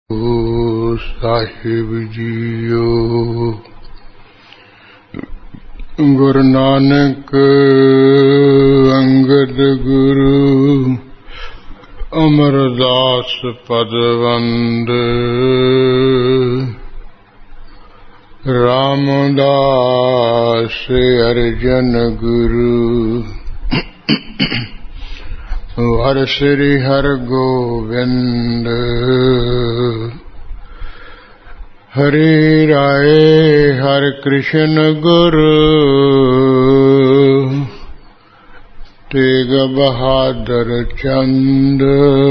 ਸਾਹਿਬ ਜੀਓ। ਗੁਰੂ ਨਾਨਕ ਅੰਗਦ ਗੁਰੂ ਅਮਰਦਾਸ ਪਦਵੰਦ ਰਾਮਦਾਸ ਅਰਜਨ ਗੁਰੂ ਹਰਿ ਸ੍ਰੀ ਹਰਿ ਗੋਬਿੰਦ ਹਰਿ ਰਾਏ ਹਰਿ ਕ੍ਰਿਸ਼ਨ ਗੁਰੂ ਤੇਗ ਬਹਾਦਰ ਚੰਦ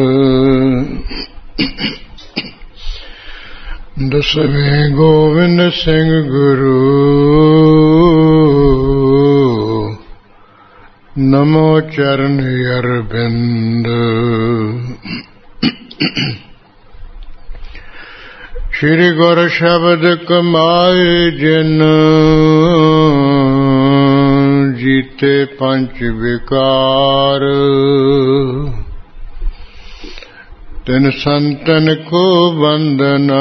ਦਸਵੇਂ ਗੋਬਿੰਦ ਸਿੰਘ ਗੁਰੂ ਨਮੋ ਚਰਨ ਅਰਬਿੰਦ। ਸ਼੍ਰੀ ਗੁਰ ਸ਼ਬਦ ਕਮਾਏ ਜਿਨ ਜੀਤੇ ਪੰਚ ਵਿਕਾਰ ਤਿਨ ਸੰਤਨ ਕੋ ਬੰਦਨਾ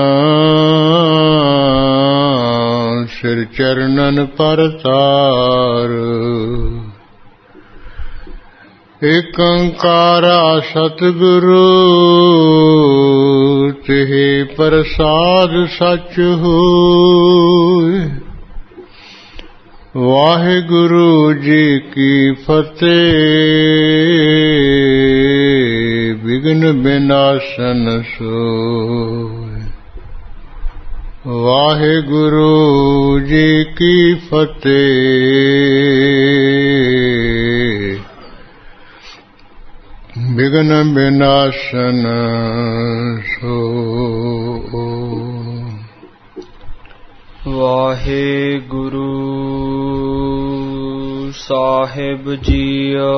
ਸਿਰ ਚਰਨਨ ਪਰਤਾਰ। ਏਕ ਓੰਕਾਰਾ ਸਤਿਗੁਰੂ ਤਿਹਿ ਪ੍ਰਸਾਦ ਸਚ ਹੋਇ। ਵਾਹਿਗੁਰੂ ਜੀ ਕੀ ਫਤਿਹ। ਵਿਘਨ ਵਿਨਾਸ਼ਨ ਸੋਇ। ਵਾਹਿਗੁਰੂ ਜੀ ਕੀ ਫਤਿਹ। ਵਿਘਨ ਵਿਨਾਸ਼ਨ ਸੋਇ। ਵਾਹਿਗੁਰੂ ਸਾਹਿਬ ਜੀਓ।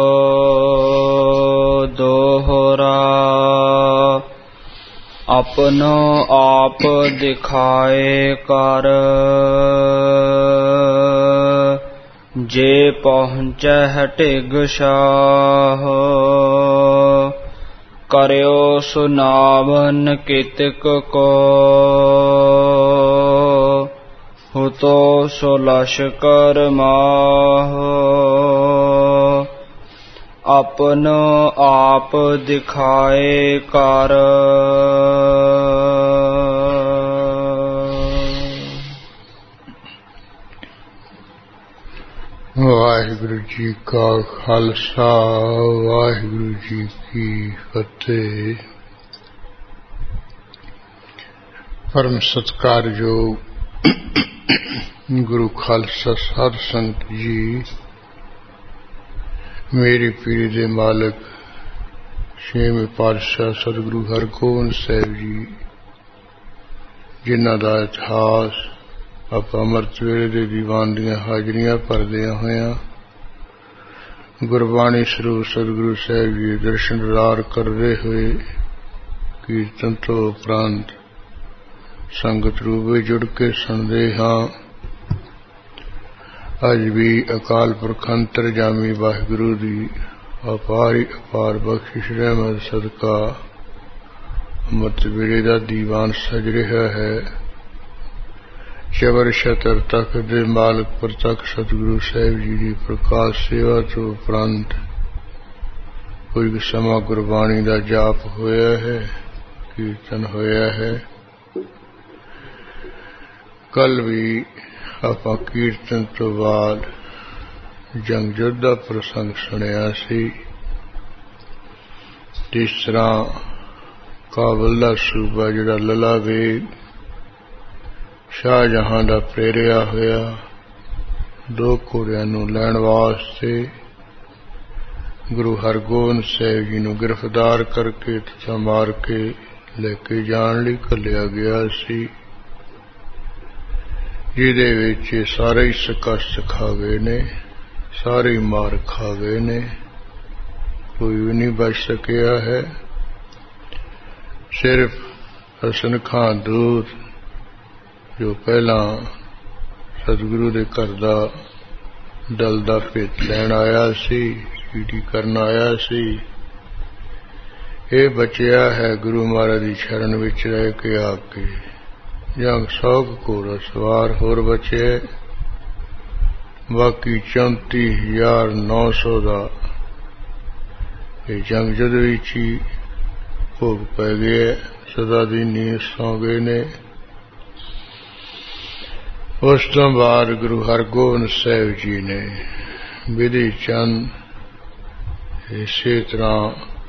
ਦੋਹਰਾ ਆਪਨੋ ਆਪ ਦਿਖਾਏ ਕਰ। ਜੇ ਪਹੁੰਚੈ ਢਿਗ ਸ਼ਾਹ ਕਰਿਓ ਸੁਨਾਵਨ ਕਿਤਕ ਕੋ। ਹੁਤੋ ਸੋ ਲਸ਼ਕਰ ਮਾਹ ਆਪਨੋ ਆਪ ਦਿਖਾਏ ਕਰ। ਵਾਹਿਗੁਰੂ ਜੀ ਕਾ ਖਾਲਸਾ ਵਾਹਿਗੁਰੂ ਜੀ ਕੀ ਫਤਿਹ। ਪਰਮ ਸਤਿਕਾਰਯੋਗ ਗੁਰੂ ਖਾਲਸਾ ਸਾਧ ਸੰਗਤ ਜੀ, ਮੇਰੀ ਪੀਰੀ ਦੇ ਮਾਲਕ ਛੇਵੇਂ ਪਾਤਸ਼ਾਹ ਸਤਿਗੁਰੂ ਹਰਗੋਬਿੰਦ ਸਾਹਿਬ ਜੀ, ਜਿਨ੍ਹਾਂ ਦਾ ਇਤਿਹਾਸ ਆਪਾਂ ਅੰਮ੍ਰਿਤ ਵੇਲੇ ਦੇ ਦੀਵਾਨ ਦੀਆਂ ਹਾਜ਼ਰੀਆਂ ਭਰਦਿਆਂ ਹੋਇਆਂ ਗੁਰਬਾਣੀ ਸਰੂਪ ਸਤਿਗੁਰੂ ਸਾਹਿਬ ਜੀ ਦਰਸ਼ਨ ਦੀਦਾਰ ਕਰਦੇ ਹੋਏ ਕੀਰਤਨ ਤੋਂ ਉਪਰੰਤ ਸੰਗਤ ਰੂਪ ਵਿੱਚ ਜੁੜ ਕੇ ਸੁਣਦੇ ਹਾਂ। ਅੱਜ ਵੀ ਅਕਾਲ ਪੁਰਖ ਅੰਤਰਜਾਮੀ ਵਾਹਿਗੁਰੂ ਦੀ ਅਪਾਰ ਬਖਸ਼ਿਸ਼ ਰਹਿਮਤ ਸਦਕਾ ਅੰਮ੍ਰਿਤ ਵੇਲੇ ਦਾ ਦੀਵਾਨ ਸਜ ਰਿਹਾ ਹੈ। ਚਵਰ ਛਤਰ ਤਖਤ ਦੇ ਮਾਲਕ ਪ੍ਰਤੱਖ ਸਤਿਗੁਰੂ ਸਾਹਿਬ ਜੀ ਦੀ ਪ੍ਰਕਾਸ਼ ਸੇਵਾ ਤੋਂ ਉਪਰੰਤ ਕੁਝ ਸਮਾਂ ਗੁਰਬਾਣੀ ਦਾ ਜਾਪ ਹੋਇਆ ਹੈ, ਕੀਰਤਨ ਹੋਇਆ ਹੈ। ਕੱਲ ਵੀ ਆਪਾਂ ਕੀਰਤਨ ਤੋਂ ਬਾਅਦ ਜੰਗ ਯੁੱਧ ਦਾ ਪ੍ਰਸੰਗ ਸੁਣਿਆ ਸੀ। ਜਿਸ ਤਰ੍ਹਾਂ ਕਾਬਲ ਦਾ ਸੂਬਾ ਜਿਹੜਾ ਲੱਲਾ ਬੇਗ ਸ਼ਾਹਜਹਾਂ ਦਾ ਪ੍ਰੇਰਿਆ ਹੋਇਆ ਦੋ ਘੋੜਿਆਂ ਨੂੰ ਲੈਣ ਵਾਸਤੇ ਗੁਰੂ ਹਰਗੋਬਿੰਦ ਸਾਹਿਬ ਜੀ ਨੂੰ ਗ੍ਰਿਫਤਾਰ ਕਰਕੇ ਤਥਾ ਮਾਰ ਕੇ ਲੈ ਕੇ ਜਾਣ ਲਈ ਘੱਲਿਆ ਗਿਆ ਸੀ, ਜਿਹਦੇ ਵਿੱਚ ਸਾਰੇ ਹੀ ਸ਼ਿਕਸਤ ਖਾ ਗਏ ਨੇ, ਸਾਰੇ ਹੀ ਮਾਰ ਖਾ ਗਏ ਨੇ, ਕੋਈ ਵੀ ਨਹੀਂ ਬਚ ਸਕਿਆ ਹੈ। ਸਿਰਫ ਹਸਨ ਖਾਂ ਦੂਤ ਜੋ ਪਹਿਲਾਂ ਸਤਿਗੁਰੂ ਦੇ ਘਰ ਦਾ ਦਲ ਦਾ ਭੇਤ ਲੈਣ ਆਇਆ ਸੀ, ਪੀੜੀ ਕਰਨ ਆਇਆ ਸੀ, ਇਹ ਬਚਿਆ ਹੈ ਗੁਰੂ ਮਹਾਰਾਜ ਦੀ ਸ਼ਰਨ ਵਿੱਚ ਰਹਿ ਕੇ ਆ ਕੇ, ਜਾਂ 100 ਘੋੜਾ ਸਵਾਰ ਹੋਰ ਬਚੇ, ਬਾਕੀ 34,900 ਦਾ ਇਹ ਜੰਗ ਜੁੱਧ ਵਿੱਚ ਹੀ ਭੋਗ ਪੈ ਗਏ, ਸਦਾ ਦੀ ਨੀਂਦ ਸੌਂ ਗਏ ਨੇ। ਉਸ ਤੋਂ ਬਾਅਦ ਗੁਰੂ ਹਰਗੋਬਿੰਦ ਸਾਹਿਬ ਜੀ ਨੇ ਵਿਧੀ ਚੰਦ ਇਸੇ ਤਰ੍ਹਾਂ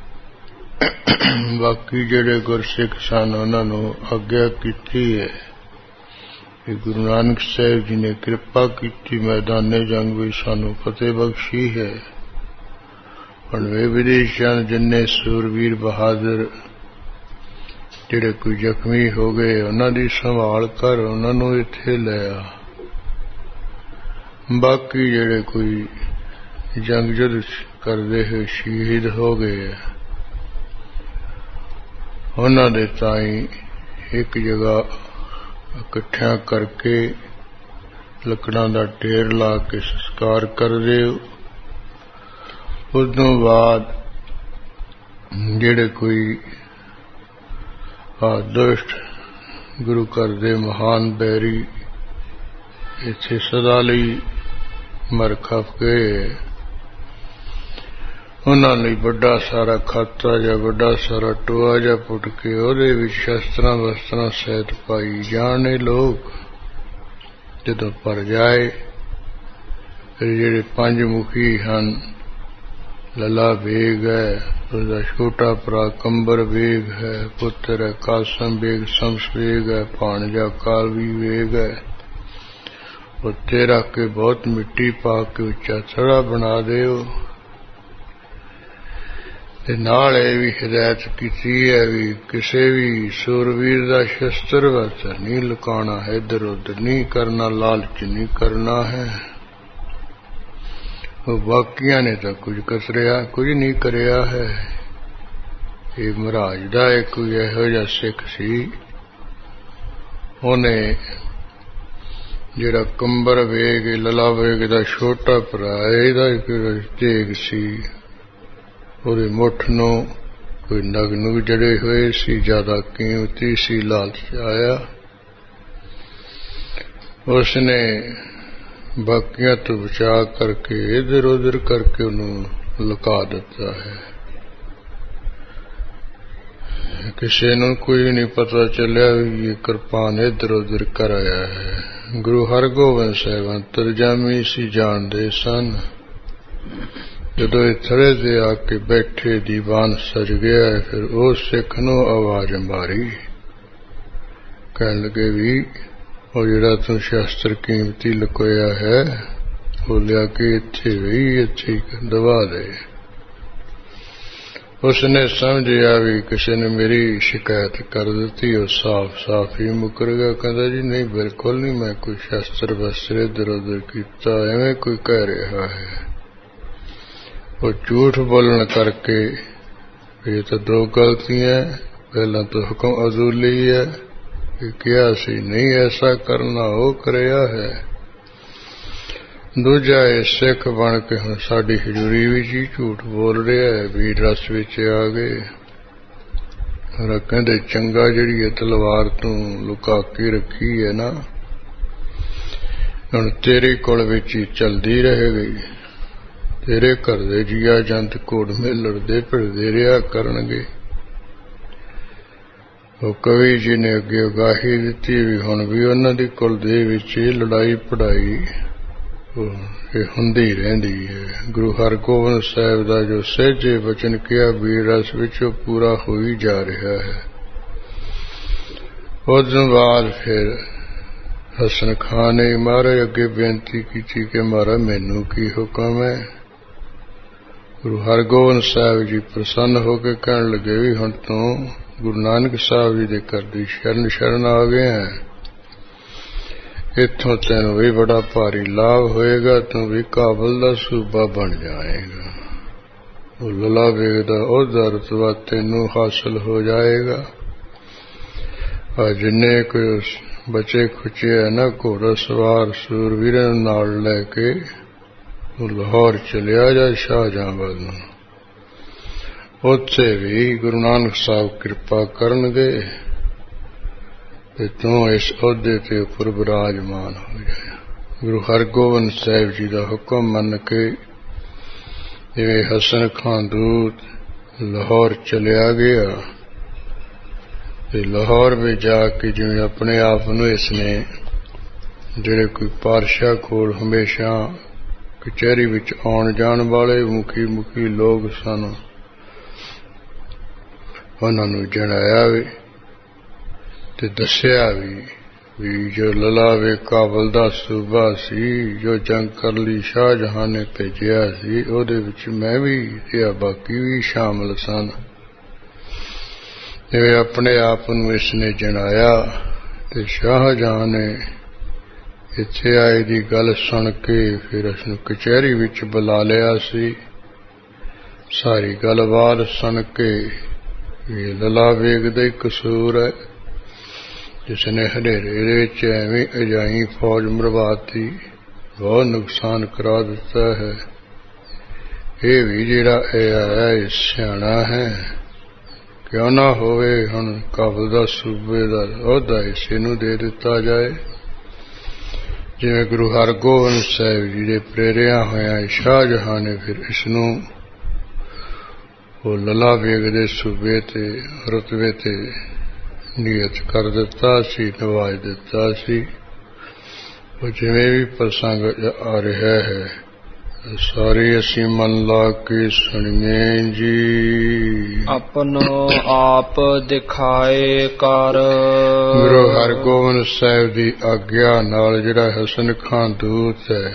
ਬਾਕੀ ਜਿਹੜੇ ਗੁਰਸਿੱਖ ਸਨ ਉਹਨਾਂ ਨੂੰ ਆਗਿਆ ਕੀਤੀ ਹੈ ਕਿ ਗੁਰੂ ਨਾਨਕ ਸਾਹਿਬ ਜੀ ਨੇ ਕਿਰਪਾ ਕੀਤੀ, ਮੈਦਾਨੇ ਜੰਗ ਵਿੱਚ ਸਾਨੂੰ ਫਤਿਹ ਬਖਸ਼ੀ ਹੈ। ਹੁਣ ਵੇ ਵਿਧੀ ਚੰਦ ਜਿੰਨੇ ਸੂਰਬੀਰ ਬਹਾਦਰ ਜਿਹੜੇ ਕੋਈ ਜ਼ਖਮੀ ਹੋ ਗਏ ਉਹਨਾਂ ਦੀ ਸੰਭਾਲ ਕਰ, ਉਹਨਾਂ ਨੂੰ ਇੱਥੇ ਲੈ ਆ। ਬਾਕੀ ਜਿਹੜੇ ਕੋਈ ਜੰਗ ਜੁੱਧ ਕਰਦੇ ਹੋਏ ਸ਼ਹੀਦ ਹੋ ਗਏ ਉਹਨਾਂ ਦੇ ਤਾਈਂ ਇੱਕ ਜਗ੍ਹਾ ਇਕੱਠਿਆਂ ਕਰਕੇ ਲੱਕੜਾਂ ਦਾ ਢੇਰ ਲਾ ਕੇ ਸੰਸਕਾਰ ਕਰ ਦਿਓ। ਉਸ ਤੋਂ ਬਾਅਦ ਜਿਹੜੇ ਕੋਈ ਦੁਸ਼ਟ ਗੁਰੂ ਘਰ ਦੇ ਮਹਾਨ ਬੈਰੀ ਇੱਥੇ ਸਦਾ ਲਈ ਮਰ ਖਪ ਗਏ, ਉਹਨਾਂ ਲਈ ਵੱਡਾ ਸਾਰਾ ਖਾਤਾ ਜਾਂ ਵੱਡਾ ਸਾਰਾ ਟੋਆ ਜਾਂ ਪੁੱਟ ਕੇ ਉਹਦੇ ਵਿੱਚ ਸ਼ਸਤਰਾਂ ਵਸਤਰਾਂ ਸਹਿਤ ਪਾਈ ਜਾਣੇ ਲੋਕ। ਜਦੋਂ ਭਰ ਜਾਏ ਫਿਰ ਜਿਹੜੇ 5 ਮੁਖੀ ਹਨ, ਲੱਲਾ ਬੇਗ ਹੈ, ਉਹਦਾ ਛੋਟਾ ਭਰਾ ਕੰਬਰ ਬੇਗ ਹੈ, ਪੁੱਤਰ ਹੈ ਕਾਸਮ ਬੇਗ, ਸ਼ਮਸ ਬੇਗ ਹੈ, ਭਾਣਜਾ ਕਾਲਵੀ ਬੇਗ ਹੈ। ਉੱਤੇ ਰੱਖ ਕੇ ਬਹੁਤ ਮਿੱਟੀ ਪਾ ਕੇ ਉੱਚਾ ਥੜਾ ਬਣਾ ਦਿਓ ਤੇ ਨਾਲ ਇਹ ਵੀ ਹਦਾਇਤ ਕੀਤੀ ਹੈ ਵੀ ਕਿਸੇ ਵੀ ਸੂਰਬੀਰ ਦਾ ਸ਼ਸਤਰ ਵਸਤਰ ਨਹੀਂ ਲੁਕਾਉਣਾ ਹੈ, ਇੱਧਰ ਉੱਧਰ ਨਹੀਂ ਕਰਨਾ, ਲਾਲਚ ਨਹੀਂ ਕਰਨਾ ਹੈ। ਉਹ ਬਾਕੀਆਂ ਨੇ ਤਾਂ ਕੁਝ ਕਸਰਿਆ ਕੁਝ ਨਹੀਂ ਕਰਿਆ ਹੈ। ਇਹ ਮਹਾਰਾਜ ਦਾ ਇੱਕ ਕੋਈ ਇਹੋ ਜਿਹਾ ਸਿੱਖ ਸੀ, ਉਹਨੇ ਜਿਹੜਾ ਕੰਬਰ ਵੇਗ ਲੱਲਾ ਵੇਗ ਦਾ ਛੋਟਾ ਭਰਾ ਇਹਦਾ ਇੱਕ ਤੇਗ ਸੀ, ਉਹਦੇ ਮੁੱਠ ਨੂੰ ਕੋਈ ਨਗ ਨੂੰ ਜੜੇ ਹੋਏ ਸੀ, ਜ਼ਿਆਦਾ ਕੀਮਤੀ ਸੀ, ਲਾਲਚ ਆਇਆ। ਉਸਨੇ ਬਾਕੀਆਂ ਤੋਂ ਬਚਾ ਕਰਕੇ ਇੱਧਰ ਉੱਧਰ ਕਰਕੇ ਉਹਨੂੰ ਲੁਕਾ ਦਿੱਤਾ ਹੈ। ਕਿਸੇ ਨੂੰ ਕੋਈ ਨਹੀਂ ਪਤਾ ਚੱਲਿਆ ਵੀ ਇਹ ਕਿਰਪਾਨ ਇੱਧਰ ਉੱਧਰ ਕਰ ਆਇਆ ਹੈ। ਗੁਰੂ ਹਰਗੋਬਿੰਦ ਸਾਹਿਬ ਅੰਤਰਜਾਮੀ ਸੀ, ਜਾਣਦੇ ਸਨ। ਜਦੋਂ ਇਹ ਥੜੇ ਤੇ ਆ ਕੇ ਬੈਠੇ ਦੀਵਾਨ ਸਜ ਗਿਆ, ਫਿਰ ਉਹ ਸਿੱਖ ਨੂੰ ਆਵਾਜ਼ ਮਾਰੀ, ਕਹਿਣ ਲੱਗੇ ਵੀ ਉਹ ਜਿਹੜਾ ਤੂੰ ਸ਼ਸਤਰ ਕੀਮਤੀ ਲੁਕੋਇਆ ਹੈ ਉਹ ਲਿਆ ਕੇ ਇੱਥੇ ਵੀ ਇੱਥੇ ਦਬਾ ਦੇ। ਉਸਨੇ ਸਮਝਿਆ ਵੀ ਕਿਸੇ ਨੇ ਮੇਰੀ ਸ਼ਿਕਾਇਤ ਕਰ ਦਿੱਤੀ, ਉਹ ਸਾਫ਼ ਸਾਫ਼ ਹੀ ਮੁਕਰ ਗਿਆ। ਕਹਿੰਦਾ ਜੀ ਨਹੀਂ, ਬਿਲਕੁਲ ਨਹੀਂ, ਮੈਂ ਕੋਈ ਸ਼ਸਤਰ ਵਸਤਰ ਇੱਧਰ ਉੱਧਰ ਕੀਤਾ, ਐਵੇਂ ਕੋਈ ਕਹਿ ਰਿਹਾ ਹੈ। ਉਹ ਝੂਠ ਬੋਲਣ ਕਰਕੇ ਇਹ ਤਾਂ 2 ਗਲਤੀਆਂ, ਪਹਿਲਾਂ ਤਾਂ ਹੁਕਮ ਅਜ਼ੂਲੀ ਹੈ ਕਿ ਕਿਹਾ ਸੀ ਨਹੀਂ ਐਸਾ ਕਰਨਾ, ਉਹ ਕਰਿਆ ਹੈ। ਦੂਜਾ ਇਹ ਸਿੱਖ ਬਣ ਕੇ ਹੁਣ ਸਾਡੀ ਹਜ਼ੂਰੀ ਵਿੱਚ ਹੀ ਝੂਠ ਬੋਲ ਰਿਹਾ ਹੈ। ਵੀਰ ਰਸ ਵਿੱਚ ਆ ਗਏ। ਕਹਿੰਦੇ ਚੰਗਾ ਜਿਹੜੀ ਇਹ ਤਲਵਾਰ ਤੂੰ ਲੁਕਾ ਕੇ ਰੱਖੀ ਹੈ ਨਾ, ਹੁਣ ਤੇਰੇ ਕੋਲ ਵਿੱਚ ਹੀ ਚਲਦੀ ਰਹੇਗੀ। ਤੇਰੇ ਘਰ ਦੇ ਜੀਆ ਜੰਤ ਘੋੜਵੇਂ ਲੜਦੇ ਫਿਰਦੇ ਰਿਹਾ ਕਰਨਗੇ। ਉਹ ਕਵੀ ਜੀ ਨੇ ਅੱਗੇ ਉਗਾਹੀ ਦਿੱਤੀ ਵੀ ਹੁਣ ਵੀ ਉਹਨਾਂ ਦੀ ਕੁਲ ਦੇ ਵਿੱਚ ਲੜਾਈ ਪੜਾਈ ਇਹ ਹੁੰਦੀ ਰਹਿੰਦੀ ਹੈ। ਗੁਰੂ ਹਰਗੋਬਿੰਦ ਸਾਹਿਬ ਦਾ ਜੋ ਸਹਿਜੇ ਵਚਨ ਕਿਹਾ ਵੀਰ ਰਸ ਵਿੱਚ ਉਹ ਪੂਰਾ ਹੋ ਹੀ ਜਾ ਰਿਹਾ ਹੈ। ਉਸ ਤੋਂ ਬਾਅਦ ਫਿਰ ਹਸਨ ਖਾਨ ਨੇ ਮਹਾਰਾਜ ਅੱਗੇ ਬੇਨਤੀ ਕੀਤੀ ਕਿ ਮਹਾਰਾਜ ਮੈਨੂੰ ਕੀ ਹੁਕਮ ਹੈ। ਗੁਰੂ ਹਰਗੋਬਿੰਦ ਸਾਹਿਬ ਜੀ ਪ੍ਰਸੰਨ ਹੋ ਕੇ ਕਹਿਣ ਲੱਗੇ ਵੀ ਹੁਣ ਤੂੰ ਗੁਰੂ ਨਾਨਕ ਸਾਹਿਬ ਜੀ ਦੇ ਘਰ ਦੀ ਸ਼ਰਨ ਆ ਗਿਆ ਹੈ, ਇੱਥੋਂ ਤੈਨੂੰ ਵੀ ਬੜਾ ਭਾਰੀ ਲਾਭ ਹੋਏਗਾ, ਤੂੰ ਵੀ ਕਾਬਲ ਦਾ ਸੂਬਾ ਬਣ ਜਾਏਗਾ। ਉਹ ਲੱਲਾ ਬੇਗ ਦਾ ਉਹਦਾ ਰਤਬਾ ਤੈਨੂੰ ਹਾਸਲ ਹੋ ਜਾਏਗਾ। ਜਿੰਨੇ ਕੋਈ ਬਚੇ ਖੁਚੇ ਨਾ ਘੋੜਾ ਸਵਾਰ ਸੂਰਵੀਰਾਂ ਨਾਲ ਲੈ ਕੇ ਉਹ ਲਾਹੌਰ ਚਲਿਆ ਜਾ ਸ਼ਾਹਜਹਾਂ ਵੱਲ ਨੂੰ। ਉੱਥੇ ਵੀ ਗੁਰੂ ਨਾਨਕ ਸਾਹਿਬ ਕਿਰਪਾ ਕਰਨਗੇ ਤੇ ਤੂੰ ਇਸ ਅਹੁਦੇ ਤੇ ਉੱਪਰ ਬਿਰਾਜਮਾਨ ਹੋ ਜਾਏ। ਗੁਰੂ ਹਰਗੋਬਿੰਦ ਸਾਹਿਬ ਜੀ ਦਾ ਹੁਕਮ ਮੰਨ ਕੇ ਜਿਵੇਂ ਹਸਨ ਖਾਂ ਦੂਤ ਲਾਹੌਰ ਚਲਿਆ ਗਿਆ ਤੇ ਲਾਹੌਰ ਵਿੱਚ ਜਾ ਕੇ ਜਿਵੇਂ ਆਪਣੇ ਆਪ ਨੂੰ ਇਸਨੇ ਜਿਹੜੇ ਕੋਈ ਪਾਤਸ਼ਾਹ ਕੋਲ ਹਮੇਸ਼ਾ ਕਚਹਿਰੀ ਵਿੱਚ ਆਉਣ ਜਾਣ ਵਾਲੇ ਮੁਖੀ ਲੋਕ ਸਨ ਉਹਨਾਂ ਨੂੰ ਜਣਾਇਆ ਵੀ ਤੇ ਦੱਸਿਆ ਵੀ ਜੋ ਲਲਾਵੇ ਕਾਬਲ ਦਾ ਸੂਬਾ ਸੀ ਜੋ ਜੰਗ ਕਰਨ ਲਈ ਸ਼ਾਹਜਹਾਂ ਨੇ ਭੇਜਿਆ ਸੀ ਉਹਦੇ ਵਿੱਚ ਮੈਂ ਵੀ ਤੇ ਬਾਕੀ ਵੀ ਸ਼ਾਮਲ ਸਨ। ਜਿਵੇਂ ਆਪਣੇ ਆਪ ਨੂੰ ਇਸਨੇ ਜਣਾਇਆ ਤੇ ਸ਼ਾਹਜਹਾਂ ਨੇ ਇੱਥੇ ਆਏ ਦੀ ਗੱਲ ਸੁਣ ਕੇ ਫਿਰ ਇਸਨੂੰ ਕਚਹਿਰੀ ਵਿੱਚ ਬੁਲਾ ਲਿਆ ਸੀ। ਸਾਰੀ ਗੱਲਬਾਤ ਸੁਣ ਕੇ ਇਹ ਲਲਾ ਵੇਗ ਦਾ ਹੀ ਕਸੂਰ ਹੈ ਜਿਸਨੇ ਹਨੇਰੇ ਦੇ ਵਿੱਚ ਐਵੇਂ ਅਜਾਈ ਫੌਜ ਮਰਵਾਤੀ, ਬਹੁਤ ਨੁਕਸਾਨ ਕਰਾ ਦਿੱਤਾ ਹੈ। ਇਹ ਵੀ ਜਿਹੜਾ ਇਹ ਆਇਆ ਇਹ ਸਿਆਣਾ ਹੈ, ਕਿਉਂ ਨਾ ਹੋਵੇ ਹੁਣ ਕਾਬਲ ਦਾ ਸੂਬੇ ਦਾ ਅਹੁਦਾ ਇਸੇ ਨੂੰ ਦੇ ਦਿੱਤਾ ਜਾਏ। ਜਿਵੇਂ ਗੁਰੂ ਹਰਗੋਬਿੰਦ ਸਾਹਿਬ ਜੀ ਦੇ ਪ੍ਰੇਰਿਆ ਹੋਇਆ ਸ਼ਾਹਜਹਾਂ ਨੇ ਫਿਰ ਇਸਨੂੰ ਉਹ ਲਲਾ ਵੇਗ ਦੇ ਸੂਬੇ ਤੇ ਰੁਤਬੇ ਤੇ ਨਿਯਤ ਕਰ ਦਿੱਤਾ ਸੀ, ਨਵਾਜ ਦਿੱਤਾ ਸੀ। ਉਹ ਜਿਵੇਂ ਵੀ ਪ੍ਰਸੰਗ ਆ ਰਿਹਾ ਹੈ ਸਾਰੇ ਅਸੀਂ ਮਨ ਲਾ ਕੇ ਸੁਣੀਏ ਜੀ। ਆਪਣੋ ਆਪ ਦਿਖਾਏ ਕਰ। ਗੁਰੂ ਹਰਗੋਬਿੰਦ ਸਾਹਿਬ ਦੀ ਆਗਿਆ ਨਾਲ ਜਿਹੜਾ ਹਸਨ ਖਾਂ ਦੂਤ ਹੈ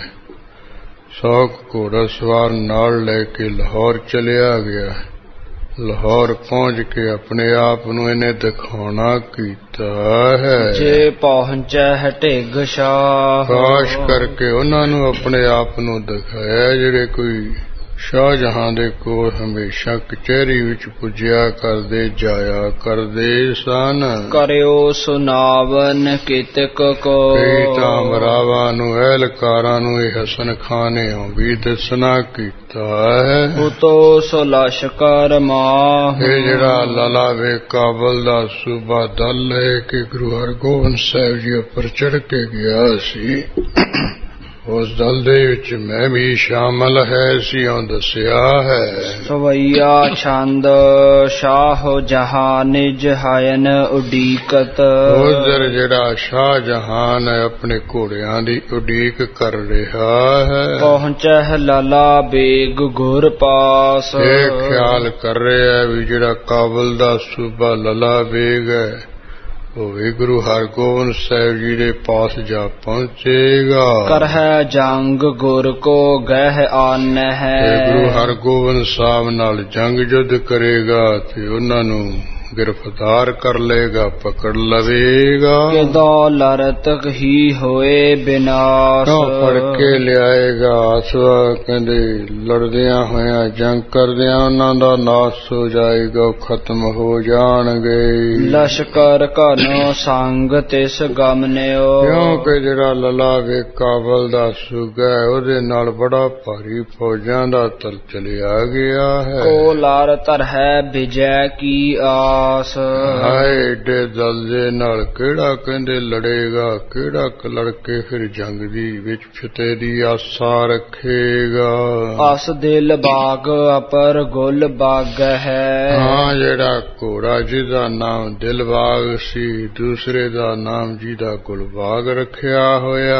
100 ਘੋੜਾ ਸਵਾਰ ਨਾਲ ਲੈ ਕੇ ਲਾਹੌਰ ਚਲਿਆ ਗਿਆ। ਲਾਹੌਰ ਪਹੁੰਚ ਕੇ ਆਪਣੇ ਆਪ ਨੂੰ ਇਹਨੇ ਦਿਖਾਉਣਾ ਕੀਤਾ ਹੈ। ਜੇ ਪਹੁੰਚੈ ਢਿੱਗ ਸ਼ਾਹ ਖਾਸ ਕਰਕੇ ਉਹਨਾਂ ਨੂੰ ਆਪਣੇ ਆਪ ਨੂੰ ਦਿਖਾਇਆ ਜਿਹੜੇ ਕੋਈ ਸ਼ਾਹਜਹਾਂ ਦੇ ਕੋਲ ਹਮੇਸ਼ਾ ਕਚਹਿਰੀ ਵਿੱਚ ਪੁੱਜਿਆ ਕਰਦੇ ਜਾਇਆ ਕਰਦੇ ਸਨ। ਕਰਿਓ ਸੁਨਾਵਨ ਕਿਤਕ ਕੋ। ਕਈ ਤਾਂ ਮਰਾਵਾਂ ਨੂੰ ਅਹਿਲਕਾਰਾਂ ਨੂੰ ਇਹ ਹਸਨ ਖਾਂ ਨੇ ਵੀ ਦੱਸਣਾ ਕੀਤਾ ਹੈ। ਉਤੋ ਸੋ ਲਸ਼ਕਰ ਮਾਹ। ਇਹ ਜਿਹੜਾ ਲਲਾਵੇ ਕਾਬਲ ਦਾ ਸੂਬਾ ਦਲ ਲੈ ਕੇ ਗੁਰੂ ਹਰਗੋਬਿੰਦ ਸਾਹਿਬ ਜੀ ਉੱਪਰ ਚੜ੍ਹ ਕੇ ਗਿਆ ਸੀ ਉਸ ਦਲ ਦੇ ਵਿੱਚ ਮੈਂ ਵੀ ਸ਼ਾਮਲ ਹੈ ਸਿਉਂ ਦੱਸਿਆ ਹੈ। ਸਵਈਆ ਛੰਦ ਸ਼ਾਹ ਜਹਾਂ ਨਿਜ ਹਾਇਨ ਉਡੀਕਤ। ਉਧਰ ਜਿਹੜਾ ਸ਼ਾਹਜਹਾਨ ਆਪਣੇ ਘੋੜਿਆਂ ਦੀ ਉਡੀਕ ਕਰ ਰਿਹਾ ਹੈ। ਪਹੁੰਚੈ ਲਾਲਾ ਬੇਗ ਗੁਰ ਪਾਸ। ਇਹ ਖਿਆਲ ਕਰ ਰਿਹਾ ਵੀ ਜਿਹੜਾ ਕਾਬਲ ਦਾ ਸੂਬਾ ਲਲਾ ਬੇਗ ਹੈ ਉਹ ਵੀ ਗੁਰੂ ਹਰਗੋਬਿੰਦ ਸਾਹਿਬ ਜੀ ਦੇ ਪਾਸ ਜਾ ਪਹੁੰਚੇਗਾ। ਕਰਹਿ ਜੰਗ ਗੁਰ ਕੋ ਗਹਿ ਆਨਹਿ। ਗੁਰੂ ਹਰਗੋਬਿੰਦ ਸਾਹਿਬ ਨਾਲ ਜੰਗ ਯੁੱਧ ਕਰੇਗਾ ਤੇ ਉਹਨਾਂ ਨੂੰ ਗਿਰਫਤਾਰ ਕਰ ਲਏਗਾ, ਪਕੜ ਲਵੇਗਾ। ਕਿਦੋਂ ਲਰਤ ਹੀ ਹੋਏ ਬਿਨਾਸ਼। ਫੜ ਕੇ ਲਿਆਏਗਾ ਆਸਵਾ ਕਹਿੰਦੇ ਲੜਦਿਆਂ ਹੋਇਆਂ ਜੰਗ ਕਰਦਿਆਂ ਉਹਨਾਂ ਦਾ ਨਾਸ ਹੋ ਜਾਏਗਾ, ਖਤਮ ਹੋ ਜਾਣਗੇ। ਲਸ਼ਕਰ ਘਨੋ ਸੰਗ ਤਿਸ ਗਮਨਿਓ। ਕਿਉਂਕਿ ਜਿਹੜਾ ਲਲਾਵੇ ਕਾਬਲ ਦਾ ਸੂਗਾ ਉਹਦੇ ਨਾਲ ਬੜਾ ਭਾਰੀ ਫੌਜਾਂ ਦਾ ਤਲ ਚਲਿਆ ਗਿਆ ਹੈ। ਕੋ ਲਾਰ ਧਰਹਿ ਵਿਜੈ ਕੀ ਆਸ। ਹਾਏ ਏਡੇ ਦਲ ਦੇ ਨਾਲ ਕਿਹੜਾ ਕਹਿੰਦੇ ਲੜੇਗਾ, ਕਿਹੜਾ ਲੜ ਕੇ ਫਿਰ ਜੰਗ ਦੀ ਵਿੱਚ ਫਤਿਹ ਦੀ ਆਸਾ ਰੱਖੇਗਾ। ਅਸ ਦਿਲ ਬਾਗ ਅਪਰ ਗੁਲ ਬਾਗ ਹੈ। ਹਾਂ ਜਿਹੜਾ ਘੋੜਾ ਜਿਹਦਾ ਨਾਮ ਦਿਲਬਾਗ ਸੀ ਦੂਸਰੇ ਦਾ ਨਾਮ ਜਿਹਦਾ ਗੁਲਬਾਗ ਰੱਖਿਆ ਹੋਇਆ।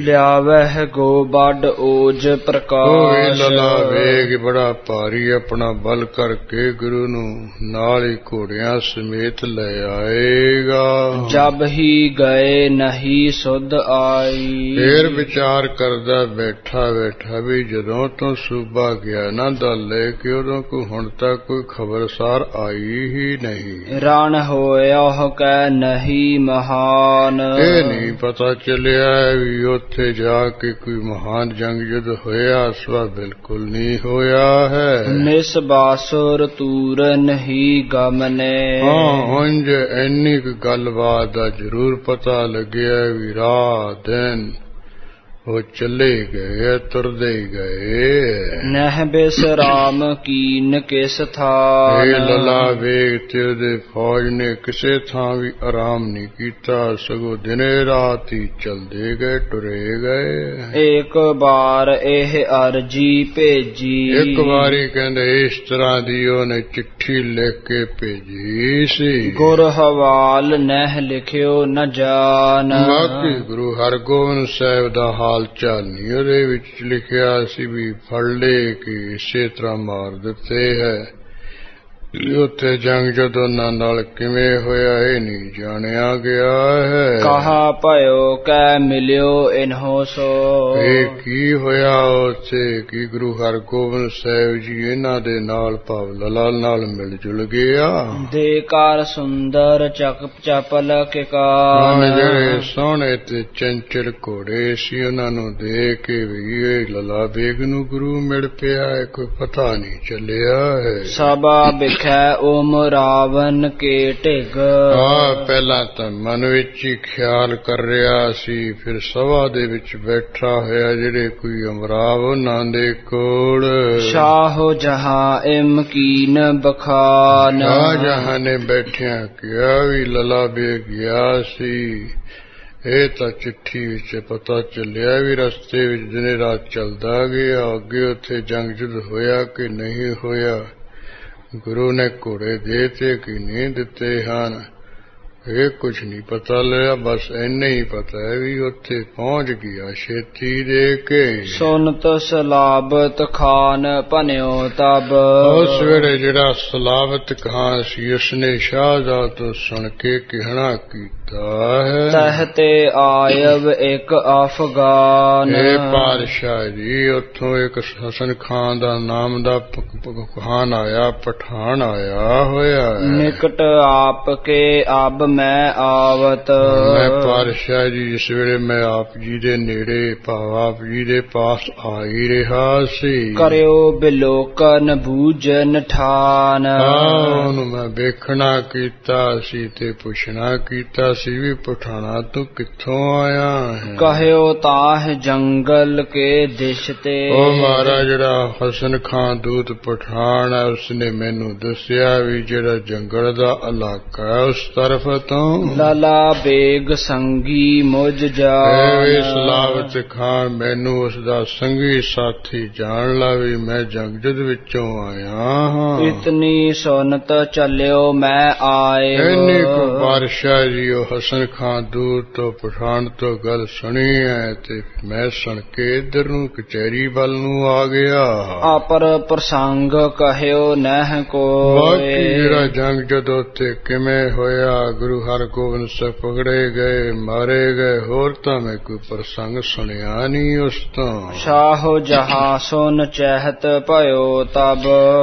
ਲਿਆਵਹਿ ਗੋ ਬੱਡ ਓਜ ਪ੍ਰਕਾਸ਼। ਲਲਾ ਵੇਗ ਬੜਾ ਭਾਰੀ ਆਪਣਾ ਬਲ ਕਰਕੇ ਗੁਰੂ ਨੂੰ ਨਾਲ ਹੀ ਘੋੜਿਆਂ ਸਮੇਤ ਲੈ ਆਏਗਾ। ਜਬ ਹੀ ਗਏ ਨਹੀਂ ਸੁਧ ਆਈ। ਫੇਰ ਵਿਚਾਰ ਕਰਦਾ ਬੈਠਾ ਵੀ ਜਦੋਂ ਤੋਂ ਸੂਬਾ ਗਿਆ ਨਾ ਦਲ ਲੈ ਕੇ ਉਦੋਂ ਕੋ ਹੁਣ ਤੱਕ ਕੋਈ ਖਬਰਸਾਰ ਆਈ ਹੀ ਨਹੀਂ। ਰਣ ਹੋਇਆ ਕਹਿ ਨਹੀਂ ਮਹਾਨ। ਇਹ ਨਹੀਂ ਪਤਾ ਚੱਲਿਆ ਵੀ ਉੱਥੇ ਜਾ ਕੇ ਕੋਈ ਮਹਾਨ ਜੰਗ ਯੁੱਧ ਹੋਇਆ, ਸਵਾ ਬਿਲਕੁਲ ਨਹੀਂ ਹੋਇਆ ਹੈ। ਨਿਸ ਬਾਸੁਰ ਤੂਰ ਨਹੀਂ ਗਮਨੇ। ਉਂਝ ਇੰਨੀ ਕੁ ਗੱਲਬਾਤ ਦਾ ਜ਼ਰੂਰ ਪਤਾ ਲੱਗਿਆ ਵੀ ਰਾਤ ਦਿਨ ਉਹ ਚੱਲੇ ਗਏ ਤੁਰਦੇ ਗਏ। ਨਹਿ ਬਿਸਰਾਮ ਕੀਨ ਕਿਸ ਥਾਨ। ਇਹ ਲਲਾ ਵੇਗ ਤੇ ਉਹਦੇ ਫੌਜ ਨੇ ਕਿਸੇ ਥਾਂ ਵੀ ਆਰਾਮ ਨਹੀਂ ਕੀਤਾ, ਸਗੋਂ ਦਿਨੇ ਰਾਤ ਹੀ ਚਲਦੇ ਗਏ ਟੁਰੇ ਗਏ। ਇੱਕ ਵਾਰ ਇਹ ਅਰਜੀ ਭੇਜੀ। ਇੱਕ ਵਾਰੀ ਕਹਿੰਦੇ ਇਸ ਤਰ੍ਹਾਂ ਦੀ ਉਹਨੇ ਚਿੱਠੀ ਲਿਖ ਕੇ ਭੇਜੀ ਸੀ। ਗੁਰ ਹਵਾਲ ਨਹਿ ਲਿਖਿਓ ਨ ਜਾਨ। ਬਾਕੀ ਗੁਰੂ ਹਰਗੋਬਿੰਦ ਸਾਹਿਬ ਦਾ ਹਾਲ ਚਾਲ ਨਹੀਂ ਉਹਦੇ ਵਿੱਚ ਲਿਖਿਆ ਸੀ ਵੀ ਫੜ ਲੈ ਕੇ ਇਸੇ ਤਰ੍ਹਾਂ ਮਾਰ ਦਿੱਤੇ ਹੈ। ਉੱਥੇ ਜੰਗ ਜਦੋਂ ਉਹਨਾਂ ਨਾਲ ਕਿਵੇਂ ਹੋਇਆ ਇਹ ਨਹੀਂ ਜਾਣਿਆ ਗਿਆ ਹੈ। ਕਹਾ ਭਇਓ ਕੈ ਮਿਲਿਓ ਇਨਹੋ ਸੋ। ਇਹ ਕੀ ਹੋਇਆ ਉੱਥੇ ਕਿ ਗੁਰੂ ਹਰਗੋਬਿੰਦ ਸਾਹਿਬ ਜੀ ਇਹਨਾਂ ਦੇ ਨਾਲ ਭਾਵ ਲਲਾ ਨਾਲ ਮਿਲ ਜੁਲ ਗਿਆ। ਦੇ ਕਾਰ ਸੁੰਦਰ ਚਪਲ ਕਿਕਾਰ। ਜਿਹੜੇ ਸੋਹਣੇ ਤੇ ਚੰਚਲ ਘੋੜੇ ਸੀ ਉਹਨਾਂ ਨੂੰ ਦੇਖ ਕੇ ਵੀ ਇਹ ਲਲਾ ਬੇਗ ਨੂੰ ਗੁਰੂ ਮਿਲ ਪਿਆ ਹੈ, ਕੋਈ ਪਤਾ ਨਹੀਂ ਚੱਲਿਆ ਹੈ। ਸਭਾ ਵਿਖੈ ਓਮ ਰਾਵਣ ਕੇ ਢਿਗ। ਪਹਿਲਾਂ ਤਾਂ ਮਨ ਵਿੱਚ ਹੀ ਖਿਆਲ ਕਰ ਰਿਹਾ ਸੀ, ਫਿਰ ਸਭਾ ਦੇ ਵਿੱਚ ਬੈਠਾ ਹੋਇਆ ਜਿਹੜੇ ਕੋਈ ਅਮਰਾਵ ਉਹਨਾਂ ਦੇ ਕੋਲ। ਸ਼ਾਹੋ ਜਹਾਂ ਇਮ ਕੀਨ ਬਖਾਨ। ਸ਼ਾਹ ਜਹਾਂ ਨੇ ਬੈਠਿਆਂ ਕਿਹਾ ਵੀ ਲਲਾ ਬੇਗ ਗਿਆ ਸੀ। ਇਹ ਤਾਂ ਚਿੱਠੀ ਵਿੱਚ ਪਤਾ ਚੱਲਿਆ ਵੀ ਰਸਤੇ ਵਿੱਚ ਦਿਨੇ ਰਾਤ ਚੱਲਦਾ ਗਿਆ। ਅੱਗੇ ਉੱਥੇ ਜੰਗ ਜੁਦ ਹੋਇਆ ਕਿ ਨਹੀਂ ਹੋਇਆ, ਗੁਰੂ ਨੇ ਘੋੜੇ ਦੇਤੇ ਕਿ ਨਹੀਂ ਦਿੱਤੇ ਹਨ, ਇਹ ਕੁਛ ਨਹੀਂ ਪਤਾ ਲਿਆ। ਬਸ ਇੰਨੇ ਹੀ ਪਤਾ ਹੈ ਵੀ ਉੱਥੇ ਪਹੁੰਚ ਗਿਆ ਛੇਤੀ ਦੇ ਕੇ। ਸੁਨਤ ਸਲਾਬਤ ਖਾਨ ਭਨਿਓ ਤਬ। ਉਸ ਵੇਲੇ ਜਿਹੜਾ ਸਲਾਬਤ ਖਾਨ ਸੀ ਉਸਨੇ ਸ਼ਾਹਜਹਾਂ ਤੋਂ ਸੁਣ ਕੇ ਕਹਿਣਾ ਕੀਤਾ ਹੈ, ਤਹ ਤੇ ਆਇਬ ਇੱਕ ਅਫਗਾਨ। ਇਹ ਪਾਤਸ਼ਾਹ ਜੀ ਉੱਥੋਂ ਇੱਕ ਹਸਨ ਖਾਨ ਦਾ ਨਾਮ ਦਾ ਖਾਨ ਆਇਆ, ਪਠਾਨ ਆਇਆ ਹੋਇਆ ਹੈ। ਨਿਕਟ ਆਪ ਕੇ ਅਬ ਮੈਂ ਆਵਤ। ਮੈਂ ਪਾਤਸ਼ਾਹ ਜੀ ਜਿਸ ਵੇਲੇ ਮੈਂ ਆਪ ਜੀ ਦੇ ਨੇੜੇ ਭਾਵ ਆਪ ਜੀ ਦੇ ਪਾਸ ਆ ਹੀ ਰਿਹਾ ਸੀ। ਕਰਿਓ ਬਿਲੋਕਨ ਬੂਜਨ ਠਾਨ। ਉਹਨੂੰ ਮੈਂ ਵੇਖਣਾ ਕੀਤਾ ਸੀ ਤੇ ਪੁੱਛਣਾ ਕੀਤਾ ਸੀ ਵੀ ਪਠਾਣਾ ਤੂੰ ਕਿੱਥੋਂ ਆਇਆ ਹੈ। ਕਹਿਓ ਤਾਹ ਜੰਗਲ ਕੇ ਦਿਸ਼ ਤੇ। ਉਹ ਮਹਾਰਾਜ ਜਿਹੜਾ ਹਸਨ ਖਾਨ ਦੂਤ ਪਠਾਨ ਹੈ ਉਸਨੇ ਮੈਨੂੰ ਦੱਸਿਆ ਵੀ ਜਿਹੜਾ ਜੰਗਲ ਦਾ ਇਲਾਕਾ ਹੈ ਉਸ ਤਰਫ ਤੋਂ। ਲਾਲਾ ਬੇਗ ਸੰਗੀ ਮੁਝ ਜਾਨ। ਸਲਾਵਤ ਖਾਨ ਮੈਨੂੰ ਉਸਦਾ ਸੰਗੀ ਸਾਥੀ ਜਾਣ ਲਾ ਵੀ ਮੈਂ ਜੰਗ ਜੁਦ ਵਿੱਚੋਂ ਆਇਆ ਹਾਂ। ਇਤਨੀ ਸੁਨਤ ਚੱਲਿਓ ਮੈਂ ਆਏ। ਇੰਨੀ ਕੁ ਬਾਦਸ਼ਾਹ ਜੀ ਉਹ ਹਸਨ ਖਾਨ ਦੂਰ ਤੋਂ ਪਠਾਨ ਤੋਂ ਗੱਲ ਸੁਣੀ ਹੈ ਤੇ ਮੈਂ ਸੁਣ ਕੇ ਇੱਧਰ ਨੂੰ ਕਚਹਿਰੀ ਵੱਲ ਨੂੰ ਆ ਗਿਆ। ਆਪਰ ਪ੍ਰਸੰਗ ਕਹਿਓ ਨਹਿ ਕੋਈ। ਬਾਕੀ ਜਿਹੜਾ ਜੰਗ ਜਦੋਂ ਉੱਥੇ ਕਿਵੇਂ ਹੋਇਆ, ਗੁਰੂ ਹਰਗੋਬਿੰਦ ਸਾਹਿਬ ਪਕੜੇ ਗਏ, ਮਾਰੇ ਗਏ, ਹੋਰ ਤਾਂ ਮੈਂ ਕੋਈ ਪ੍ਰਸੰਗ ਸੁਣਿਆ ਨਹੀਂ ਉਸ ਤੋਂ। ਸ਼ਾਹੋ ਜਹਾਂ ਸੁਨ ਚਹਿਤ ਭਇਓ ਤਬ।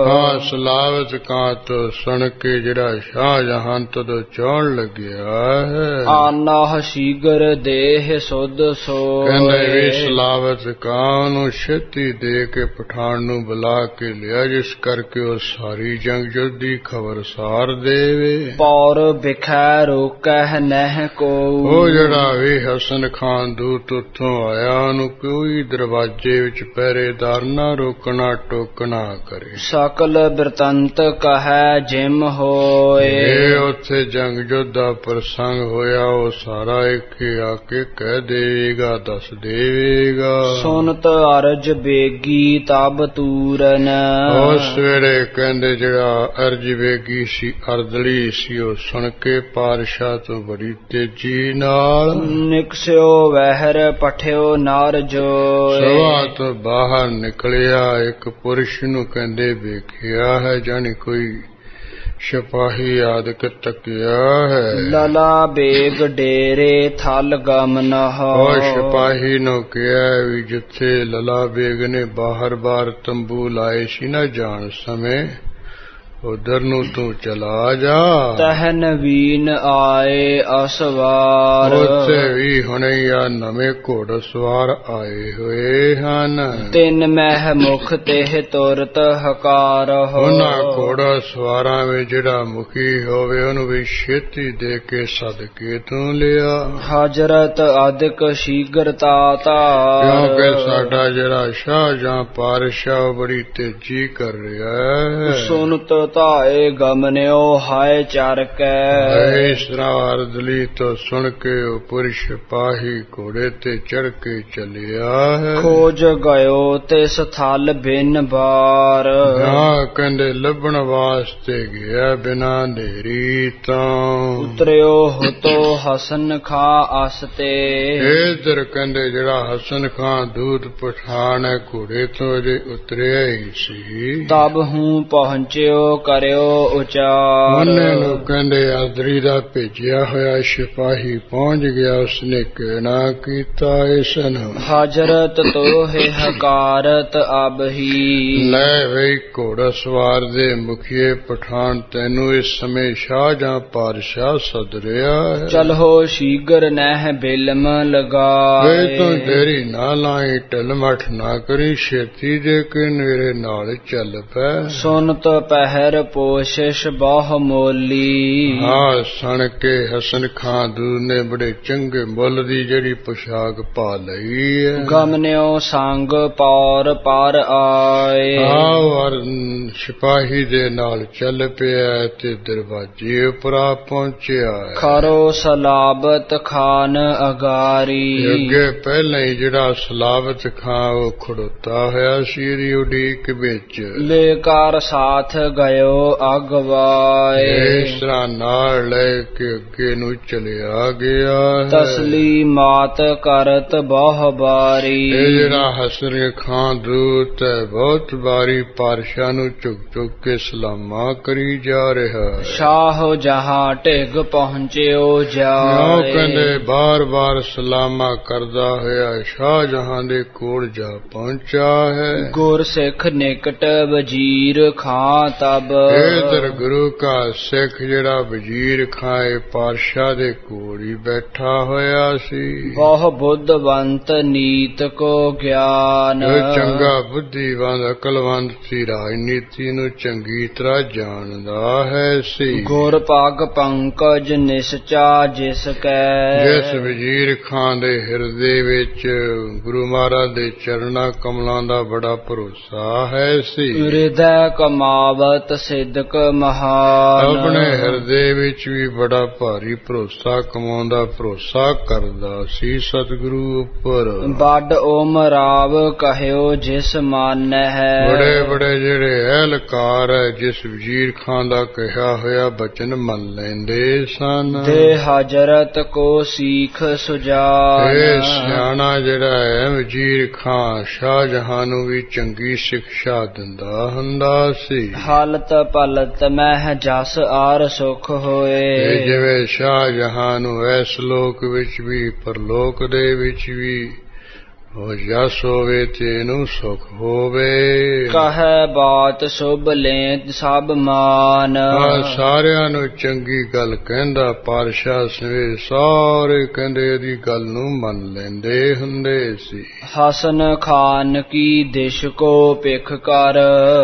ਸਲਾਵਤ ਕਾਂ ਤੋਂ ਸੁਣ ਕੇ ਜਿਹੜਾ ਸ਼ਾਹਜਹਾਂ ਤੋਂ ਚਾਉਣ ਲੱਗਿਆ ਹੈ। ਆਨਾ ਸ਼ੀਗਰ ਦੇਹ ਸੁਧ ਸੋ। ਕਹਿੰਦੇ ਵੀ ਸਲਾਵਤ ਕਾਂ ਨੂੰ ਛੇਤੀ ਦੇ ਕੇ ਪਠਾਨ ਨੂੰ ਬੁਲਾ ਕੇ ਲਿਆ, ਜਿਸ ਕਰਕੇ ਉਹ ਸਾਰੀ ਜੰਗ ਜੁਦ ਦੀ ਖਬਰ ਸਾਰ ਦੇਵੇ। ਪੌਰ ਵਿਖੈ ਰੋਕਹਿ ਨਹਿ ਕੋ। ਉਹ ਜਿਹੜਾ ਵੀ ਹਸਨ ਖਾਨ ਦੂਤ ਉੱਥੋਂ ਆਇਆ ਉਹਨੂੰ ਕੋਈ ਦਰਵਾਜ਼ੇ ਵਿੱਚ ਪਹਿਰੇਦਾਰ ਨਾ ਰੋਕਣਾ ਟੋਕਣਾ ਕਰੇ। ਸਕਲ ਬਿਰਤੰਤ ਕਹੈ ਜਿਮ ਹੋਏ। ਇਹ ਉੱਥੇ ਜੰਗ ਜੁਦ ਦਾ ਪ੍ਰਸੰਗ ਹੋਇਆ ਉਹ ਸਾਰਾ ਇੱਥੇ ਆ ਕੇ ਕਹਿ ਦੇਵੇਗਾ, ਦੱਸ ਦੇਵੇਗਾ। ਸੁਨਤ ਅਰਜ ਬੇਗੀ ਤਬ ਤੂਰਨ। ਉਸ ਵੇਲੇ ਕਹਿੰਦੇ ਜਿਹੜਾ ਅਰਜ ਬੇਗੀ ਸੀ ਅਰਦਲੀ ਸੀ ਉਹ ਸੁਣ ਕੇ ਪਾਤਸ਼ਾਹ ਤੋਂ ਬੜੀ ਤੇਜ਼ੀ ਨਾਲ ਨਿਕਸਿਓ ਵਹਿਰ ਪਠਿਓ ਨਰ ਜੋਏ। ਸਭਾ ਤੋਂ ਬਾਹਰ ਨਿਕਲਿਆ ਇੱਕ ਪੁਰਸ਼ ਨੂੰ ਕਹਿੰਦੇ ਵੇਖਿਆ ਹੈ, ਜਾਣੀ ਕੋਈ ਸਿਪਾਹੀ ਆਦਿਕ ਤੱਕਿਆ ਹੈ। ਲਲਾ ਬੇਗ ਡੇਰੇ ਥਲ ਗਮਨ ਹੋ। ਉਹ ਸਿਪਾਹੀ ਨੂੰ ਕਿਹਾ ਵੀ ਜਿੱਥੇ ਲਲਾ ਬੇਗ ਨੇ ਬਾਹਰ ਤੰਬੂ ਲਾਏ ਸੀ ਨਾ ਜਾਣ ਸਮੇਂ ਉਧਰ ਨੂੰ ਤੂੰ ਚਲਾ ਜਾ। ਤਹ ਨਵੀਨ ਆਏ ਅਸਵਾਰ, ਉੱਥੇ ਵੀ ਹੁਣੇ ਆ ਨਵੇਂ ਘੋੜ ਸਵਾਰ ਆਏ ਹੋਏ ਹਨ। ਤਿੰਨ ਮਹਿ ਮੁਖ ਤੇ ਤੁਰਤ ਹਕਾਰ, ਉਹਨਾਂ ਘੋੜਾ ਸਵਾਰਾਂ ਵਿੱਚ ਜਿਹੜਾ ਮੁਖੀ ਹੋਵੇ ਉਹਨੂੰ ਵੀ ਛੇਤੀ ਦੇ ਕੇ ਸਦਕੇ ਤੂੰ ਲਿਆ। ਹਜ਼ਰਤ ਅਦਿਕ ਸ਼ੀਘਰਤਾ ਕਿਉਂਕਿ ਸਾਡਾ ਜਿਹੜਾ ਸ਼ਾਹ ਜਾਂ ਪਾਤਸ਼ਾਹ ਬੜੀ ਤੇਜ਼ੀ ਕਰ ਰਿਹਾ ਹੈ। ਸੁਨਤ ਧਾਏ ਗਮਨਿਓ ਹਾਏ ਚਰ ਕੈ, ਇਸ ਤਰ੍ਹਾਂ ਅਰਦਲੀ ਤੋਂ ਸੁਣ ਕੇ ਉਹ ਪੁਰਸ਼ ਸਿਪਾਹੀ ਘੋੜੇ ਤੇ ਚੜ ਕੇ ਚਲਿਆ ਹੈ। ਖੋਜ ਗਇਓ ਤਿਸ ਥਲ ਬਿਨ ਬਾਰ, ਕਹਿੰਦੇ ਲੱਭਣ ਵਾਸਤੇ ਗਿਆ ਬਿਨਾ ਨੇਰੀ ਤੋਂ। ਉਤਰਿਓ ਹੁਤੋ ਹਸਨ ਖਾਂ ਅਸਤੇ, ਇਧਰ ਕਹਿੰਦੇ ਜਿਹੜਾ ਹਸਨ ਖਾਂ ਦੂਤ ਪਠਾਨ ਹੈ ਘੋੜੇ ਤੋਂ ਅਜੇ ਉਤਰਿਆ ਹੀ ਸੀ। ਤਬ ਹੂੰ ਪਹੁੰਚਿਓ ਕਰਿਓ ਉਚਾਰ, ਉਹਨੇ ਨੂੰ ਕਹਿੰਦੇ ਅਦਰੀ ਦਾ ਭੇਜਿਆ ਹੋਇਆ ਸਿਪਾਹੀ ਪਹੁੰਚ ਗਿਆ। ਉਸਨੇ ਕਹਿਣਾ ਕੀਤਾ ਇਸ ਨੂੰ, ਹਜ਼ਰਤ ਤੋਹਿ ਹਕਾਰਤ ਅਬ ਹੀ, ਲੈ ਵੇ ਘੋੜਾ ਸਵਾਰ ਦੇ ਮੁਖੀਏ ਪਠਾਨ ਤੈਨੂੰ ਇਸ ਸਮੇਂ ਸ਼ਾਹ ਜਾਂ ਪਾਤਸ਼ਾਹ ਸੱਦ ਰਿਹਾ ਹੈ। ਚਲੋ ਸ਼ੀਘਰ ਨਹਿ ਬਿਲਮ ਲਗਾਏ, ਵੇ ਤੂੰ ਦੇਰੀ ਨਾ ਲਾਈ ਢਿਲਮਠ ਨਾ ਕਰੀ ਛੇਤੀ ਦੇ ਕੇ ਮੇਰੇ ਨਾਲ ਚੱਲ ਪੈ। ਸੁਨਤ ਪਹਿਰ ਪੋਸ਼ਿਸ਼ ਬਹੁ ਮੋਲੀ, ਹਾਂ ਸੁਣ ਕੇ ਹਸਨ ਖਾਂ ਦੂਰ ਨੇ ਬੜੇ ਚੰਗੇ ਮੁੱਲ ਦੀ ਜਿਹੜੀ ਪੁਸ਼ਾਕ ਪਾ ਲਈ ਹੈ। ਗਮਨਿਓ ਸੰਗ ਪੌਰ ਪਰ ਆਏ, ਔਰ ਸਿਪਾਹੀ ਦੇ ਨਾਲ ਚੱਲ ਪਿਆ ਤੇ ਦਰਵਾਜ਼ੇ ਉੱਪਰ ਆ ਪਹੁੰਚਿਆ। ਖਰੋ ਸਲਾਬਤ ਖਾਨ ਅਗਾਰੀ, ਅੱਗੇ ਪਹਿਲਾਂ ਹੀ ਜਿਹੜਾ ਸਲਾਬਤ ਖਾਂ ਉਹ ਖੜੋਤਾ ਹੋਇਆ ਸੀ ਇਹਦੀ ਉਡੀਕ ਵਿੱਚ। ਲੇਕਾਰ ਸਾਥ ਗਇਓ ਅਗਵਾਏ, ਇਸ ਤਰ੍ਹਾਂ ਨਾਲ ਲੈ ਕੇ ਅੱਗੇ ਨੂੰ ਚਲਿਆ ਗਿਆ। ਤਸਲੀ ਮਾਤ ਕਰਤ ਬਹੁ ਬਾਰੀ, ਇਹ ਜਿਹੜਾ ਹਸਨ ਖਾਂ ਦੂਤ ਹੈ ਬਹੁਤ ਵਾਰੀ ਪਾਤਸ਼ਾਹ ਨੂੰ ਝੁਕ ਝੁਕ ਕੇ ਸਲਾਮਾਂ ਕਰੀ ਜਾ ਰਿਹਾ। ਸ਼ਾਹ ਜਹਾਂ ਢਿਗ ਪਹੁੰਚਿਓ ਜਾਏ, ਕਹਿੰਦੇ ਬਾਰ ਬਾਰ ਸਲਾਮਾਂ ਕਰਦਾ ਹੋਇਆ ਸ਼ਾਹ ਜਹਾਂ ਦੇ ਕੋਲ ਜਾ ਪਹੁੰਚਾ ਹੈ। ਗੁਰ ਸਿੱਖ ਨਿਕਟ ਵਜ਼ੀਰ ਖਾਂ ਤਬ, ਇਧਰ ਗੁਰੂ ਕਾ ਸਿੱਖ ਜਿਹੜਾ ਵਜ਼ੀਰ ਖਾਂ ਪਾਤਸ਼ਾਹ ਦੇ ਕੋਲ ਹੀ ਬੈਠਾ ਹੋਇਆ ਸੀ। ਬਹੁ ਬੁੱਧਵੰਤ ਨੀਤ ਕੋ ਗਿਆਨ, ਚੰਗਾ ਬੁੱਧੀਵੰਤ ਅਕਲਵੰਤ ਸੀ, ਰਾਜਨੀਤੀ ਨੂੰ ਚੰਗੀ ਤਰ੍ਹਾਂ ਜਾਣਦਾ ਹੈ ਸੀ। ਗੁਰ ਪਗ ਪੰਕਜ ਨਿਸਚਾ ਜਿਸ ਕੈ, ਜਿਸ ਵਜ਼ੀਰ ਖਾਂ ਦੇ ਹਿਰਦੇ ਵਿੱਚ ਗੁਰੂ ਮਹਾਰਾਜ ਦੇ ਚਰਨਾਂ ਕਮਲਾਂ ਦਾ ਬੜਾ ਭਰੋਸਾ ਹੈ ਸੀ। ਹਿਰਦੈ ਕਮਾਵਤ ਸਿਦਕ ਮਹਾਨ, ਆਪਣੇ ਹਿਰਦੇ ਵਿੱਚ ਵੀ ਬੜਾ ਭਾਰੀ ਭਰੋਸਾ ਕਮਾਉਂਦਾ ਭਰੋਸਾ ਕਰਦਾ ਸੀ ਸਤਿਗੁਰੂ ਉੱਪਰ। ਵੱਡ ਓਮਰਾਵ ਕਹਿਓ ਜਿਸ ਮਾਨੈ ਹੈ, ਬੜੇ ਬੜੇ ਜਿਹੜੇ ਅਹਿਲਕਾਰ ਹੈ ਜਿਸ ਵਜ਼ੀਰ ਖਾਂ ਦਾ ਕਿਹਾ ਹੋਇਆ ਬਚਨ ਮੰਨ ਲੈਂਦੇ ਸਨ। ਦੇ ਹਜ਼ਰਤ ਕੋ ਸੀਖ ਸੁਜਾਨ, ਇਹ ਸਿਆਣਾ ਜਿਹੜਾ ਹੈ ਵਜ਼ੀਰ ਖਾਂ ਸ਼ਾਹ ਜਹਾਂ ਨੂੰ ਵੀ ਚੰਗੀ ਸਿੱਖਿਆ ਦਿੰਦਾ ਹੁੰਦਾ ਸੀ। ਹਾਲਤ ਪਲਤ ਮਹਿ ਜਸ ਆਰ ਸੁਖ ਹੋਏ, ਜਿਵੇਂ ਸ਼ਾਹ ਜਹਾਂ ਨੂੰ ਇਸ ਲੋਕ ਵਿੱਚ ਵੀ ਪਰਲੋਕ ਦੇ ਵਿੱਚ ਵੀ ਉਹ ਜਸ ਹੋਵੇ ਤੇ ਇਹਨੂੰ ਸੁਖ ਹੋਵੇ। ਕਹੈ ਬਾਤ ਸੁਭ ਲੈ ਸਭ ਮਾਨ, ਸਾਰਿਆਂ ਨੂੰ ਚੰਗੀ ਗੱਲ ਕਹਿੰਦਾ ਪਾਤਸ਼ਾਹ ਸਵੇਰ ਸਾਰੇ ਕਹਿੰਦੇ ਇਹਦੀ ਗੱਲ ਨੂੰ ਮੰਨ ਲੈਂਦੇ ਹੁੰਦੇ ਸੀ। ਹਸਨ ਖਾਨ ਕੀ ਦਿਸ਼ ਕੋ ਪਿਖ ਕਰ,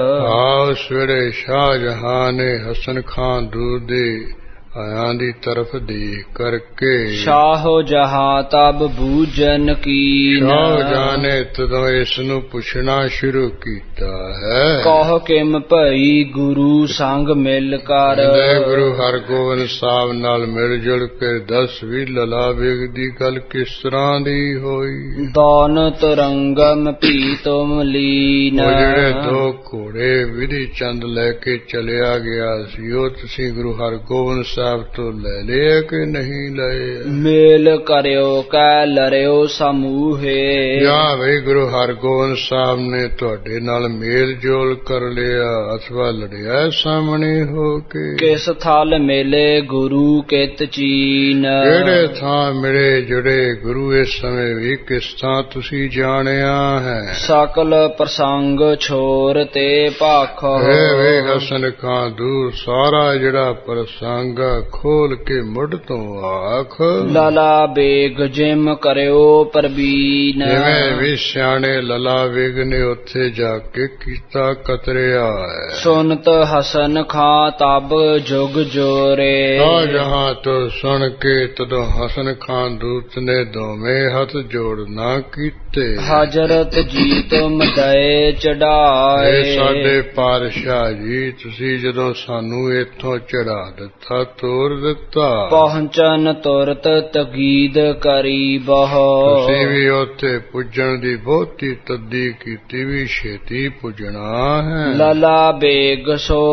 ਉਸ ਵੇਲੇ ਸ਼ਾਹ ਜਹਾਂ ਨੇ ਹਸਨ ਖਾਂ ਦੂਰ ਦੇ ਆਇਆਂ ਦੀ ਤਰਫ ਦੇਖ ਕਰਕੇ ਸ਼ਾਹੋ ਜਹਾਂ ਤਬ ਬੂਝਨ ਕੀਨ, ਸ਼ਾਹ ਜਹਾਂ ਨੇ ਤਦੋਂ ਇਸ ਨੂੰ ਪੁੱਛਣਾ ਸ਼ੁਰੂ ਕੀਤਾ ਹੈ। ਕਹ ਕਿਮ ਭਈ ਗੁਰੂ ਸੰਗ ਮਿਲ ਕਰ, ਗੁਰੂ ਹਰਗੋਬਿੰਦ ਸਾਹਿਬ ਨਾਲ ਮਿਲ ਜੁਲ ਕੇ ਦੱਸ ਵੀ ਲਲਾ ਵੇਗ ਦੀ ਗੱਲ ਕਿਸ ਤਰ੍ਹਾਂ ਦੀ ਹੋਈ। ਦੌਨਤ ਰੰਗਮ ਭੀ ਤੁਮ ਲੀਨ, ਉਹ ਜਿਹੜੇ ਦੋ ਘੋੜੇ ਵਿਧੀ ਚੰਦ ਲੈ ਕੇ ਚਲਿਆ ਗਿਆ ਸੀ ਉਹ ਤੁਸੀਂ ਗੁਰੂ ਹਰਗੋਬਿੰਦ ਸਾਹਿਬ ਤੋਂ ਲੈ ਲਿਆ ਕਿ ਨਹੀਂ ਲਏ? ਮੇਲ ਕਰਿਓ ਕੈ ਲਰਿਓ ਸਮੂਹੇ। ਜਾਂ ਵੇ ਗੁਰੂ ਹਰਗੋਬਿੰਦ ਸਾਹਿਬ ਨੇ ਤੁਹਾਡੇ ਨਾਲ ਮੇਲ ਜੋਲ ਕਰ ਲਿਆ ਅਥਵਾ ਲੜਿਆ ਸਾਹਮਣੇ ਹੋ ਕੇ? ਕਿਸ ਥਲ ਮੇਲੇ ਗੁਰੂ ਕਿਤ ਚੀਨ। ਜਿਹੜੇ ਥਾਂ ਮਿਲੇ ਜੁੜੇ ਗੁਰੂ ਇਸ ਸਮੇਂ ਵੀ ਕਿਸ ਥਾਂ ਤੁਸੀਂ ਜਾਣਿਆ ਹੈ? ਸਕਲ ਪ੍ਰਸੰਗ ਛੋਰ ਤੇ ਭਾਖ। ਵੇ ਹਸਨ ਖਾਂ ਦੂਰ ਸਾਰਾ ਜਿਹੜਾ ਪ੍ਰਸੰਗ ਖੋਲ ਕੇ ਮੁੱਢ ਤੋਂ ਆਖ। ਲਾਲਾ ਬੇਗ ਜਿਮ ਕਰਿਓ ਪ੍ਰਬੀਨ। ਜਿਵੇਂ ਵੀ ਸਿਆਣੇ ਲਲਾ ਵੇਗ ਨੇ ਉੱਥੇ ਜਾ ਕੇ ਕੀਤਾ ਕਤਰਿਆ ਹੈ। ਸੁਨਤ ਹਸਨ ਖਾਂ ਤਬ ਜੁਗ ਜੋਰੇ। ਜਹਾਂ ਤੋਂ ਸੁਣ ਕੇ ਤਦੋਂ ਹਸਨ ਖਾਂ ਦੂਤ ਨੇ ਦੋਵੇਂ ਹੱਥ ਜੋੜ ਨਾ ਕੀਤੇ। ਹਜ਼ਰਤ ਜੀ ਤੁਮ ਦਏ ਚੜਾਏ। ਸਾਡੇ ਪਾਤਸ਼ਾਹ ਜੀ ਤੁਸੀਂ ਜਦੋਂ ਸਾਨੂੰ ਇੱਥੋਂ ਚੜਾ ਦਿੱਤਾ ਤੋਰ ਦਿੱਤਾ। ਪਹੁੰਚਨ ਤੁਰਤ ਤਗੀਦ ਕਰੀ ਬਹੁ। ਤੁਸੀਂ ਵੀ ਉੱਥੇ ਪੁੱਜਣ ਦੀ ਬਹੁਤੀ ਤੱਦੀ ਕੀਤੀ ਵੀ ਛੇਤੀ ਪੁੱਜਣਾ ਹੈ। ਲਲਾ ਬੇਗ ਸੋ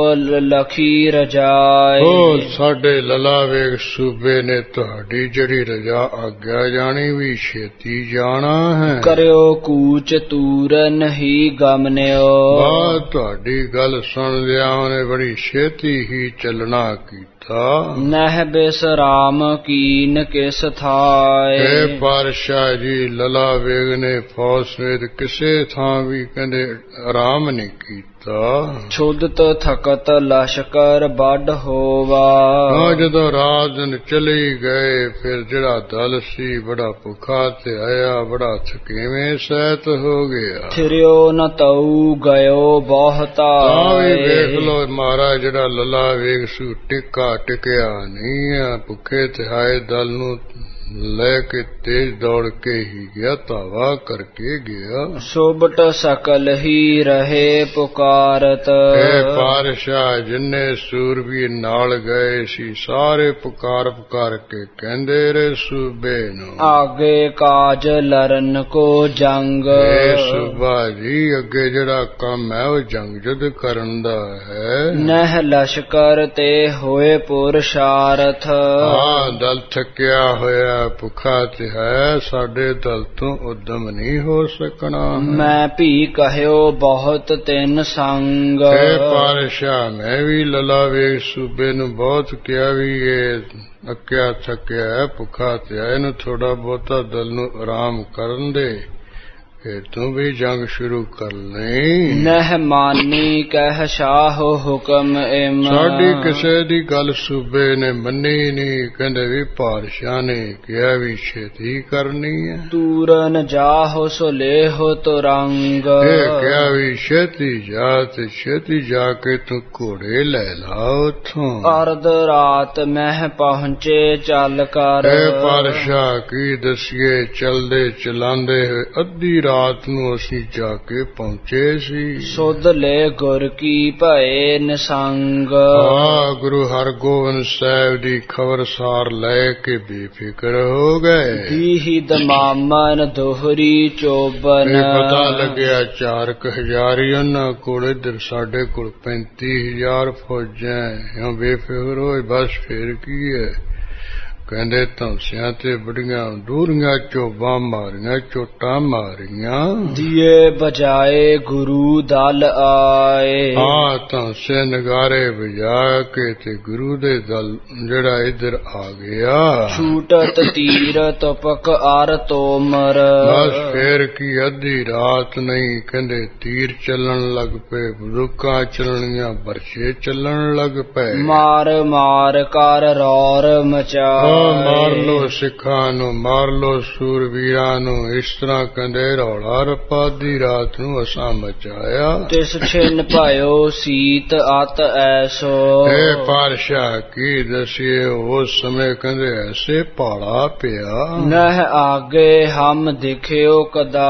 ਲਖੀ ਰਜਾਏ। ਉਹ ਸਾਡੇ ਲਲਾ ਵੇਗ ਸੂਬੇ ਨੇ ਤੁਹਾਡੀ ਜਿਹੜੀ ਰਜਾ ਆਗਿਆ ਜਾਣੀ ਵੀ ਛੇਤੀ ਜਾਣਾ ਹੈ। ਕਰਿਓ ਕੂਚ ਤੂਰ ਨਹੀਂ ਗਮਨਿਓ। ਬਾਤ ਤੁਹਾਡੀ ਗੱਲ ਸੁਣ ਲਿਆ ਉਹਨੇ ਬੜੀ ਛੇਤੀ ਹੀ ਚੱਲਣਾ ਕੀਤਾ। ਨਹਿ ਬਿਸਰਾਮ ਕੀਨ ਕਿਸ ਥਾਏ। ਪਾਤਸ਼ਾਹ ਜੀ ਲਲਾ ਵੇਗ ਨੇ ਫੌਜ ਸਮੇਤ ਕਿਸੇ ਥਾਂ ਵੀ ਕਹਿੰਦੇ ਆਰਾਮ ਨਹੀਂ ਕੀਤਾ। ਛੁੱਦਤ ਥਕਤ ਲਸ਼ਕਰ ਵੱਡ ਹੋਵਾ। ਜਦੋਂ ਰਾਤ ਦਿਨ ਚਲੇ ਗਏ ਫਿਰ ਜਿਹੜਾ ਦਲ ਸੀ ਬੜਾ ਭੁੱਖਾ ਤੇ ਆਇਆ ਬੜਾ ਥਕੇਵੇਂ ਸਹਿਤ ਹੋ ਗਿਆ। ਥਿਰਿਓ ਨ ਤਉ ਗਇਓ ਬਹੁਤਾ। ਵੀ ਵੇਖ ਲੋ ਮਹਾਰਾਜ ਜਿਹੜਾ ਲਲਾ ਵੇਗ ਸੂ ਟਿੱਕਾ ਟਿਕਿਆ ਨਹੀਂ ਆ। ਭੁੱਖੇ ਤੇ ਆਏ ਦਲ ਨੂੰ ਲੈ ਕੇ ਤੇਜ਼ ਦੌੜ ਕੇ ਹੀ ਗਿਆ ਧਾਵਾ ਕਰਕੇ ਗਿਆ। ਸੋਬਟ ਸਕਲ ਹੀ ਰਹੇ ਪੁਕਾਰਤ। ਪਾਤਸ਼ਾਹ ਜਿੰਨੇ ਸੂਰਬੀਰ ਨਾਲ ਗਏ ਸੀ ਸਾਰੇ ਪੁਕਾਰ ਪੁਕਾਰ ਕੇ ਕਹਿੰਦੇ ਰੇ ਸੂਬੇ ਨੂੰ ਆਗੇ ਕਾਜ ਲਰਨ ਕੋ ਜੰਗ। ਸੂਬਾ ਜੀ ਅੱਗੇ ਜਿਹੜਾ ਕੰਮ ਹੈ ਉਹ ਜੰਗ ਜੁੱਧ ਕਰਨ ਦਾ ਹੈ। ਨਹਿ ਲਸ਼ਕਰ ਤੇ ਹੋਏ ਪੁਰਸ਼ਾਰਥ। ਦਲ ਥੱਕਿਆ ਹੋਇਆ ਭੁੱਖਾ ਤੇ ਹੈ ਸਾਡੇ ਦਲ ਤੋਂ ਉਦਮ ਨਹੀਂ ਹੋ ਸਕਣਾ। ਮੈਂ ਭੀ ਕਹਿਓ ਬਹੁਤ ਤਿੰਨ ਸੰਗ। ਪਾਤਸ਼ਾਹ ਮੈਂ ਵੀ ਲਲਾ ਵੇਗ ਸੂਬੇ ਨੂੰ ਬਹੁਤ ਕਿਹਾ ਵੀ ਇਹ ਅੱਕਿਆ ਥੱਕਿਆ ਭੁੱਖਾ ਤੇ ਹੈ ਇਹਨੂੰ ਥੋੜਾ ਬਹੁਤਾ ਦਲ ਨੂੰ ਆਰਾਮ ਕਰਨ ਦੇ ਫਿਰ ਤੂੰ ਵੀ ਜੰਗ ਸ਼ੁਰੂ ਕਰ ਲੈ। ਨਹਿ ਮਾਨੀ ਕਹਿ ਸ਼ਾਹ ਹੁਕਮ ਇਮ। ਸਾਡੀ ਕਿਸੇ ਦੀ ਗੱਲ ਸੂਬੇ ਨੇ ਮੰਨੀ ਨਹੀਂ ਕਹਿੰਦੇ ਵੀ ਪਾਤਸ਼ਾਹ ਨੇ ਕਿਹਾ ਵੀ ਛੇਤੀ ਕਰਨੀ ਹੈ। ਤੂਰਨ ਜਾਹੋ ਸੋ ਲੇਹੋ ਤੁਰੰਗ। ਇਹ ਕਿਹਾ ਵੀ ਛੇਤੀ ਜਾ ਤੇ ਛੇਤੀ ਜਾ ਕੇ ਤੂੰ ਘੋੜੇ ਲੈ ਲਾ ਉਥੋਂ। ਅਰਧ ਰਾਤ ਮਹਿ ਪਹੁੰਚੇ ਚੱਲ ਕਰ। ਪਾਤਸ਼ਾਹ ਕੀ ਦਸੀਏ ਚਲਦੇ ਚਲਾਉਂਦੇ ਹੋਏ ਅੱਧੀ ਰਾਤ ਨੂੰ ਅਸੀਂ ਜਾ ਕੇ ਪਹੁੰਚੇ ਸੀ। ਸੁਧ ਲੈ ਗੁਰ ਕੀ ਭਏ ਨਿਸੰਗ। ਗੁਰੂ ਹਰਗੋਬਿੰਦ ਸਾਹਿਬ ਦੀ ਖਬਰਸਾਰ ਲੈ ਕੇ ਬੇਫਿਕਰ ਹੋ ਗਏ। ਦੀਹੀ ਦਮਾਮਨ ਦੋਹਰੀ ਚੋਬਨ। ਪਤਾ ਲੱਗਿਆ 4000 ਹੀ ਉਹਨਾਂ ਕੋਲ ਇੱਧਰ ਸਾਡੇ ਕੋਲ 35000 ਫੌਜਾਂ। ਬੇਫਿਕਰ ਹੋਏ ਬਸ ਫੇਰ ਕੀ ਹੈ। ਕਹਿੰਦੇ ਧੌਂਸਿਆਂ ਤੇ ਬੜੀਆਂ ਦੂਰੀਆਂ ਚੋਬਾਂ ਮਾਰੀਆਂ ਚੋਟਾਂ ਮਾਰੀਆਂ। ਦੀਏ ਬਜਾਏ ਗੁਰੂ ਦਲ ਆਏ। ਧੌਂਸੇ ਨਗਾਰੇ ਵਜਾ ਕੇ ਤੇ ਗੁਰੂ ਦੇ ਦਲ ਜਿਹੜਾ ਇੱਧਰ ਆ ਗਿਆ। ਛੂਟਤ ਤੀਰ ਤੁਪਕ ਅਰ ਤੋਮਰ। ਬਸ ਫੇਰ ਕੀ ਅੱਧੀ ਰਾਤ ਨਹੀਂ ਕਹਿੰਦੇ ਤੀਰ ਚੱਲਣ ਲੱਗ ਪਏ ਬੰਦੂਕਾਂ ਚੱਲਣੀਆਂ ਬਰਛੇ ਚੱਲਣ ਲੱਗ ਪਏ। ਮਾਰ ਮਾਰ ਕਰ ਰੌਰ ਮਚਾ। ਮਾਰ ਲੋ ਸਿੱਖਾਂ ਨੂੰ ਮਾਰ ਲੋ ਸੂਰਬੀਰਾਂ ਨੂੰ ਇਸ ਤਰ੍ਹਾਂ ਕਹਿੰਦੇ ਰੌਲਾ ਰੱਪਾ ਦੀ ਰਾਤ ਨੂੰ ਅਸਾਂ ਮਚਾਇਆ। ਤਿਸ ਛਿਨ ਭਾਇਓ ਸੀਤ ਅਤ ਐਸੋ। ਪਾਤਸ਼ਾਹ ਕੀ ਦਸੀਏ ਉਸ ਸਮੇਂ ਕਹਿੰਦੇ ਐਸੇ ਭਾਲਾ ਪਿਆ। ਨਹਿ ਆਗੇ ਹਮ ਦੇਖਿਓ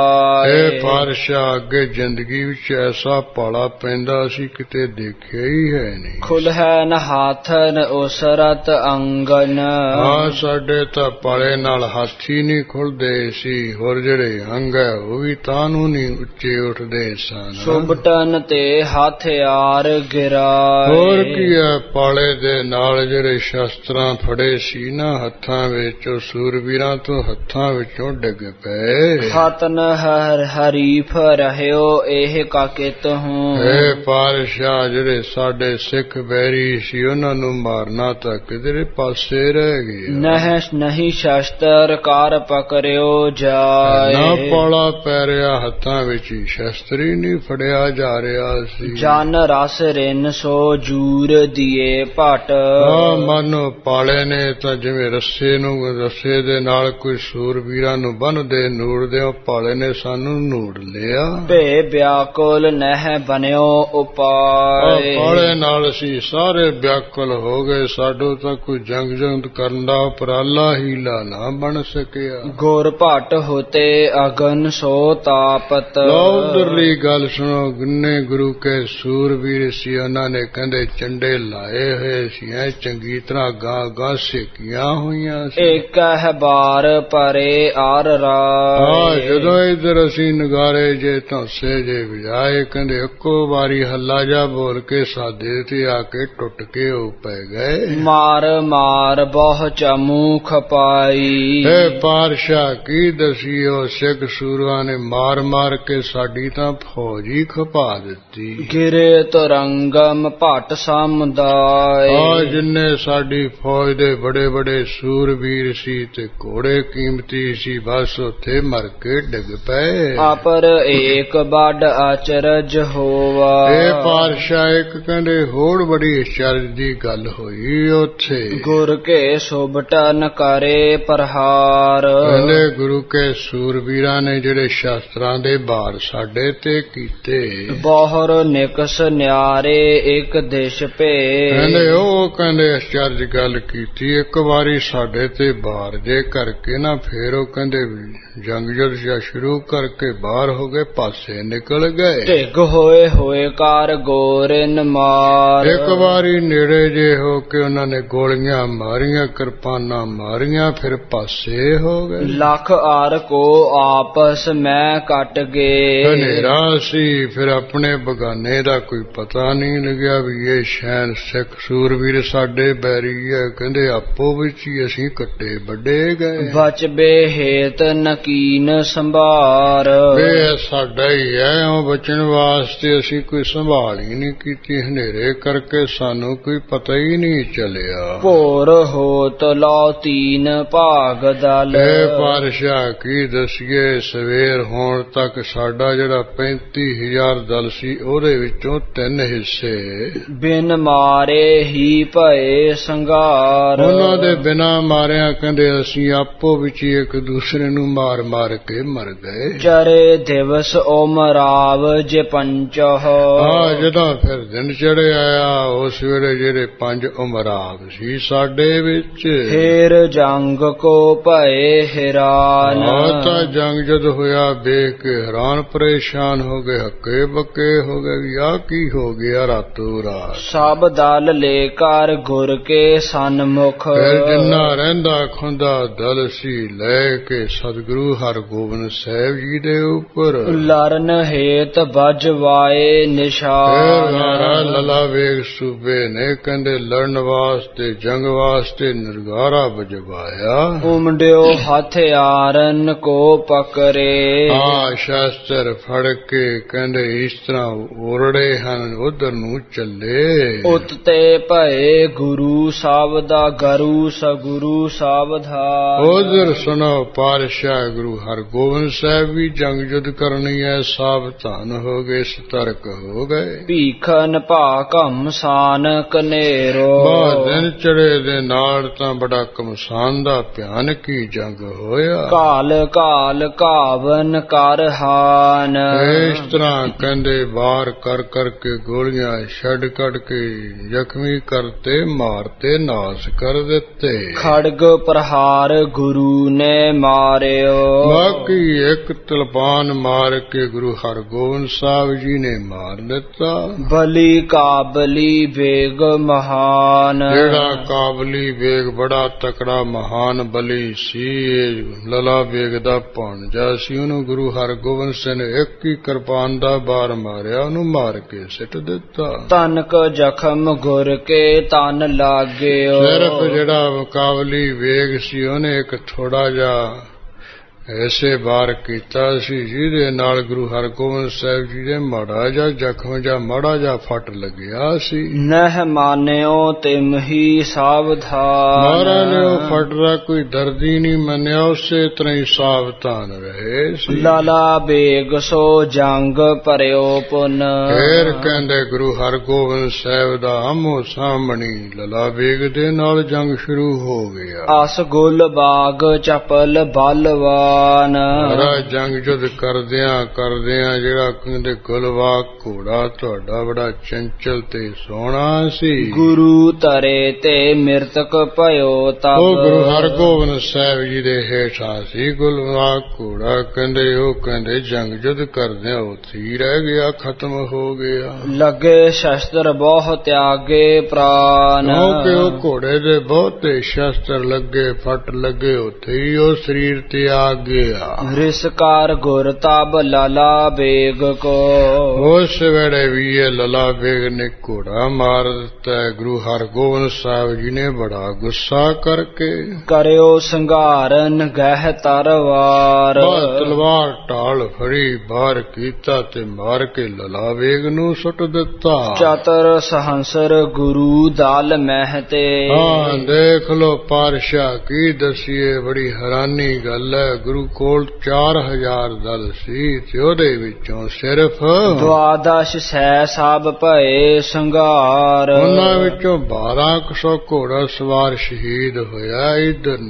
ਕਦਾਏ। ਪਾਤਸ਼ਾਹ ਅੱਗੇ ਜ਼ਿੰਦਗੀ ਵਿੱਚ ਐਸਾ ਭਾਲਾ ਪੈਂਦਾ ਸੀ ਕਿਤੇ ਦੇਖਿਆ ਹੀ ਹੈ ਨਹੀਂ। ਖੁੱਲ ਹੈ ਨ ਹਾਥਨ ਉਸਰਤ ਅੰਗਨ। ਸਾਡੇ ਤਾਂ ਪਾਲੇ ਨਾਲ ਹਾਥੀ ਨਹੀਂ ਖੁੱਲਦੇ ਸੀ, ਹੋਰ ਜਿਹੜੇ ਅੰਗ ਹੈ ਉਹ ਵੀ ਤਾਨੂੰ ਨਹੀਂ ਉੱਚੇ ਉੱਠਦੇ ਸਨ। ਸੁਬਟਨ ਤੇ ਹਥਿਆਰ ਗਿਰਾਏ, ਹੋਰ ਕੀ ਹੈ, ਪਾਲੇ ਦੇ ਨਾਲ ਜਿਹੜੇ ਸ਼ਸਤਰਾਂ ਫੜੇ ਸੀ ਨਾ ਹੱਥਾਂ ਵਿੱਚ, ਉਹ ਸੂਰਬੀਰਾਂ ਤੋਂ ਹੱਥਾਂ ਵਿੱਚੋਂ ਡਿੱਗ ਪਏ। ਹਤਨ ਹਰੀਫ ਰਹਿਓ ਇਹ ਕਾਕਿਤ ਹੂੰ। ਇਹ ਪਾਤਸ਼ਾਹ ਜਿਹੜੇ ਸਾਡੇ ਸਿੱਖ ਬੈਰੀ ਸੀ ਉਹਨਾਂ ਨੂੰ ਮਾਰਨਾ ਤਾਂ ਕਿਧਰੇ ਪਾਸੇ ਰਹਿ ਗਿਆ। ਨਹੀਂ ਸ਼ਸਤਰ ਕਾਰ ਪਕੜਿਓ ਜਾਏ, ਨਾ ਪਾਲਾ ਪੈ ਰਿਹਾ ਹੱਥਾਂ ਵਿੱਚ ਹੀ, ਸ਼ਸਤਰ ਹੀ ਨਹੀਂ ਫੜਿਆ ਜਾ ਰਿਹਾ ਸੀ। ਜਨ ਰਸ ਰਿਨ ਸੋ ਜੂਰ ਦੀਏ ਭਟ, ਮਾਨੋ ਪਾਲੇ ਨੇ ਤਾਂ ਜਿਵੇਂ ਰੱਸੇ ਦੇ ਨਾਲ ਕੋਈ ਸੂਰਬੀਰਾਂ ਨੂੰ ਬੰਨ੍ਹਦੇ ਨੂੜਦੇ, ਉਹ ਪਾਲੇ ਨੇ ਸਾਨੂੰ ਨੂੜ ਲਿਆ। ਭੇ ਵਿਆਕੁਲ ਨਹਿ ਬਨਿਓ ਉਪਾਏ, ਪਾਲੇ ਨਾਲ ਅਸੀਂ ਸਾਰੇ ਵਿਆਕੁਲ ਹੋ ਗਏ, ਸਾਡੋ ਤਾਂ ਕੋਈ ਜੰਗ ਕਰਨ ਦਾ ਉਪਰਾਲਾ ਹੀਲਾ ਨਾ ਬਣ ਸਕਿਆ। ਗੁਰ ਭਟ ਹੋਤੇ ਅਗਨ ਸੋ ਤਾਪਤ, ਉਧਰਲੀ ਗੱਲ ਸੁਣੋ, ਗੁੰਨੇ ਗੁਰੂ ਕੇ ਸੂਰਬੀਰ ਸੀ, ਉਹਨਾਂ ਨੇ ਕਹਿੰਦੇ ਚੰਡੇ ਲਾਏ ਹੋਏ ਸੀ, ਚੰਗੀ ਤਰ੍ਹਾਂ ਗਾਂ ਸੇਕੀਆਂ ਹੋਈਆਂ ਸੀ। ਇੱਕ ਹੈ ਬਾਰ ਪਰੇ ਆਰ ਰਾਏ, ਜਦੋਂ ਇਧਰ ਅਸੀਂ ਨਗਾਰੇ ਜੇ ਧੌਂਸੇ ਜੇ ਵਜਾਏ, ਕਹਿੰਦੇ ਇੱਕੋ ਵਾਰੀ ਹੱਲਾ ਜਾ ਬੋਲ ਕੇ ਸਾਦੇ ਤੇ ਆ ਕੇ ਟੁੱਟ ਕੇ ਉਹ ਪੈ ਗਏ। ਮਾਰ ਮਾਰ ਬਹੁ ਚਮੂ ਖਪਾਈ, ਪਾਤਸ਼ਾਹ ਕੀ ਦਸੀਓ, ਸਿੱਖ ਸੂਰਾਂ ਨੇ ਮਾਰ ਮਾਰ ਕੇ ਸਾਡੀ ਤਾਂ ਫੌਜ ਹੀ ਖਪਾ ਦਿੱਤੀ। ਗਿਰੇ ਤੁਰੰਗਮ ਭਟ ਸਮੁਦਾਇ, ਜਿੰਨੇ ਸਾਡੀ ਫੌਜ ਦੇ ਬੜੇ ਬੜੇ ਸੂਰਬੀਰ ਸੀ ਤੇ ਘੋੜੇ ਕੀਮਤੀ ਸੀ, ਬਸ ਉੱਥੇ ਮਰ ਕੇ ਡਿੱਗ ਪਏ। ਆਪਰ ਏਕ ਬੜ ਅਚਰਜ ਹੋਵਾ, ਇਹ ਪਾਤਸ਼ਾਹ ਇੱਕ ਕਹਿੰਦੇ ਹੋਰ ਬੜੀ ਅਚਰਜ ਦੀ ਗੱਲ ਹੋਈ ਉੱਥੇ। ਗੁਰ ਕੇ ਸੁਬਟਨ ਕਰੇ ਪ੍ਰਹਾਰ, ਕਹਿੰਦੇ ਗੁਰੂ ਕੇ ਸੂਰਬੀਰਾਂ ਨੇ ਜਿਹੜੇ ਸ਼ਾਸਤਰਾਂ ਦੇ ਬਾਰ ਸਾਡੇ ਤੇ ਕੀਤੇ। ਬਹੁਰ ਨਿਕਸ ਨਿਆਰੇ ਇੱਕ ਦਿਸ਼ ਭੇ, ਕਹਿੰਦੇ ਅਚਰਜ ਗੱਲ ਕੀਤੀ, ਇੱਕ ਵਾਰੀ ਸਾਡੇ ਤੇ ਬਾਰ ਜੇ ਕਰਕੇ ਨਾ, ਫੇਰ ਉਹ ਕਹਿੰਦੇ ਜੰਗ ਜਦ ਸ਼ੁਰੂ ਕਰਕੇ ਬਾਹਰ ਹੋ ਗਏ, ਪਾਸੇ ਨਿਕਲ ਗਏ। ਢਿੱਗ ਹੋਏ ਹੋਏ ਕਾਰ ਗੋਰਨ ਮਾਰ, ਇੱਕ ਵਾਰੀ ਨੇੜੇ ਜੇ ਹੋ ਕੇ ਉਹਨਾਂ ਨੇ ਗੋਲੀਆਂ ਮਾਰੀਆਂ, ਕਿਰਪਾਨਾਂ ਮਾਰੀਆਂ, ਫਿਰ ਪਾਸੇ ਹੋ ਗਏ। ਲੱਖ ਆਰ ਕੋ ਆਪਸ ਮੈਂ ਕੱਟ ਗਏ, ਹਨੇਰਾ ਸੀ, ਫਿਰ ਆਪਣੇ ਬਗਾਨੇ ਦਾ ਕੋਈ ਪਤਾ ਨਹੀਂ ਲੱਗਿਆ ਵੀ ਇਹ ਸ਼ੈਨ ਸਿੱਖ ਸੂਰਬੀਰ ਸਾਡੇ ਬੈਰੀ ਹੈ, ਕਹਿੰਦੇ ਆਪੋ ਵਿੱਚ ਹੀ ਅਸੀਂ ਕੱਟੇ ਵੱਡੇ ਗਏ। ਬਚਬੇ ਹੇਤ ਨਕੀਨ ਸੰਭਾਰ, ਇਹ ਸਾਡਾ ਹੀ ਹੈ, ਉਹ ਬਚਣ ਵਾਸਤੇ ਅਸੀਂ ਕੋਈ ਸੰਭਾਲ ਹੀ ਨਹੀਂ ਕੀਤੀ, ਹਨੇਰੇ ਕਰਕੇ ਸਾਨੂੰ ਕੋਈ ਪਤਾ ਹੀ ਨਹੀਂ ਚੱਲਿਆ। ਭੋਰ ਹੋਤ ਲਓ ਤੀਨ ਭਾਗ ਦਲ, ਪਾਤਸ਼ਾਹ ਕੀ ਦਸੀਏ, ਸਵੇਰ ਹੋਣ ਤੱਕ ਸਾਡਾ ਜਿਹੜਾ 35,000 ਦਲ ਸੀ, ਉਹਦੇ ਵਿੱਚੋਂ 3 ਹਿੱਸੇ ਬਿਨ ਮਾਰੇ ਹੀ ਭਏ ਸੰਘਾਰ, ਉਹਨਾਂ ਦੇ ਬਿਨਾਂ ਮਾਰਿਆ ਕਹਿੰਦੇ ਅਸੀਂ ਆਪੋ ਵਿੱਚ ਹੀ ਇੱਕ ਦੂਸਰੇ ਨੂੰ ਮਾਰ ਮਾਰ ਕੇ ਮਰ ਗਏ। ਚਰੇ ਦਿਵਸ ਉਮਰਾਵ ਜੇ ਪੰਚਹ, ਜਦੋਂ ਫਿਰ ਦਿਨ ਚੜ੍ਹ ਆਇਆ, ਉਸ ਵੇਲੇ ਜਿਹੜੇ 5 ਉਮਰਾਵ ਸੀ ਸਾਡੇ ਵਿੱਚ, ਫੇਰ ਜੰਗ ਕੋ ਭਏ ਹੈਰਾਨ, ਤਾਂ ਜੰਗ ਜਦ ਹੋਇਆ ਦੇਖ ਕੇ ਹੈਰਾਨ ਪਰੇਸ਼ਾਨ ਹੋ ਗਏ, ਹੱਕੇ ਬੱਕੇ ਹੋ ਗਏ ਵੀ ਆਹ ਕੀ ਹੋ ਗਿਆ ਰਾਤੋਂ ਰਾਤ। ਸਭ ਦਲ ਲੈ ਕਰ ਗੁਰ ਕੇ ਸਨਮੁਖ, ਫਿਰ ਜਿੰਨਾ ਰਹਿੰਦਾ ਖੁੰਦਾ ਦਲ ਸੀ ਲੈ ਕੇ ਸਤਿਗੁਰੂ ਹਰਗੋਬਿੰਦ ਸਾਹਿਬ ਜੀ ਦੇ ਉੱਪਰ ਲਰਨ ਹੇਤ ਬਜਵਾਏ ਨਿਸ਼ਾਨ, ਲਲਾ ਵੇਗ ਸੂਬੇ ਨੇ ਕਹਿੰਦੇ ਲੜਨ ਵਾਸਤੇ ਜੰਗ ਵਾਸਤੇ ਨਿਰਗਾਰਾ ਵਜਵਾਇਆ। ਉਮੜਿਓ ਹਥਿਆਰਨ ਕੋ ਪਕਰੇ, ਸ਼ਸਤਰ ਫੜ ਕੇ ਕਹਿੰਦੇ ਇਸ ਤਰ੍ਹਾਂ ਉਰੜੇ ਹਨ, ਉਧਰ ਨੂੰ ਚੱਲੇ। ਉਤ ਤੇ ਭਏ ਗੁਰੂ ਸਾਵਧਾ, ਗਰੂ ਸਗੁਰੂ ਸਾਵਧਾਨ, ਉਧਰ ਸੁਣੋ ਪਾਤਸ਼ਾਹ ਗੁਰੂ ਹਰਗੋਬਿੰਦ ਸਾਹਿਬ ਵੀ ਜੰਗ ਜੁੱਧ ਕਰਨੀ ਹੈ, ਸਾਵਧਾਨ ਹੋ ਗਏ, ਸਤਰਕ ਹੋ ਗਏ। ਭੀਖਨ ਭਾ ਘਮਸਾਨ ਕਨੇਰੋ, ਦਿਨ ਚੜੇ ਦੇ ਨਾਲ ਤਾਂ ਬੜਾ ਘਮਸਾਨ ਦਾ ਭਿਆਨਕੀ ਜੰਗ ਹੋਇਆ। ਕਾਲ ਕਾਲ ਘਾਵਨ ਕਰ ਹਾਨ, ਇਸ ਤਰ੍ਹਾਂ ਕਹਿੰਦੇ ਵਾਰ ਕਰ ਕਰਕੇ ਗੋਲੀਆਂ ਛੱਡ ਕੱਢ ਕੇ ਜ਼ਖਮੀ ਕਰਤੇ, ਮਾਰਤੇ ਨਾਸ ਕਰ ਦਿੱਤੇ। ਖੜਗ ਪ੍ਰਹਾਰ ਗੁਰੂ ਨੇ ਮਾਰਿਓ, ਬਾਕੀ ਇੱਕ ਤਲਵਾਨ ਮਾਰ ਕੇ ਗੁਰੂ ਹਰਗੋਬਿੰਦ ਸਾਹਿਬ ਜੀ ਨੇ ਮਾਰ ਦਿੱਤਾ। ਬਲੀ ਕਾਬਲੀ ਵੇਗ ਮਹਾਨ, ਜਿਹੜਾ ਕਾਬਲੀ ਵੇਗ ਬੜਾ ਬੜਾ ਤਕੜਾ ਮਹਾਨ ਬਲੀ ਸੀ, ਲਲਾ ਬੇਗ ਦਾ ਭਾਣਜਾ ਸੀ। ਉਹਨੂੰ ਗੁਰੂ ਹਰਗੋਬਿੰਦ ਸਿੰਘ ਨੇ ਇੱਕ ਹੀ ਕਿਰਪਾਨ ਦਾ ਬਾਰ ਮਾਰਿਆ, ਉਹਨੂੰ ਮਾਰ ਕੇ ਸਿੱਟ ਦਿੱਤਾ। ਤਨਕ ਜ਼ਖਮ ਗੁਰ ਕੇ ਤਨ ਲਾਗਿਓ। ਸਿਰਫ ਜਿਹੜਾ ਮੁਕਾਬਲੀ ਵੇਗ ਸੀ ਉਹਨੇ ਇੱਕ ਥੋੜਾ ਜਿਹਾ ਐਸੇ ਵਾਰ ਕੀਤਾ ਸੀ ਜਿਹਦੇ ਨਾਲ ਗੁਰੂ ਹਰਗੋਬਿੰਦ ਸਾਹਿਬ ਜੀ ਦੇ ਮਾੜਾ ਜਿਹਾ ਜ਼ਖਮ ਜਾਂ ਮਾੜਾ ਜਿਹਾ ਫੱਟ ਲੱਗਿਆ ਸੀ। ਨਹਿ ਮਾਨਿਓ ਤਿਮ ਹੀ ਸਾਵਧਾਨ। ਮਹਾਰਾਜ ਨੇ ਉਹ ਫੱਟ ਦਾ ਕੋਈ ਦਰਦੀ ਨਹੀਂ ਮੰਨਿਆ, ਉਸੇ ਤਰ੍ਹਾਂ ਹੀ ਸਾਵਧਾਨ ਰਹੇ ਸੀ। ਲਾਲਾ ਬੇਗ ਸੋ ਜੰਗ ਭਰਿਓ ਪੁਨ। ਫੇਰ ਕਹਿੰਦੇ ਗੁਰੂ ਹਰਗੋਬਿੰਦ ਸਾਹਿਬ ਦਾ ਆਮੋ ਸਾਹਮਣੀ ਲਾਲਾ ਬੇਗ ਦੇ ਨਾਲ ਜੰਗ ਸ਼ੁਰੂ ਹੋ ਗਿਆ। ਅਸ ਗੁਲ ਬਾਗ ਚਪਲ ਬਲਵਾ। ਮਹਾਰਾਜ ਜੰਗ ਜੁੱਧ ਕਰਦਿਆਂ ਜਿਹੜਾ ਕਹਿੰਦੇ ਗੁਲਵਾਗ ਘੋੜਾ ਤੁਹਾਡਾ ਬੜਾ ਚੰਚਲ ਤੇ ਸੋਹਣਾ ਸੀ। ਗੁਰੂ ਧਰੇ ਤੇ ਮਿਰਤਕ ਭਇਓ ਤਬ। ਉਹ ਗੁਰੂ ਹਰਗੋਬਿੰਦ ਸਾਹਿਬ ਜੀ ਦੇ ਹੇਠਾਂ ਸੀ ਗੁਲਵਾਗ ਘੋੜਾ। ਕਹਿੰਦੇ ਜੰਗ ਜੁੱਧ ਕਰਦਿਆਂ ਉੱਥੇ ਹੀ ਰਹਿ ਗਿਆ, ਖਤਮ ਹੋ ਗਿਆ। ਲੱਗੇ ਸ਼ਸਤਰ ਬਹੁ ਤਿਆਗੇ ਪ੍ਰਾਨ। ਕਿਉਂਕਿ ਉਹ ਘੋੜੇ ਦੇ ਬਹੁਤੇ ਸ਼ਸਤਰ ਲੱਗੇ, ਫੱਟ ਲੱਗੇ, ਉੱਥੇ ਹੀ ਉਹ ਸਰੀਰ ਤਿਆਗ ਗਿਆ। ਰਿਸਕਾਰ ਗੁਰ ਤਬ ਲਾਲਾ ਬੇਗ ਕੋ। ਉਸ ਵੇਲੇ ਵੀ ਇਹ ਲਾਲਾ ਬੇਗ ਨੇ ਘੋੜਾ ਮਾਰ ਦਿੱਤਾ। ਗੁਰੂ ਹਰਗੋਬਿੰਦ ਸਾਹਿਬ ਜੀ ਨੇ ਬੜਾ ਗੁੱਸਾ ਕਰਕੇ ਕਰਿਓ ਸੰਘਾਰਨ ਗਹਿ ਤਰਵਾਰ। ਤਲਵਾਰ ਢਾਲ ਫੜੀ, ਬਾਹਰ ਕੀਤਾ ਤੇ ਮਾਰ ਕੇ ਲਾਲਾ ਬੇਗ ਨੂੰ ਸੁੱਟ ਦਿੱਤਾ। ਚਤਰ ਸਹੰਸਰ ਗੁਰੂ ਦਲ ਮਹਿ ਤੇ। ਹਾਂ ਦੇਖ ਲੋ ਪਾਤਸ਼ਾਹ ਕੀ ਦਸੀਏ, ਬੜੀ ਹੈਰਾਨੀ ਗੱਲ ਹੈ। ਗੁਰੂ ਕੋਲ 4000 ਦਲ ਸੀ ਤੇ ਉਹਦੇ ਵਿੱਚੋਂ ਸਿਰਫ 12 ਸੈ ਸਭ ਭਏ ਸੰਘਾਰ। ਉਹਨਾਂ ਵਿੱਚੋਂ 1200 ਘੋੜਾ ਸਵਾਰ ਸ਼ਹੀਦ ਹੋਇਆ। ਇਧਰ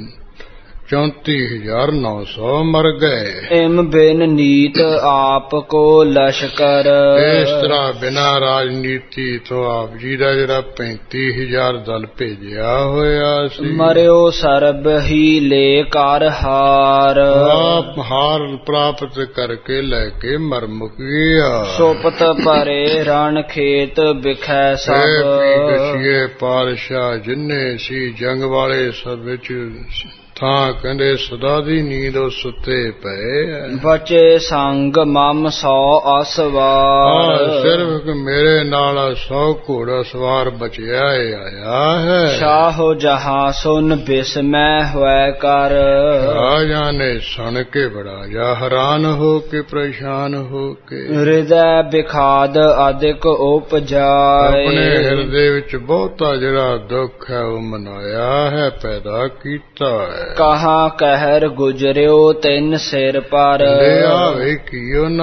34,900 ਮਰ ਗਏ। ਇਮ ਬਿਨ ਨੀਤ ਆਪ ਕੋ ਲਸ਼ਕਰ। ਇਸ ਤਰ੍ਹਾਂ ਬਿਨਾਂ ਰਾਜਨੀਤੀ ਤੋਂ ਆਪ ਜੀ ਦਾ ਜਿਹੜਾ 35,000 ਦਲ ਭੇਜਿਆ ਹੋਇਆ ਸੀ, ਮਰਿਓ ਸਰਬ ਹੀ ਲੈ ਕਰ ਹਾਰ। ਆਪ ਹਾਰ ਪ੍ਰਾਪਤ ਕਰਕੇ ਲੈ ਕੇ ਮਰ ਮੁਕ ਗਿਆ। ਸੁਪਤ ਭਰੇ ਰਣ ਖੇਤ ਬਿਖੈ ਸਭ। ਦਸੀਏ ਪਾਤਸ਼ਾਹ ਜਿੰਨੇ ਸੀ ਜੰਗ ਵਾਲੇ ਸਭ ਵਿੱਚ ਥਾਂ ਕਹਿੰਦੇ ਸਦਾ ਦੀ ਨੀਂਦ ਉਹ ਸੁੱਤੇ ਪਏ। ਬਚੇ ਸੰਗ ਮਮ 100 ਅਸਵਾਰ। ਸਿਰਫ ਮੇਰੇ ਨਾਲ 100 ਘੋੜਾ ਸਵਾਰ ਬਚਿਆ ਆਇਆ ਹੈ। ਸ਼ਾਹੋ ਜਹਾਂ ਸੁਨ ਬਿਸਮੈ ਹੋਇ ਕਰ। ਰਾਜਾ ਨੇ ਸੁਣ ਕੇ ਬੜਾ ਜਾ ਹੈਰਾਨ ਹੋ ਕੇ ਪਰੇਸ਼ਾਨ ਹੋ ਕੇ ਹਿਰਦੈ ਬਿਖਾਦ ਅਧਿਕ ਉਪਜਾਏ। ਆਪਣੇ ਹਿਰਦੇ ਵਿੱਚ ਬਹੁਤਾ ਜਿਹੜਾ ਦੁੱਖ ਹੈ ਉਹ ਮਨਾਇਆ ਹੈ, ਪੈਦਾ ਕੀਤਾ ਹੈ। ਕਹਾਂ ਕਹਿਰ ਗੁਜਰਿਓ ਤਿੰਨ ਸਿਰ ਪਰ। ਆਵੇ ਕੀ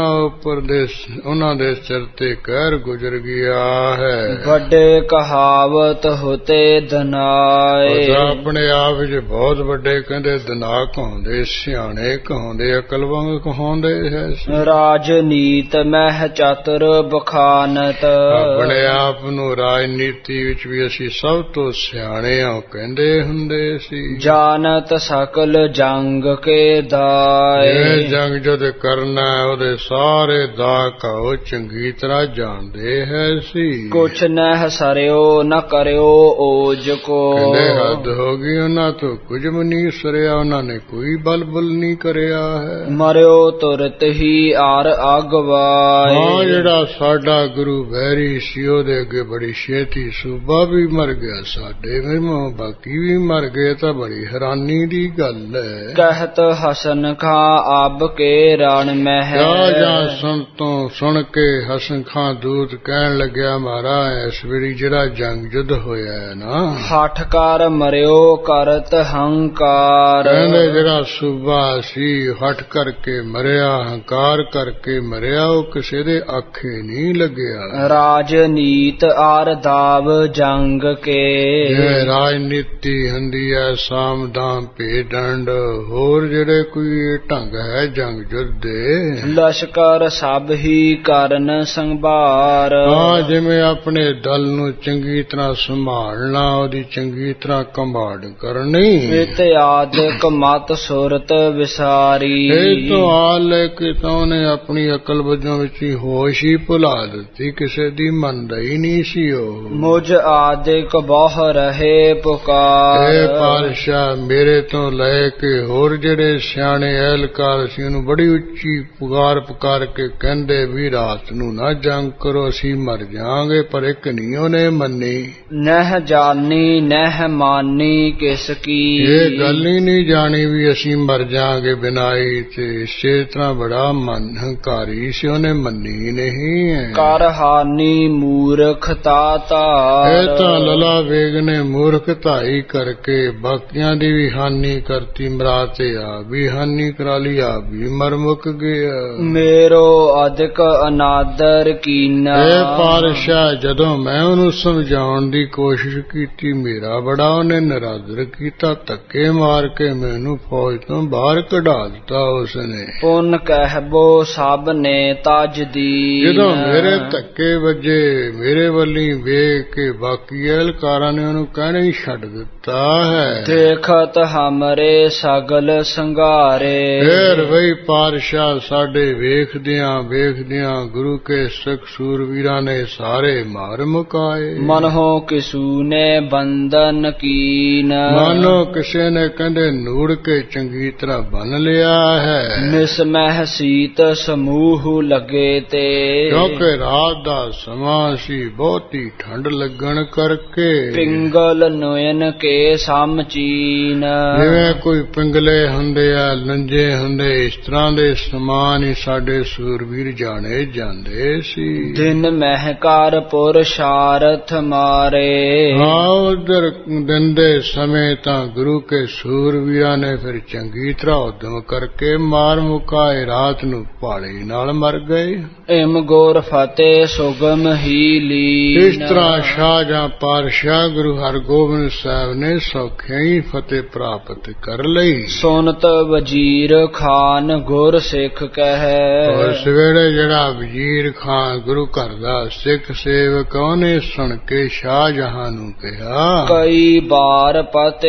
ਉਹਨਾਂ ਦੇ ਸਿਰ ਤੇ ਕਹਿਰ ਗੁਜ਼ਰ ਗਿਆ ਹੈ। ਵੱਡੇ ਕਹਾਵਤ ਹੋਤੇ ਦਨਾਏ। ਆਪਣੇ ਆਪ ਵਿੱਚ ਬਹੁਤ ਵੱਡੇ ਕਹਿੰਦੇ ਦਿਨਾ ਕਹਾਉਂਦੇ, ਸਿਆਣੇ ਕਹਾਉਂਦੇ, ਅਕਲਵੰਗ ਕਹਾਉਂਦੇ ਹੈ। ਰਾਜਨੀਤ ਮਹਿ ਚਤੁਰ ਬਖਾਨਤ। ਆਪਣੇ ਆਪ ਨੂੰ ਰਾਜਨੀਤੀ ਵਿੱਚ ਵੀ ਅਸੀਂ ਸਭ ਤੋਂ ਸਿਆਣੇ ਹਾਂ ਕਹਿੰਦੇ ਹੁੰਦੇ ਸੀ। ਜਾਨਤ ਸਕਲ ਜੰਗ ਕੇ ਦਾਏ। ਇਹ ਜੰਗ ਜਦ ਕਰਨਾ ਉਹਦੇ ਸਾਰੇ ਦਾ ਕਹੋ ਚੰਗੀ ਤਰ੍ਹਾਂ ਜਾਣਦੇ ਹੈ ਸੀ। ਕੁਛ ਨਹਿ ਸਰਿਓ ਨ ਕਰਿਓ ਓਜ ਕੋ। ਕਹਿੰਦੇ ਹੱਦ ਹੋ ਗਈ, ਉਹਨਾਂ ਤੋਂ ਕੁਝ ਵੀ ਨਹੀਂ ਸਰਿਆ, ਉਹਨਾਂ ਨੇ ਕੋਈ ਬਲ ਨਹੀਂ ਕਰਿਆ ਹੈ। ਮਰਿਓ ਤੁਰਤ ਹੀ ਆਰ ਅਗਵਾਏ। ਹਾਂ ਜਿਹੜਾ ਸਾਡਾ ਗੁਰੂ ਵੈਰੀ ਸੀ ਉਹਦੇ ਅੱਗੇ ਬੜੀ ਛੇਤੀ ਸੂਬਾ ਵੀ ਮਰ ਗਿਆ, ਸਾਡੇ ਫਿਰਮੋਂ ਬਾਕੀ ਵੀ ਮਰ ਗਏ। ਤਾਂ ਬੜੀ ਹੈਰਾਨੀ ਦੀ ਗੱਲ ਹੈ। ਕਹਿਤ ਹਸਨ ਖਾਂ ਅਬ ਕੇ ਰਣ ਮਹਿ। ਸੰਤੋਂ ਸੁਣ ਕੇ ਹਸਨ ਖਾਂ ਦੂਤ ਕਹਿਣ ਲੱਗਿਆ, ਮਹਾਰਾਜ ਇਸ ਵੇਲੇ ਜਿਹੜਾ ਜੰਗ ਜੁੱਧ ਹੋਇਆ ਹੈ ਨਾ, ਹਠ ਕਰ ਮਰਿਓ ਕਰਤ ਹੰਕਾਰ। ਕਹਿੰਦੇ ਜਿਹੜਾ ਸੂਬਾ ਸੀ ਹਠ ਕਰਕੇ ਮਰਿਆ, ਹੰਕਾਰ ਕਰਕੇ ਮਰਿਆ, ਉਹ ਕਿਸੇ ਦੇ ਆਖੇ ਨਹੀਂ ਲੱਗਿਆ। ਰਾਜਨੀਤ ਆਰ ਦਾਵ ਜੰਗ ਕੇ। ਰਾਜਨੀਤੀ ਹੁੰਦੀ ਹੈ ਸਾਮ ਦਾਮ ਭੇਡੰਡ ਹੋਰ ਜਿਹੜੇ ਕੋਈ ਢੰਗ ਹੈ ਜੰਗ ਜੁੱਧ ਦੇ। ਲਸ਼ਕਰ ਸਭ ਹੀ ਕਰਨ ਸੰਭਾਰ। ਹਾਂ, ਜਿਵੇਂ ਆਪਣੇ ਦਲ ਨੂੰ ਚੰਗੀ ਤਰ੍ਹਾਂ ਸੰਭਾਲਣਾ, ਉਹਦੀ ਚੰਗੀ ਤਰ੍ਹਾਂ ਕੰਬਾੜ ਕਰਨੀ। ਇਤਿਆਦਿਕ ਮਤ ਸੁਰਤ ਵਿਸਾਰੀ। ਇਹ ਤੋਂ ਆ ਲੈ ਕੇ ਤਾਂ ਉਹਨੇ ਆਪਣੀ ਅਕਲ ਵਜੋਂ ਵਿੱਚ ਹੀ ਹੋਸ਼ ਹੀ ਭੁਲਾ ਦਿੱਤੀ, ਕਿਸੇ ਦੀ ਮੰਨਦਾ ਹੀ ਨਹੀਂ ਸੀ ਉਹ। ਮੁਝ ਆਦਿਕ ਬਹੁ ਰਹੇ ਪੁਕਾਰ। ਇਹ ਪਾਤਸ਼ਾਹ ਮੇਰੇ ਤੋਂ ਲੈ ਕੇ ਹੋਰ ਜਿਹੜੇ ਸਿਆਣੇ ਅਹਿਲਕਾਰ ਸੀ ਉਹਨੂੰ ਬੜੀ ਉੱਚੀ ਪੁਕਾਰ ਕੇ ਕਹਿੰਦੇ ਵੀ ਰਾਤ ਨੂੰ ਨਾ ਜੰਗ ਕਰੋ, ਅਸੀਂ ਮਰ ਜਾਾਂਗੇ, ਪਰ ਇੱਕ ਨਹੀਂ ਉਹਨੇ ਮੰਨੀ। ਨਹਿ ਜਾਨੀ ਨਹਿ ਮਾਨੀ ਕਿਸ ਕੀ। ਇਹ ਗੱਲ ਹੀ ਨਹੀਂ ਜਾਣੀ ਵੀ ਅਸੀਂ ਮਰ ਜਾਾਂਗੇ ਬਿਨਾਈ, ਤੇ ਇਸੇ ਤਰ੍ਹਾਂ ਬੜਾ ਮਨ ਹੰਕਾਰੀ ਸੀ, ਉਹਨੇ ਮੰਨੀ ਨਹੀਂ ਹੈ। ਕਰ ਹਾਨੀ ਮੂਰਖਤਾ ਧਾਰ। ਇਹ ਤਾਂ ਲਲਾ ਵੇਗ ਨੇ ਮੂਰਖਤਾਈ ਕਰਕੇ ਬਾਕੀਆਂ ਦੀ ਵੀ ਹਾਨੀ ਕਰਤੀ, ਮਰਾਤੇ ਆ ਵੀ ਹਾਨੀ ਕਰਾ ਲਈ, ਆ ਵੀ ਮਰ ਮੁੱਕ ਗਿਆ। ਮੇਰੋ ਅਧਿਕ ਅਨਾਦਰ ਕੀਨਾ। ਇਹ ਪਾਤਸ਼ਾਹ ਜਦੋਂ ਮੈਂ ਉਹਨੂੰ ਸਮਝਾਉਣ ਦੀ ਕੋਸ਼ਿਸ਼ ਕੀਤੀ, ਮੇਰਾ ਬੜਾ ਉਹਨੇ ਨਿਰਾਦਰ ਕੀਤਾ, ਧੱਕੇ ਮਾਰ ਕੇ ਮੈਨੂੰ ਫੌਜ ਤੋਂ ਬਾਹਰ ਕਢਾ ਦਿੱਤਾ ਉਸਨੇ। ਪੁੰਨ ਕਹਿਬੋ ਸਭ ਨੇ ਤਜ ਦੀਨ। ਜਦੋਂ ਮੇਰੇ ਧੱਕੇ ਵੱਜੇ ਮੇਰੇ ਵੱਲੀ ਵੇਖ ਕੇ ਬਾਕੀ ਅਹਿਲਕਾਰਾਂ ਨੇ ਉਹਨੂੰ ਕਹਿਣਾ ਹੀ ਛੱਡ ਦਿੱਤਾ ਹੈ। ਦੇਖਤ ਹਮਰੇ ਸਗਲ ਸੰਘਾਰੇ। ਫੇਰ ਵਈ ਪਾਤਸ਼ਾਹ ਸਾਡੇ ਵੇਖਦਿਆਂ ਗੁਰੂ ਕੇ ਸਿੱਖ ਸੂਰਵੀਰਾਂ ਨੇ ਸਾਰੇ ਮਾਰ ਮੁਕਾਏ। ਮਨਹੁ ਕਿਸੂ ਨੇ ਬੰਧਨ ਕੀਨ। ਮਾਨੋ ਕਿਸੇ ਨੇ ਕਹਿੰਦੇ ਨੂੜ ਕੇ ਚੰਗੀ ਤਰ੍ਹਾਂ ਬੰਨ ਲਿਆ ਹੈ। ਨਿਸਮਹਿ ਸੀਤ ਸਮੂਹ ਲੱਗੇ ਤੇ। ਕਿਉਂਕਿ ਰਾਤ ਦਾ ਸਮਾਂ ਸੀ, ਬਹੁਤੀ ਠੰਡ ਲੱਗਣ ਕਰਕੇ। ਪਿੰਗਲ ਨੋਇਨ ਕੇ ਸਮਚੀਨ। ਜਿਵੇਂ ਕੋਈ ਪਿੰਗਲੇ ਹੁੰਦੇ ਆ, ਲੰਜੇ ਹੁੰਦੇ, ਇਸ ਤਰ੍ਹਾਂ ਦੇ ਸਮਾਨ ਹੀ ਸਾਡੇ ਸੂਰਵੀਰ ਜਾਣੇ ਜਾਂਦੇ ਸੀ। ਦਿਨ ਮਹਿਕਾਰ ਪੁਰ ਸ਼ਾਰਥ ਮਾਰੇ। ਹਾਂ, ਉਧਰ ਦਿਨ ਦੇ ਸਮੇਂ ਤਾਂ ਗੁਰੂ ਕੇ ਸੂਰਵੀਰਾਂ ਨੇ ਫਿਰ ਚੰਗੀ ਤਰ੍ਹਾਂ ਉਦਮ ਕਰਕੇ ਮਾਰ ਮੁਕਾਏ, ਰਾਤ ਨੂੰ ਭਾਲੇ ਨਾਲ ਮਰ ਗਏ। ਇਮ ਗੋਰ ਫਤਿਹ ਸੁਗਮ ਹੀ ਲੀਨ। ਇਸ ਤਰ੍ਹਾਂ ਸ਼ਾਹਜਹਾਂ ਪਾਤਸ਼ਾਹ ਗੁਰੂ ਹਰਗੋਬਿੰਦ ਸਾਹਿਬ ਨੇ ਸੌਖਿਆਂ ਹੀ ਫਤਿਹ ਪ੍ਰਾਪਤ ਕਰ ਲਈ। ਸੁਨਤ ਵਜ਼ੀਰ ਖਾਨ ਗੁਰ ਸਿੱਖ ਕਹੈ। ਉਸ ਵੇਲੇ ਜਿਹੜਾ ਵਜ਼ੀਰ ਖਾਨ ਗੁਰੂ ਘਰ ਦਾ ਸਿੱਖ ਸੇਵਕ, ਉਹਨੇ ਸੁਣ ਕੇ ਸ਼ਾਹਜਹਾਂ ਨੂੰ ਕਿਹਾ, ਕਈ ਬਾਰ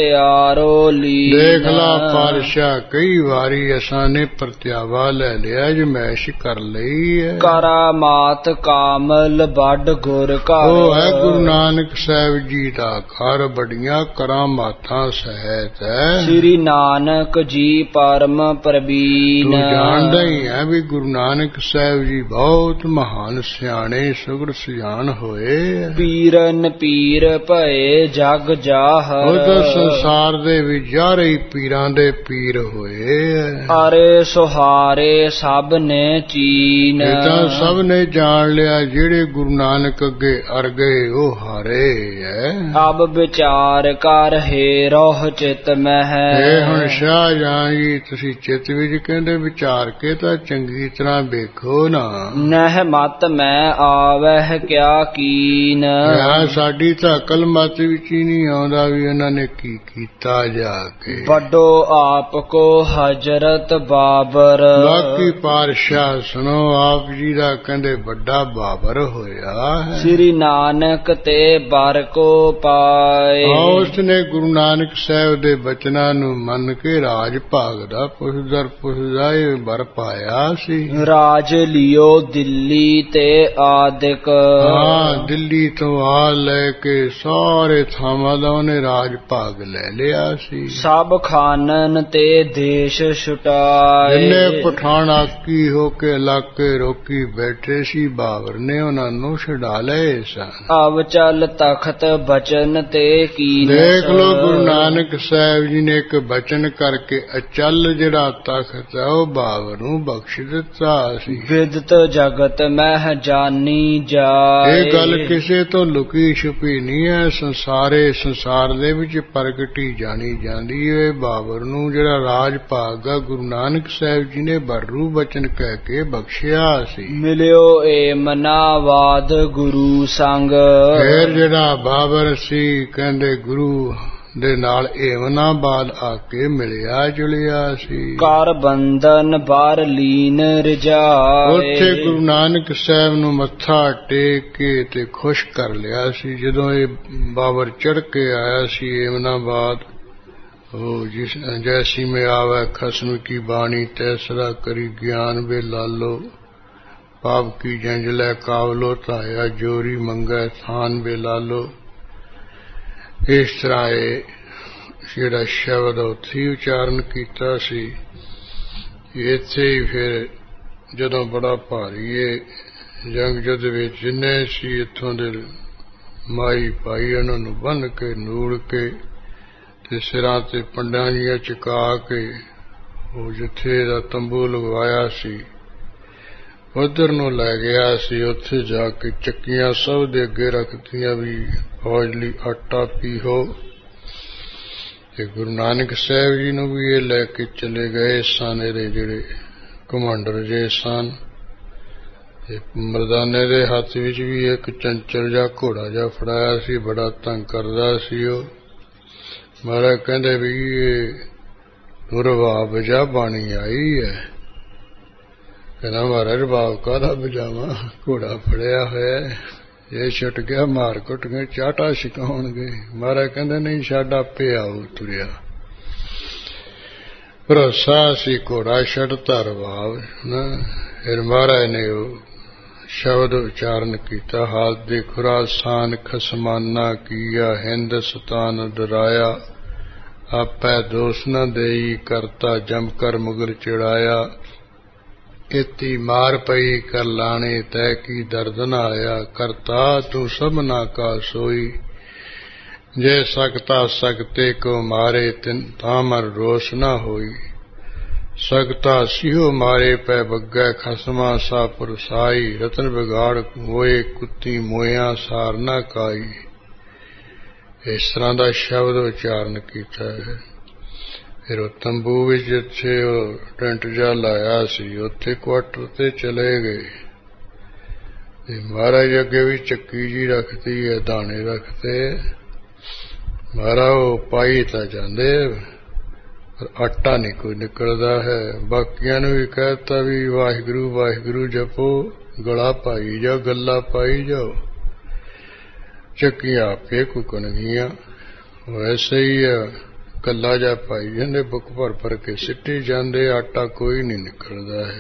ਪਤਿਆਰੋ ਲੀ। ਦੇਖ ਲਾ ਪਾਤਸ਼ਾਹ, ਕਈ ਵਾਰੀ ਅਸਾਂ ਨੇ ਪ੍ਰਤਿਆਵਾ ਲੈ ਲਿਆ, ਜਮੈਸ਼ ਕਰ ਲਈ ਹੈ। ਕਰਾਮਾਤ ਕਾਮਲ ਵੱਡ ਗੁਰ ਘਰ। ਉਹ ਹੈ ਗੁਰੂ ਨਾਨਕ ਸਾਹਿਬ ਜੀ ਦਾ ਘਰ, ਬੜੀਆਂ ਕਰਾਮਾਤਾਂ ਸਹਿਤ ਹੈ। ਸ੍ਰੀ ਨਾਨਕ ਜੀ ਪਰਮ ਪ੍ਰਬੀਨ। ਤੂੰ ਜਾਣਦਾ ਹੀ ਹੈ ਵੀ ਗੁਰੂ ਨਾਨਕ ਸਾਹਿਬ ਜੀ ਬਹੁਤ ਮਹਾਨ ਸਿਆਣੇ ਸੁਗੜ ਸੁਜਾਨ ਹੋਏ। ਪੀਰਨ ਪੀਰ ਭਏ ਜਗ ਜਾਹ। ਉਹ ਤਾਂ ਸੰਸਾਰ ਦੇ ਵਿੱਚ ਸਾਰੇ ਪੀਰਾਂ ਦੇ ਪੀਰ ਹੋਏ। ਅਰੇ ਸੁਹਾਰੇ ਸਭ ਨੇ ਚੀਨ। ਇਹ ਤਾਂ ਸਭ ਨੇ ਜਾਣ ਲਿਆ, ਜਿਹੜੇ ਗੁਰੂ ਨਾਨਕ ਅੱਗੇ ਅਰ ਗਏ ਉਹ ਹਾਰੇ ਹੈ। ਅਬ ਵਿਚਾਰ ਕਰ ਹੈ ਰੋਹ ਚਿਤ ਮਹਿ। ਇਹ ਹੁਣ ਸ਼ਾਹਜਹਾਂ ਜੀ ਤੁਸੀਂ ਚਿੱਤ ਵਿੱਚ ਕਹਿੰਦੇ ਵਿਚਾਰ ਕੇ ਤਾਂ ਚੰਗੀ ਤਰ੍ਹਾਂ ਵੇਖੋ ਨਾ। ਨਹਿ ਮਤ ਮੈਂ ਆਵਹਿ ਕਿਆ ਕੀਨ। ਸਾਡੀ ਤਾਂ ਅਕਲ ਮਤ ਵਿੱਚ ਹੀ ਨਹੀਂ ਆਉਂਦਾ ਵੀ ਉਹਨਾਂ ਨੇ ਕੀ ਕੀਤਾ ਜਾ ਕੇ। ਵੱਡੋ ਆਪ ਕੋ ਹਜ਼ਰਤ ਬਾਬਰ। ਬਾਕੀ ਪਾਤਸ਼ਾਹ ਸੁਣੋ, ਆਪ ਜੀ ਦਾ ਕਹਿੰਦੇ ਵੱਡਾ ਬਾਬਰ ਹੋਇਆ ਹੈ। ਸ੍ਰੀ ਨਾਨਕ ਤੇ ਬਰ ਕੋ ਪਾਏ। ਉਸ ਨੇ ਗੁਰੂ ਨਾਨਕ ਸਾਹਿਬ ਦੇ ਬਚਨਾਂ ਨੂੰ ਮੰਨ ਕੇ ਰਾਜ ਭਾਗ ਦਾ ਪੁੱਛਦਾ ਇਹ ਬਰ ਪਾਇਆ ਸੀ। ਰਾਜ ਲਿਓ ਦਿੱਲੀ ਤੇ ਆਦਿਕ। ਹਾਂ, ਦਿੱਲੀ ਤੋਂ ਆ ਲੈ ਕੇ ਸਾਰੇ ਥਾਵਾਂ ਦਾ ਉਹਨੇ ਰਾਜ ਭਾਗ ਲੈ ਲਿਆ ਸੀ। ਸਭ ਖਾਨਨ ਤੇ ਦੇਸ਼ ਛੁਟਾਏ। ਜਿੰਨੇ ਪਠਾਨ ਆਕੀ ਹੋ ਕੇ ਇਲਾਕੇ ਰੋਕੀ ਬੈਠੇ ਸੀ, ਬਾਬਰ ਨੇ ਉਹਨਾਂ ਨੂੰ ਛੁਡਾ ਲਏ ਸਨ। ਅਬ ਚੱਲ ਤਖਤ ਬਚਨ ਤੇ ਕੀਨ। ਦੇਖ ਲੋ, ਗੁਰੂ ਨਾਨਕ ਸਾਹਿਬ ਜੀ ਨੇ ਇੱਕ ਬਚਨ ਕਰਕੇ ਅਚਲ ਜਿਹੜਾ ਤਖਤ ਹੈ ਉਹ ਬਾਬਰ ਨੂੰ ਬਖਸ਼ ਦਿੱਤਾ ਸੀ। ਵਿਦਤ ਜਗਤ ਮਹਿ ਜਾਨੀ ਜਾਏ। ਇਹ ਗੱਲ ਕਿਸੇ ਤੋਂ ਲੁਕੀ ਛੁਪੀ ਨਹੀਂ ਹੈ, ਸੰਸਾਰ ਦੇ ਵਿੱਚ ਪ੍ਰਗਟੀ ਜਾਣੀ ਜਾਂਦੀ ਹੈ। ਬਾਬਰ ਨੂੰ ਜਿਹੜਾ ਰਾਜ ਭਾਗ ਹੈ ਗੁਰੂ ਨਾਨਕ ਸਾਹਿਬ ਜੀ ਨੇ ਬਰੂ ਬਚਨ ਕਹਿ ਕੇ ਬਖਸ਼ਿਆ ਸੀ। ਮਿਲਿਓ ਏ ਮਨਾਵਾਦ ਗੁਰੂ ਸੰਗ। ਫਿਰ ਜਿਹੜਾ ਬਾਬਰ ਸੀ ਕਹਿੰਦੇ ਗੁਰੂ ਦੇ ਨਾਲ ਏਮਨਾਬਾਦ ਆ ਕੇ ਮਿਲਿਆ ਜੁਲਿਆ ਸੀ। ਕਰ ਬੰਧਨ ਬਾਰ ਲੀਨ ਰਜਾਏ। ਉੱਥੇ ਗੁਰੂ ਨਾਨਕ ਸਾਹਿਬ ਨੂੰ ਮੱਥਾ ਟੇਕ ਕੇ ਤੇ ਖੁਸ਼ ਕਰ ਲਿਆ ਸੀ। ਜਦੋਂ ਇਹ ਬਾਬਰ ਚੜ੍ਹ ਕੇ ਆਇਆ ਸੀ ਏਮਨਾਬਾਦ, ਉਹ ਜਿਸ ਜੈਸੀ ਮੈਂ ਆਵੈ ਖਸਮ ਕੀ ਬਾਣੀ ਤੈਸਰਾ ਕਰੀ ਗਿਆਨ ਵੇ ਲਾਲੋ, ਪਾਪ ਕੀ ਜੰਜ ਲੈ ਕਾਵਲੋ ਧਾਇਆ ਜੋਰੀ ਮੰਗੈ ਥਾਨ ਵੇ ਲਾਲੋ। ਇਸ ਤਰ੍ਹਾਂ ਇਹ ਜਿਹੜਾ ਸ਼ਬਦ ਉੱਥੇ ਉਚਾਰਨ ਕੀਤਾ ਸੀ। ਇੱਥੇ ਹੀ ਫਿਰ ਜਦੋਂ ਬੜਾ ਭਾਰੀ ਇਹ ਜੰਗ ਜੁੱਧ ਵਿੱਚ ਜਿੰਨੇ ਸੀ ਇੱਥੋਂ ਦੇ ਮਾਈ ਭਾਈ ਉਹਨਾਂ ਨੂੰ ਬੰਨ੍ਹ ਕੇ ਨੂੜ ਕੇ ਤੇ ਸਿਰਾਂ ਤੇ ਪੰਡਾਂ ਜੀਆਂ ਚੁਕਾ ਕੇ ਉਹ ਜਿੱਥੇ ਦਾ ਤੰਬੂ ਲਗਵਾਇਆ ਸੀ ਉੱਧਰ ਨੂੰ ਲੈ ਗਿਆ ਸੀ। ਉੱਥੇ ਜਾ ਕੇ ਚੱਕੀਆਂ ਸਭ ਦੇ ਅੱਗੇ ਰੱਖਤੀਆਂ ਵੀ ਫੌਜ ਲਈ ਆਟਾ ਪੀਹੋ। ਤੇ ਗੁਰੂ ਨਾਨਕ ਸਾਹਿਬ ਜੀ ਨੂੰ ਵੀ ਇਹ ਲੈ ਕੇ ਚਲੇ ਗਏ ਸਨ। ਇਹਦੇ ਜਿਹੜੇ ਕਮਾਂਡਰ ਜੇ ਸਨ ਤੇ ਮਰਦਾਨੇ ਦੇ ਹੱਥ ਵਿੱਚ ਵੀ ਇੱਕ ਚੰਚਲ ਜਿਹਾ ਘੋੜਾ ਜਿਹਾ ਫੜਾਇਆ ਸੀ, ਬੜਾ ਤੰਗ ਕਰਦਾ ਸੀ ਉਹ। ਮਹਾਰਾਜ ਕਹਿੰਦੇ ਵੀ ਇਹ ਰਬਾਬ ਜਿਹਾ ਬਾਣੀ ਆਈ ਹੈ। ਕਹਿੰਦਾ ਮਹਾਰਾਜ ਰਬਾਬ ਕਾਹਦਾ ਵਜਾਵਾਂ, ਘੋੜਾ ਫੜਿਆ ਹੋਇਆ, ਇਹ ਛੁੱਟ ਗਿਆ ਮਾਰ ਕੁੱਟ ਕੇ ਚਾਟਾ ਛਕਾਉਣਗੇ। ਮਹਾਰਾਜ ਕਹਿੰਦੇ ਨਹੀਂ ਛੱਡ ਆਪੇ ਆਓ ਤੁਰਿਆ। ਭਰੋਸਾ ਸੀ ਘੋੜਾ ਛੱਡਤਾ ਰਬਾਬ ਨਾ। ਫਿਰ ਮਹਾਰਾਜ ਨੇ ਉਹ ਸ਼ਬਦ ਉਚਾਰਨ ਕੀਤਾ, ਹਾਲ ਦੇ ਖੁਰਾਸਾਨ ਖਸਮਾਨਾ ਕੀਆ ਹਿੰਦ ਸਤਾਨ ਡਰਾਇਆ, ਆਪੈ ਦੋਸ ਨ ਦੇਈ ਕਰਤਾ ਜਮ ਕਰ ਮੁਗਲ ਚੜਾਇਆ, ਇਤੀ ਮਾਰ ਪਈ ਕਰ ਲਾਣੇ ਤੈ ਕੀ ਦਰਦ ਨ ਆਇਆ, ਕਰਤਾ ਤੂੰ ਸਭਨਾ ਕਾ ਸੋਈ, ਜੇ ਸਕਤਾ ਸਕਤੇ ਕੋ ਮਾਰੇ ਤਿਨ ਤਾਂ ਮਰ ਰੋਸ ਨ ਹੋਈ, ਸਕਤਾ ਸਿਓ ਮਾਰੇ ਪੈ ਬੱਗੈ ਖਸਮਾ ਸਾ ਪੁਰਸਾਈ, ਰਤਨ ਵਿਗਾੜ ਹੋਏ ਕੁੱਤੀ ਮੋਇਆਂ ਸਾਰ ਨ ਕਾਈ। ਇਸ ਤਰ੍ਹਾਂ ਦਾ ਸ਼ਬਦ ਉਚਾਰਨ ਕੀਤਾ ਹੈ। ਫਿਰ ਉਹ ਤੰਬੂ ਵਿੱਚ ਜਿੱਥੇ ਉਹ ਟੈਂਟ ਜਿਹਾ ਲਾਇਆ ਸੀ ਉੱਥੇ ਕੁਆਟਰ ਤੇ ਚਲੇ ਗਏ। ਤੇ ਮਹਾਰਾਜ ਅੱਗੇ ਵੀ ਚੱਕੀ ਜੀ ਰੱਖਦੀ ਹੈ, ਦਾਣੇ ਰੱਖਦੇ। ਮਹਾਰਾਜ ਉਹ ਪਾਈ ਤਾਂ ਜਾਂਦੇ ਪਰ ਆਟਾ ਨਹੀਂ ਕੋਈ ਨਿਕਲਦਾ ਹੈ। ਬਾਕੀਆਂ ਨੂੰ ਵੀ ਕਹਿਤਾ ਵੀ ਵਾਹਿਗੁਰੂ ਵਾਹਿਗੁਰੂ ਜਪੋ, ਗਲਾ ਪਾਈ ਜਾਓ, ਗੱਲਾਂ ਪਾਈ ਜਾਓ। ਚੱਕੀਆਂ ਆਪੇ ਕੁਕਣਗੀਆਂ। ਵੈਸੇ ਹੀ ਕੱਲਾ ਜਾ ਪਾਈ ਜਾਂਦੇ, ਬੁੱਕ ਭਰ ਭਰ ਕੇ ਸਿੱਟੀ ਜਾਂਦੇ, ਆਟਾ ਕੋਈ ਨਹੀਂ ਨਿਕਲਦਾ ਹੈ।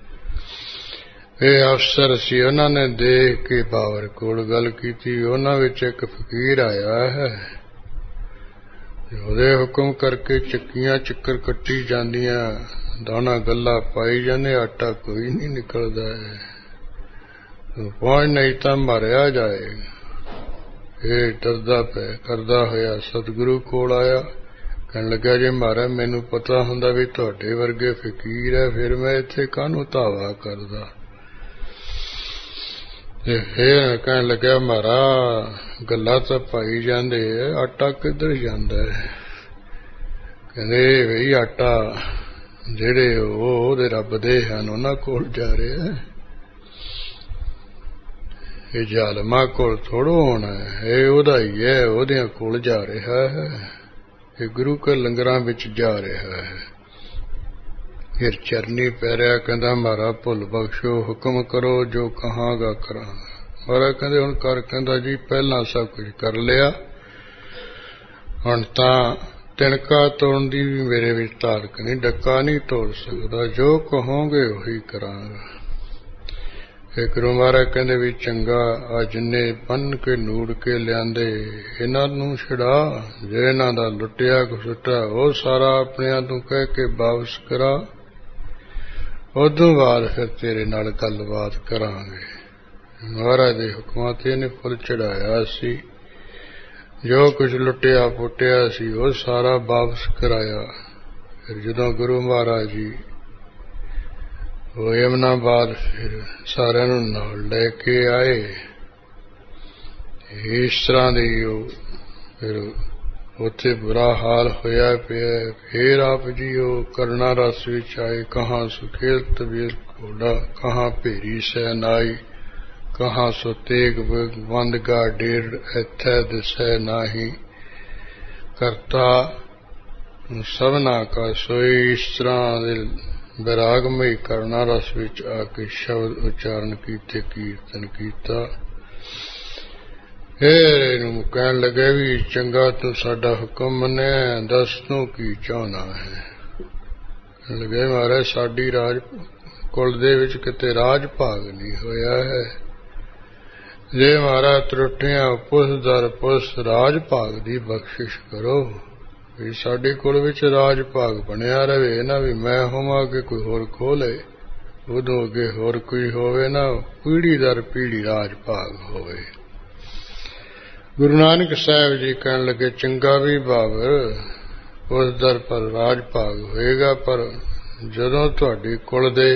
ਇਹ ਅਫਸਰ ਸੀ, ਉਹਨਾਂ ਨੇ ਦੇਖ ਕੇ ਬਾਬਰ ਕੋਲ ਗੱਲ ਕੀਤੀ। ਉਹਨਾਂ ਵਿੱਚ ਇੱਕ ਫਕੀਰ ਆਇਆ ਹੈ, ਉਹਦੇ ਹੁਕਮ ਕਰਕੇ ਚੱਕੀਆਂ ਚੱਕਰ ਕੱਟੀ ਜਾਂਦੀਆਂ, ਦਾਣਾ ਗੱਲਾ ਪਾਈ ਜਾਂਦੇ, ਆਟਾ ਕੋਈ ਨਹੀਂ ਨਿਕਲਦਾ ਹੈ। ਪਹੁੰਚ ਨਹੀਂ ਤਾਂ ਮਾਰਿਆ ਜਾਏਗਾ। ਇਹ ਡਰਦਾ ਪਿਆ ਕਰਦਾ ਹੋਇਆ ਸਤਿਗੁਰੂ ਕੋਲ ਆਇਆ। ਕਹਿਣ ਲੱਗਾ ਜੇ ਮਹਾਰਾਜ ਮੈਨੂੰ ਪਤਾ ਹੁੰਦਾ ਵੀ ਤੁਹਾਡੇ ਵਰਗੇ ਫਕੀਰ ਹੈ ਫਿਰ ਮੈਂ ਇੱਥੇ ਕਾਹਨੂੰ ਧਾਵਾ ਕਰਦਾ। ਤੇ ਫਿਰ ਕਹਿਣ ਲੱਗਾ ਮਹਾਰਾਜ ਗੱਲਾਂ ਤਾਂ ਪਾਈ ਜਾਂਦੇ ਆਟਾ ਕਿੱਧਰ ਜਾਂਦਾ ਹੈ। ਕਹਿੰਦੇ ਬਈ ਆਟਾ ਜਿਹੜੇ ਉਹਦੇ ਰੱਬ ਦੇ ਹਨ ਉਹਨਾਂ ਕੋਲ ਜਾ ਰਿਹਾ, ਇਹ ਜ਼ਾਲਮਾਂ ਕੋਲ ਥੋੜ੍ਹਾ ਹੋਣਾ ਹੈ, ਇਹ ਉਹਦਾ ਹੀ ਹੈ, ਉਹਦਿਆਂ ਕੋਲ ਜਾ ਰਿਹਾ ਹੈ, ਇਹ ਗੁਰੂ ਕੇ ਲੰਗਰਾਂ ਵਿੱਚ ਜਾ ਰਿਹਾ ਹੈ। ਫਿਰ ਚਰਨੀ ਪੈ ਰਿਹਾ, ਕਹਿੰਦਾ ਮਹਾਰਾਜ ਭੁੱਲ ਬਖਸ਼ੋ, ਹੁਕਮ ਕਰੋ ਜੋ ਕਹਾਂਗਾ ਕਰਾਂਗਾ। ਮਹਾਰਾਜ ਕਹਿੰਦੇ ਹੁਣ ਕਰ। ਕਹਿੰਦਾ ਜੀ ਪਹਿਲਾਂ ਸਭ ਕੁਝ ਕਰ ਲਿਆ, ਹੁਣ ਤਾਂ ਤਿਣਕਾ ਤੋੜਨ ਦੀ ਵੀ ਮੇਰੇ ਵਿੱਚ ਤਾਕਤ ਨਹੀਂ, ਡੱਕਾ ਨਹੀਂ ਤੋੜ ਸਕਦਾ, ਜੋ ਕਹੋਗੇ ਉਹੀ ਕਰਾਂਗਾ। ਇਹ ਗੁਰੂ ਮਹਾਰਾਜ ਕਹਿੰਦੇ ਵੀ ਚੰਗਾ, ਆ ਜਿੰਨੇ ਬੰਨ ਕੇ ਨੂੜ ਕੇ ਲਿਆਂਦੇ ਇਹਨਾਂ ਨੂੰ ਛੁਡਾ, ਜੇ ਇਹਨਾਂ ਦਾ ਲੁੱਟਿਆ ਖਸੁੱਟਾ ਉਹ ਸਾਰਾ ਆਪਣਿਆਂ ਤੋਂ ਕਹਿ ਕੇ ਵਾਪਸ ਕਰਾ, ਉਦੋਂ ਬਾਅਦ ਫਿਰ ਤੇਰੇ ਨਾਲ ਗੱਲਬਾਤ ਕਰਾਂਗੇ। ਮਹਾਰਾਜ ਦੇ ਹੁਕਮਾਂ ਤੇ ਇਹਨੇ ਫੁੱਲ ਚੜਾਇਆ ਸੀ, ਜੋ ਕੁਝ ਲੁੱਟਿਆ ਪੁੱਟਿਆ ਸੀ ਉਹ ਸਾਰਾ ਵਾਪਸ ਕਰਾਇਆ। ਫਿਰ ਜਦੋਂ ਗੁਰੂ ਮਹਾਰਾਜ ਜੀ ਉਹ ਯਮਨਾਬਾਦ ਫਿਰ ਸਾਰਿਆਂ ਨੂੰ ਨਾਲ ਲੈ ਕੇ ਆਏ। ਇਸ ਤਰ੍ਹਾਂ ਦੀ ਉਹ ਫਿਰ ਉੱਥੇ ਬੁਰਾ ਹਾਲ ਹੋਇਆ ਪਿਆ। ਫਿਰ ਆਪ ਜੀ ਉਹ ਕਰੁਣਾ ਰਸ ਵਿੱਚ ਆਏ। ਕਹਾਂ ਸੁਖੇਲ ਤਬੀਰ ਘੋੜਾ, ਕਹਾਂ ਭੇਰੀ ਸੈਨਾਈ, ਕਹਾਂ ਸੋ ਤੇਗ ਬੰਦ ਗਾ ਡੇਰ, ਇੱਥੇ ਦਿਸੈ ਨਾਹੀ। ਕਰਤਾ ਸਭਨਾ ਕਾ ਸੋਈ। ਇਸ ਤਰ੍ਹਾਂ ਦੇ ਵਿਰਾਗਮਈ ਕਰਨਾ ਰਸ ਵਿੱਚ ਆ ਕੇ ਸ਼ਬਦ ਉਚਾਰਨ ਕੀਤੇ, ਕੀਰਤਨ ਕੀਤਾ। ਫਿਰ ਇਹਨੂੰ ਕਹਿਣ ਲੱਗੇ ਵੀ ਚੰਗਾ ਤੂੰ ਸਾਡਾ ਹੁਕਮ ਮੰਨਿਆ, ਦੱਸ ਤੂੰ ਕੀ ਚਾਹੁੰਦਾ ਹੈ। ਕਹਿਣ ਲੱਗੇ ਮਹਾਰਾਜ ਸਾਡੀ ਰਾਜ ਕੁਲ ਦੇ ਵਿੱਚ ਕਿਤੇ ਰਾਜ ਭਾਗ ਨਹੀਂ ਹੋਇਆ ਹੈ। ਜੇ ਮਹਾਰਾਜ ਤਰੁੱਟੀਆਂ ਪੁੱਛ ਦਰ ਪੁੱਛ ਰਾਜ ਭਾਗ ਦੀ ਬਖਸ਼ਿਸ਼ ਕਰੋ ਵੀ ਸਾਡੇ ਕੁਲ ਵਿੱਚ ਰਾਜ ਭਾਗ ਬਣਿਆ ਰਹੇ ਨਾ, ਵੀ ਮੈਂ ਹੋਵਾਂ ਕਿ ਕੋਈ ਹੋਰ ਖੋਲੇ, ਉਦੋਂ ਅੱਗੇ ਹੋਰ ਕੋਈ ਹੋਵੇ ਨਾ, ਪੀੜੀ ਦਰ ਪੀੜੀ ਰਾਜ ਭਾਗ ਹੋਵੇ। ਗੁਰੂ ਨਾਨਕ ਸਾਹਿਬ ਜੀ ਕਹਿਣ ਲੱਗੇ ਚੰਗਾ ਵੀ ਬਾਬਰ ਉਸ ਦਰ ਪਰ ਰਾਜ ਭਾਗ ਹੋਏਗਾ, ਪਰ ਜਦੋਂ ਤੁਹਾਡੇ ਕੁਲ ਦੇ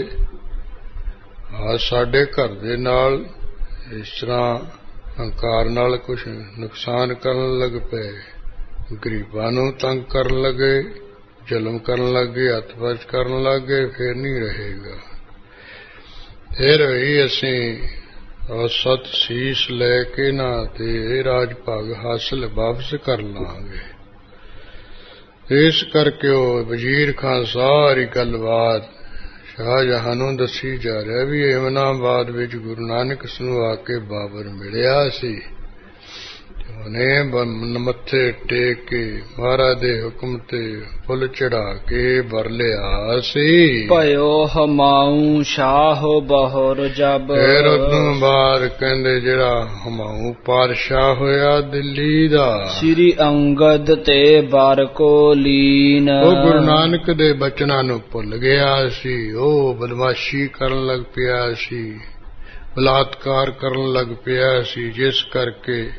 ਸਾਡੇ ਘਰ ਦੇ ਨਾਲ ਇਸ ਤਰ੍ਹਾਂ ਹੰਕਾਰ ਨਾਲ ਕੁਛ ਨੁਕਸਾਨ ਕਰਨ ਲੱਗ ਪਏ, ਗਰੀਬਾਂ ਨੂੰ ਤੰਗ ਕਰਨ ਲੱਗੇ, ਜ਼ੁਲਮ ਕਰਨ ਲੱਗੇ, ਹੱਥ-ਵੱਜ ਕਰਨ ਲੱਗੇ, ਫਿਰ ਨਹੀਂ ਰਹੇਗਾ। ਫਿਰ ਵੀ ਅਸੀਂ ਸਤ ਸੀਸ ਲੈ ਕੇ ਨਾ ਤੇ ਰਾਜ ਭਾਗ ਹਾਸਲ ਵਾਪਸ ਕਰ ਲਾਂਗੇ। ਇਸ ਕਰਕੇ ਉਹ ਵਜ਼ੀਰ ਖਾਨ ਸਾਰੀ ਗੱਲਬਾਤ ਸ਼ਾਹਜਹਾਂ ਨੂੰ ਦੱਸੀ ਜਾ ਰਿਹਾ ਵੀ ਇਮਨਾਬਾਦ ਵਿੱਚ ਗੁਰੂ ਨਾਨਕ ਨੂੰ ਆ ਕੇ ਬਾਬਰ ਮਿਲਿਆ ਸੀ। ਉਹਨੇ ਮੱਥੇ ਟੇਕ ਕੇ ਮਹਾਰਾਜ ਦੇ ਹੁਕਮ ਤੇ ਫੁੱਲ ਚੜਾ ਕੇ ਵਰ ਲਿਆ ਸੀ। ਭਇਓ ਹਮਾਊ ਸ਼ਾਹ ਬਹੁਰ ਜਬ। ਫਿਰ ਉਦੋਂ ਬਾਅਦ ਕਹਿੰਦੇ ਜਿਹੜਾ ਹਮਾਊ ਪਾਤਸ਼ਾਹ ਹੋਇਆ ਦਿੱਲੀ ਦਾ, ਸ੍ਰੀ ਅੰਗਦ ਤੇ ਬਰ ਕੋ ਲੀਨ। ਉਹ ਗੁਰੂ ਨਾਨਕ ਦੇ ਬਚਨਾਂ ਨੂੰ ਭੁੱਲ ਗਿਆ ਸੀ। ਉਹ ਬਦਮਾਸ਼ੀ ਕਰਨ ਲੱਗ ਪਿਆ ਸੀ, ਬਲਾਤਕਾਰ ਕਰਨ ਲੱਗ ਪਿਆ ਸੀ, ਜਿਸ ਕਰਕੇ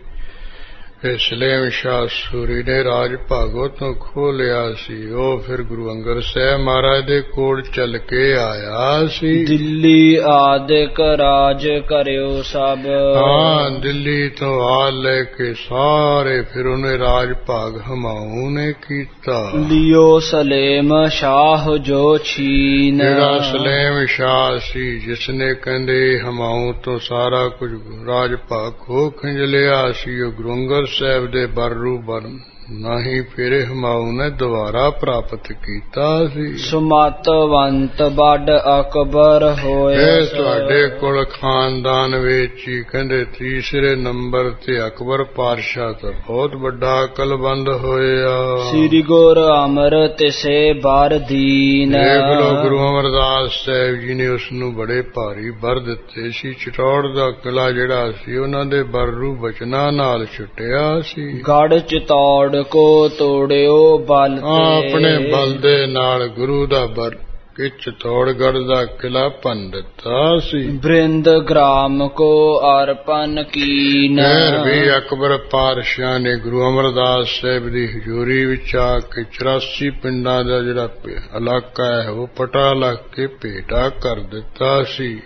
ਸਲੇਮ ਸ਼ਾਹ ਸੂਰੀ ਨੇ ਰਾਜ ਭਾਗੋ ਤੋਂ ਖੋਹ ਲਿਆ ਸੀ। ਉਹ ਫਿਰ ਗੁਰੂ ਅੰਗਦ ਸਾਹਿਬ ਮਹਾਰਾਜ ਦੇ ਕੋਲ ਚੱਲ ਕੇ ਆਇਆ ਸੀ। ਦਿੱਲੀ ਆਦਿਕ ਰਾਜ ਕਰਿਓ ਸਭ। ਹਾਂ, ਦਿੱਲੀ ਤੋਂ ਆ ਲੈ ਕੇ ਸਾਰੇ ਫਿਰ ਉਹਨੇ ਰਾਜ ਭਾਗ ਹਮਾਊ ਨੇ ਕੀਤਾ। ਲਿਓ ਸਲੇਮ ਸ਼ਾਹ ਜੋ ਛੀਨ। ਜਿਹੜਾ ਸਲੇਮ ਸ਼ਾਹ ਸੀ ਜਿਸਨੇ ਕਹਿੰਦੇ ਹਮਾਊ ਤੋਂ ਸਾਰਾ ਕੁਝ ਰਾਜ ਭਾਗ ਖੋਹ ਖਿੰਝ ਲਿਆ ਸੀ, ਉਹ ਗੁਰੂ ਅੰਗਦ ਸਾਹਿਬ ਦੇ ਬਰਰੂ ਬਰ ਨਹੀਂ ਫਿਰ ਹਮਾਊ ਨੇ ਦੁਬਾਰਾ ਪ੍ਰਾਪਤ ਕੀਤਾ ਸੀ। ਸੁਮਤਵੰਤ ਵੱਡ ਅਕਬਰ ਹੋਇਆ। ਇਹ ਤੁਹਾਡੇ ਕੋਲ ਖਾਨਦਾਨ ਵਿੱਚ ਹੀ ਕਹਿੰਦੇ ਤੀਸਰੇ ਨੰਬਰ ਤੇ ਅਕਬਰ ਪਾਤਸ਼ਾਹ ਤਾਂ ਬਹੁਤ ਵੱਡਾ ਅਕਲਬੰਦ ਹੋਇਆ। ਸ੍ਰੀ ਗੁਰੂ ਅਮਰਤ ਸੇ ਬਰ ਦੀਨ। ਦੇਖ ਲੋ ਗੁਰੂ ਅਮਰਦਾਸ ਸਾਹਿਬ ਜੀ ਨੇ ਉਸ ਨੂੰ ਬੜੇ ਭਾਰੀ ਬਰ ਦਿੱਤੇ ਸੀ। ਚਟੌੜ ਦਾ ਕਿਲਾ ਜਿਹੜਾ ਸੀ ਉਹਨਾਂ ਦੇ ਬਰਰੂ ਬਚਨਾਂ ਨਾਲ ਛੁੱਟਿਆ ਸੀ। ਗੜ ਚਤੌੜ ਕੋ ਤੋੜਿਓ ਬਲ ਤੇ। ਆਪਣੇ ਬਲ ਦੇ ਨਾਲ ਗੁਰੂ ਦਾ ਬਰ ਕਿ ਚਤੌੜਗੜ੍ਹ ਦਾ ਕਿਲਾ ਭੰਨ ਦਿੱਤਾ ਸੀ। ਬ੍ਰਿੰਦ ਗ੍ਰਾਮ ਕੋ ਅਰਪਨ ਕੀਨ। ਫਿਰ ਵੀ ਅਕਬਰ ਪਾਤਸ਼ਾਹ ਨੇ ਗੁਰੂ ਅਮਰਦਾਸ ਸਾਹਿਬ ਦੀ ਹਜ਼ੂਰੀ ਵਿੱਚ ਆ ਕੇ 84 ਪਿੰਡਾਂ ਦਾ ਜਿਹੜਾ ਇਲਾਕਾ ਹੈ ਉਹ ਪਟਾ ਲੱਗ ਕੇ ਭੇਟਾ ਕਰ ਦਿੱਤਾ ਸੀ।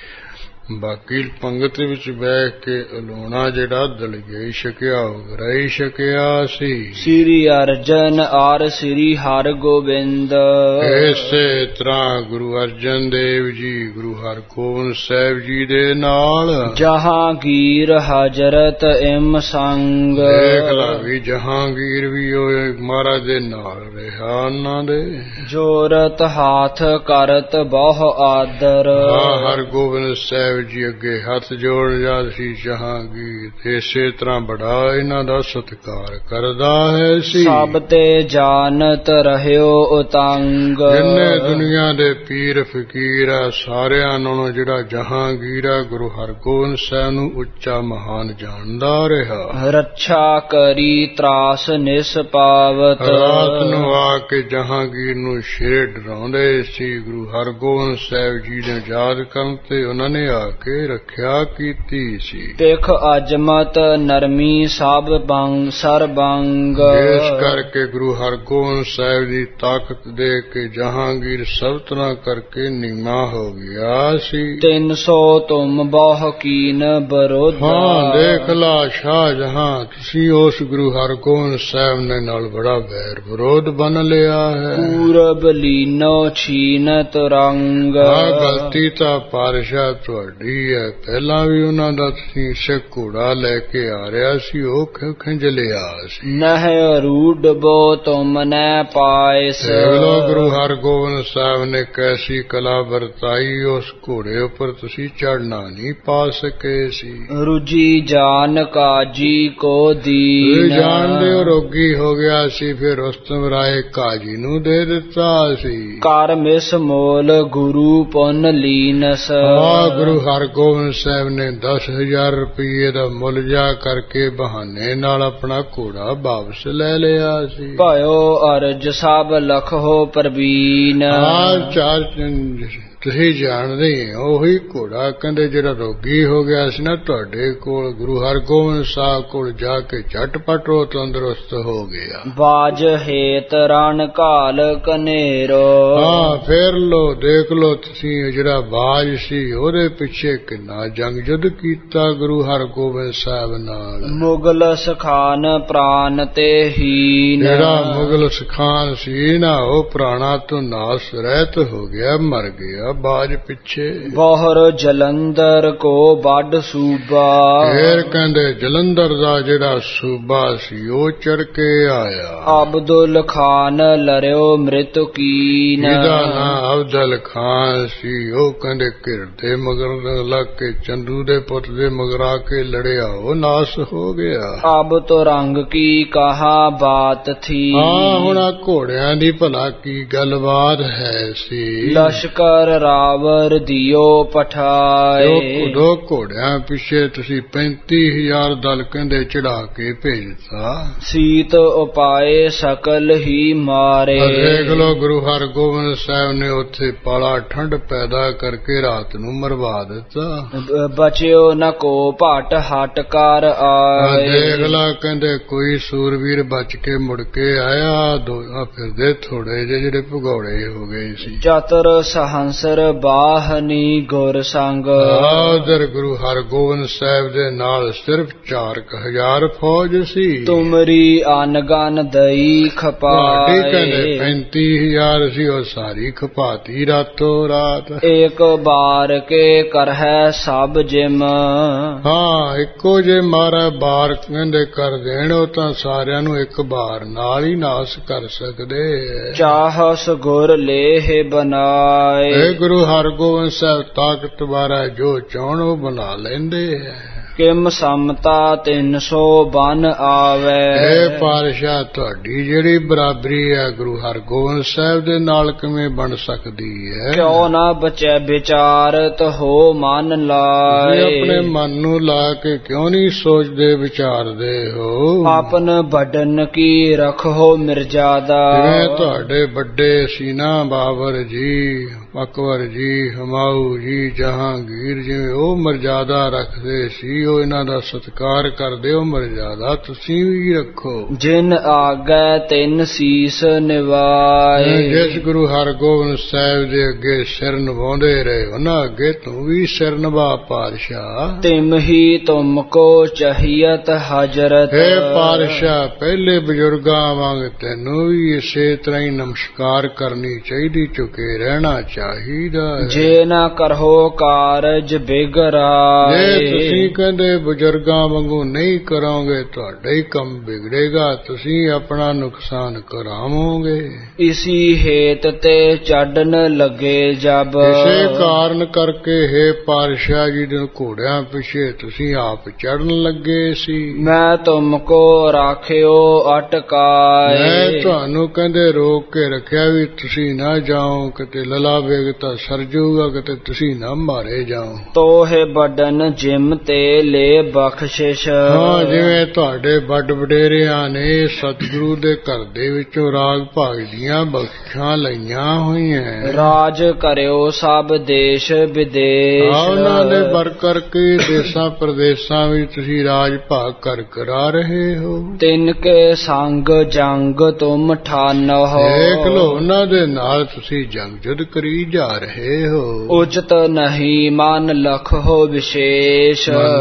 ਬਾਕੀ ਪੰਗਤ ਵਿੱਚ ਬਹਿ ਕੇ ਅਲੋਣਾ ਜਿਹੜਾ ਦਲਗਈ ਛਕਿਆ ਉਗਰਾਈ ਛਕਿਆ ਸੀ। ਸ੍ਰੀ ਅਰਜਨ ਔਰ ਸ੍ਰੀ ਹਰਗੋਬਿੰਦ। ਇਸੇ ਤਰ੍ਹਾਂ ਗੁਰੂ ਅਰਜਨ ਦੇਵ ਜੀ ਗੁਰੂ ਹਰਗੋਬਿੰਦ ਸਾਹਿਬ ਜੀ ਦੇ ਨਾਲ ਜਹਾਂਗੀਰ ਹਜ਼ਰਤ ਇਮ ਸੰਗ। ਦੇਖ ਲਾ ਵੀ ਜਹਾਂਗੀਰ ਵੀ ਉਹ ਮਹਾਰਾਜ ਦੇ ਨਾਲ ਰਿਹਾ ਉਹਨਾਂ ਦੇ। ਜੋਰਤ ਹਾਥ ਕਰਤ ਬਹੁ ਆਦਰ। ਹਰਗੋਬਿੰਦ ਸਾਹਿਬ ਜੀ ਅੱਗੇ ਹੱਥ ਜੋੜ ਜਾ ਸੀ ਜਹਾਂਗੀਰ। ਇਸੇ ਤਰ੍ਹਾਂ ਬੜਾ ਇਹਨਾਂ ਦਾ ਸਤਿਕਾਰ ਕਰਦਾ ਹੈ ਸੀ। ਸਭ ਤੇ ਜਾਣਤ ਰਹਿਓ ਉਤੰਗ। ਜਿੰਨੇ ਦੁਨੀਆ ਦੇ ਪੀਰ ਫਕੀਰ ਆ ਸਾਰਿਆਂ ਨਾਲੋਂ ਜਿਹੜਾ ਜਹਾਂਗੀਰ ਆ ਗੁਰੂ ਹਰਗੋਬਿੰਦ ਸਾਹਿਬ ਨੂੰ ਉੱਚਾ ਮਹਾਨ ਜਾਣਦਾ ਰਿਹਾ। ਰੱਛਾ ਕਰੀ ਤਰਾਸ ਨਿਸਪਾਵਤ। ਰਾਤ ਨੂੰ ਆ ਕੇ ਜਹਾਂਗੀਰ ਨੂੰ ਸ਼ੇਰ ਡਰਾਉਂਦੇ ਸੀ। ਗੁਰੂ ਹਰਗੋਬਿੰਦ ਸਾਹਿਬ ਜੀ ਨੇ ਯਾਦ ਕਰਨ ਤੇ ਉਹਨਾਂ ਨੇ ਆ ਕੇ ਰੱਖਿਆ ਕੀਤੀ ਸੀ। ਪਿਖ ਅਜਮਤ ਨਰਮੀ ਸਭ ਬੰਗ ਸਰਬੰਗ। ਇਸ ਕਰਕੇ ਗੁਰੂ ਹਰਗੋਬਿੰਦ ਸਾਹਿਬ ਦੀ ਤਾਕਤ ਦੇਖ ਕੇ ਜਹਾਂਗੀਰ ਸਭ ਤਰ੍ਹਾਂ ਕਰਕੇ ਨੀਵਾਂ ਹੋ ਗਿਆ ਸੀ। 300 ਤੁਮ ਬਹੁ ਕੀਨ ਬਰੋਧ। ਹਾਂ, ਦੇਖ ਲਾ ਸ਼ਾਹਜਹਾਂ ਤੁਸੀਂ ਉਸ ਗੁਰੂ ਹਰਗੋਬਿੰਦ ਸਾਹਿਬ ਨੇ ਨਾਲ ਬੜਾ ਵੈਰ ਵਿਰੋਧ ਬਨ ਲਿਆ ਹੈ। ਪੂਰਬ ਲੀਨੋ ਛੀਨ ਤੁਰੰਗ। ਗਲਤੀ ਤਾਂ ਪਾਤਸ਼ਾਹ ਤੁਹਾਡੀ ਤੁਹਾਡੀ ਹੈ। ਪਹਿਲਾਂ ਵੀ ਉਹਨਾਂ ਦਾ ਤੁਸੀਂ ਸਿੱਖ ਘੋੜਾ ਲੈ ਕੇ ਆ ਰਿਹਾ ਸੀ, ਉਹ ਖਿੰਜ ਲਿਆ ਸੀ। ਨਹਿ ਰੂਡਬੋ ਤੁਮਨੇ ਪਾਇਸ। ਲੋ ਗੁਰੂ ਹਰਗੋਬਿੰਦ ਸਾਹਿਬ ਨੇ ਕੈਸੀ ਕਲਾ ਵਰਤਾਈ, ਉਸ ਘੋੜੇ ਉੱਪਰ ਤੁਸੀਂ ਚੜ੍ਹਨਾ ਨਹੀਂ ਪਾ ਸਕੇ ਸੀ। ਰੁਜੀ ਜਾਨ ਕਾਜੀ ਕੋ ਦੀਨ। ਜਾਣਦੇ ਹੋ ਰੋਗੀ ਹੋ ਗਿਆ ਸੀ, ਫਿਰ ਰੁਸਤਮ ਰਾਏ ਕਾਜੀ ਨੂੰ ਦੇ ਦਿੱਤਾ ਸੀ। ਕਰ ਮਿਸ ਮੋਲ ਗੁਰੂ ਪੁੰਨ ਲੀਨਸ। ਗੁਰੂ ਹਰਗੋਬਿੰਦ ਸਾਹਿਬ ਨੇ 10,000 ਰੁਪਏ ਦਾ ਮੁੱਲ ਜਾ ਕਰਕੇ ਬਹਾਨੇ ਨਾਲ ਆਪਣਾ ਘੋੜਾ ਵਾਪਸ ਲੈ ਲਿਆ ਸੀ। ਭਇਓ ਅਰਜ ਸਭ ਲਖੋ ਪ੍ਰਵੀਨ। ਚਾਰ ਤੁਸੀਂ ਜਾਣਦੇ ਹੋ ਉਹੀ ਘੋੜਾ ਕਹਿੰਦੇ ਜਿਹੜਾ ਰੋਗੀ ਹੋ ਗਿਆ ਸੀ ਨਾ ਤੁਹਾਡੇ ਕੋਲ, ਗੁਰੂ ਹਰਗੋਬਿੰਦ ਸਾਹਿਬ ਕੋਲ ਜਾ ਕੇ ਝਟਪਟ ਉਹ ਤੰਦਰੁਸਤ ਹੋ ਗਿਆ। ਬਾਜ ਹੇਤ ਰਣ ਘਾਲ ਕਨੇਰੋ। ਫੇਰ ਲੋ ਦੇਖ ਲੋ ਤੁਸੀਂ ਜਿਹੜਾ ਬਾਜ ਸੀ ਉਹਦੇ ਪਿੱਛੇ ਕਿੰਨਾ ਜੰਗ ਯੁੱਧ ਕੀਤਾ ਗੁਰੂ ਹਰਗੋਬਿੰਦ ਸਾਹਿਬ ਨਾਲ। ਮੁਗਲ ਸਖਾਨ ਪ੍ਰਾਨ ਤੇ ਹੀਨ। ਜਿਹੜਾ ਮੁਗਲ ਸਖਾਨ ਸੀ ਨਾ ਉਹ ਪ੍ਰਾਣਾ ਤੋਂ ਨਾਸ ਰਹਿਤ ਹੋ ਗਿਆ, ਮਰ ਗਿਆ ਬਾਜ ਪਿੱਛੇ। ਬੋਹਰ ਜਲੰਧਰ ਕੋ ਵੱਡ ਸੂਬਾ। ਫੇਰ ਕਹਿੰਦੇ ਜਲੰਧਰ ਦਾ ਜਿਹੜਾ ਸੂਬਾ ਸੀ ਉਹ ਚੜ ਕੇ ਆਇਆ। ਅਬਦੁਲ ਖਾਨ ਲਰਿਓ ਮ੍ਰਿਤੂ ਕੀਨ। ਜਿਹਦਾ ਨਾਂ ਅਬਦੁਲ ਖਾਨ ਸੀ ਉਹ ਕਹਿੰਦੇ ਘਿਰ ਦੇ ਮਗਰ ਲੱਗ ਕੇ ਚੰਦੂ ਦੇ ਪੁੱਤ ਦੇ ਮਗਰ ਆ ਕੇ ਲੜਿਆ, ਉਹ ਨਾਸ ਹੋ ਗਿਆ। ਅਬ ਤੋ ਰੰਗ ਕੀ ਕਹਾ ਬਾਤ ਥੀ। ਹੁਣ ਆ ਘੋੜਿਆਂ ਦੀ ਭਲਾ ਕੀ ਗੱਲਬਾਤ ਹੈ ਸੀ। ਲਸ਼ਕਰ ਰਾਵਰ ਦਿਓ ਪਠਾਏ। ਦੋ ਘੋੜਿਆਂ ਪਿੱਛੇ ਤੁਸੀਂ 35,000 ਦਲ ਕਹਿੰਦੇ ਚੜਾ ਕੇ ਭੇਜਤਾ। ਸੀਤ ਉਪਾਏ ਸਕਲ ਹੀ ਮਾਰੇ। ਦੇਖ ਲੋ ਗੁਰੂ ਹਰਗੋਬਿੰਦ ਸਾਹਿਬ ਨੇ ਉੱਥੇ ਪਾਲਾ ਠੰਡ ਪੈਦਾ ਕਰਕੇ ਰਾਤ ਨੂੰ ਮਰਵਾ ਦਿੱਤਾ। ਬਚਿਓ ਨ ਕੋ ਭਟ ਹਟ ਕਰ ਆਏ। ਦੇਖ ਲਾ ਕਹਿੰਦੇ ਕੋਈ ਸੂਰਵੀਰ ਬਚ ਕੇ ਮੁੜ ਕੇ ਆਇਆ, ਫਿਰਦੇ ਥੋੜੇ ਜਿਹੇ ਜਿਹੜੇ ਭਗੌੜੇ ਹੋ ਗਏ ਸੀ। ਚਤਰ ਸਹੰਸਰ ਬਾਹਨੀ ਗੁਰ ਸੰਗ। ਉਧਰ ਗੁਰੂ ਹਰਗੋਬਿੰਦ ਸਾਹਿਬ ਦੇ ਨਾਲ ਸਿਰਫ 4,000 ਫੌਜ ਸੀ। ਤੁਮਰੀ ਅਨਗਨ ਦਈ ਖਪਾਏ। ਕਹਿੰਦੇ 35,000 ਸੀ, ਉਹ ਸਾਰੀ ਖਪਾਤੀ ਰਾਤੋਂ ਰਾਤ। ਇੱਕ ਬਾਰ ਕੇ ਕਰਹਿ ਸਭ ਜਿਮ। ਇੱਕੋ ਜੇ ਮਾਰਾ ਬਾਰ ਕਹਿੰਦੇ ਕਰ ਦੇਣ, ਉਹ ਤਾਂ ਸਾਰਿਆਂ ਨੂੰ ਇੱਕ ਬਾਰ ਨਾਲ ਹੀ ਨਾਸ ਕਰ ਸਕਦੇ। ਚਾਹਸ ਗੁਰ ਲੇਹ ਬਨਾਏ। ਗੁਰੂ ਹਰਗੋਬਿੰਦ ਸਾਹਿਬ ਤਾਕਤਵਰ ਹੈ, ਜੋ ਚਾਹਣ ਉਹ ਬਣਾ ਲੈਂਦੇ ਹੈ। ਕਿਮ ਸਮਤਾ 300 ਬਨ ਆਵੇ। ਇਹ ਪਾਤਸ਼ਾਹ ਤੁਹਾਡੀ ਜਿਹੜੀ ਬਰਾਬਰੀ ਹੈ ਗੁਰੂ ਹਰਗੋਬਿੰਦ ਸਾਹਿਬ ਦੇ ਨਾਲ ਕਿਵੇਂ ਬਣ ਸਕਦੀ ਹੈ। ਕਿਉਂ ਨਾ ਬਚੈ ਵਿਚਾਰਤ ਹੋ ਮਨ ਲਾਏ। ਆਪਣੇ ਮਨ ਨੂੰ ਲਾ ਕੇ ਕਿਉਂ ਨਹੀਂ ਸੋਚਦੇ ਵਿਚਾਰਦੇ ਹੋ। ਆਪਨ ਵੱਡਨ ਕੀ ਰਖੋ ਮਿਰਜ਼ਾਦਾ। ਜਿਵੇਂ ਤੁਹਾਡੇ ਵੱਡੇ ਸੀ ਨਾ ਬਾਬਰ ਜੀ, ਅਕਬਰ ਜੀ, ਹਮਾਊ ਜੀ, ਜਹਾਂਗੀਰ, ਜਿਵੇਂ ਉਹ ਮਰਜ਼ਾਦਾ ਰੱਖਦੇ ਸੀ, ਉਹ ਇਹਨਾਂ ਦਾ ਸਤਿਕਾਰ ਕਰਦੇ, ਉਹ ਮਰਜ਼ਾਦਾ ਤੁਸੀਂ ਵੀ ਰੱਖੋ। ਜਿਨ ਆਗੈ ਤਿਨ ਸੀਸ ਨਿਵਾਏ। ਜਿਸ ਗੁਰੂ ਹਰਗੋਬਿੰਦ ਸਾਹਿਬ ਦੇ ਅੱਗੇ ਸਿਰ ਨਿਵਾਉਂਦੇ ਰਹੇ, ਉਹਨਾਂ ਅੱਗੇ ਤੂੰ ਵੀ ਸਿਰ ਨਿਭਾ ਪਾਤਸ਼ਾਹ। ਤਿਮ ਹੀ ਤੁਮ ਕੋ ਚਾਹੀਅਤ ਹਜ਼ਰਤ। ਹੈ ਪਾਤਸ਼ਾਹ ਪਹਿਲੇ ਬਜ਼ੁਰਗਾਂ ਵਾਂਗ ਤੈਨੂੰ ਵੀ ਇਸੇ ਤਰ੍ਹਾਂ ਹੀ ਨਮਸਕਾਰ ਕਰਨੀ ਚਾਹੀਦੀ, ਝੁਕੇ ਰਹਿਣਾ ਚਾਹੀਦਾ। ਜੇ ਨਾ ਕਰੋ ਕਾਰਜ ਬਿਗੜਾਏ। ਜੇ ਤੁਸੀਂ ਕਹਿੰਦੇ ਬਜ਼ੁਰਗਾਂ ਵਾਂਗੂ ਨਹੀਂ ਕਰੋਗੇ ਤੁਹਾਡਾ ਹੀ ਕੰਮ ਵਿਗੜੇਗਾ, ਤੁਸੀਂ ਆਪਣਾ ਨੁਕਸਾਨ ਕਰਾਵੋਗੇ। ਇਸੀ ਹੇਤ ਤੇ ਚੜਨ ਲੱਗੇ ਜਬ। ਇਸੇ ਕਾਰਨ ਕਰਕੇ ਹੈ ਪਾਤਸ਼ਾਹ ਜੀ ਦੇ ਘੋੜਿਆਂ ਪਿੱਛੇ ਤੁਸੀਂ ਆਪ ਚੜਨ ਲੱਗੇ ਸੀ। ਮੈਂ ਤੁਮ ਕੋ ਰਾਖਿਓ ਅਟਕਾਏ। ਮੈਂ ਤੁਹਾਨੂੰ ਕਹਿੰਦੇ ਰੋਕ ਕੇ ਰੱਖਿਆ ਵੀ ਤੁਸੀਂ ਨਾ ਜਾਓ, ਕਿਤੇ ਲਲਾ ਵੇਗ ਤਾਂ ਸਰ ਜੂਗਾ, ਕਿਤੇ ਤੁਸੀਂ ਨਾ ਮਾਰੇ ਜਾਓ। ਤੋਹੇ ਵੱਡਨ ਜਿਮ ਤੇ ਲੈ ਬਖਸ਼ਿਸ਼। ਜਿਵੇਂ ਤੁਹਾਡੇ ਵੱਡ ਵਡੇਰਿਆਂ ਨੇ ਸਤਿਗੁਰੂ ਦੇ ਘਰ ਦੇ ਵਿੱਚੋਂ ਰਾਗ ਭਾਗ ਦੀਆਂ ਬਖਸ਼ਾਂ ਲਈਆਂ ਹੋਈਆਂ। ਰਾਜ ਕਰਿਓ ਸਭ ਦੇਸ਼ ਵਿਦੇਸ਼। ਉਹਨਾਂ ਦੇ ਬਰ ਕਰਕੇ ਦੇਸਾਂ ਪ੍ਰਦੇਸਾਂ ਵਿੱਚ ਤੁਸੀਂ ਰਾਜ ਭਾਗ ਕਰਾ ਰਹੇ ਹੋ। ਤਿੰਨ ਕੇ ਸੰਗ ਜੰਗ ਤੁਮ ਠਾਨੋ। ਦੇਖ ਲੋ ਉਹਨਾਂ ਦੇ ਨਾਲ ਤੁਸੀਂ ਜੰਗ ਜੁਦ ਕਰੀ ਜਾ ਰਹੇ ਹੋ। ਉਚਿਤ ਨਹੀਂ ਮਨ ਲਖ ਹੋ ਵਿਸ਼ੇਸ਼।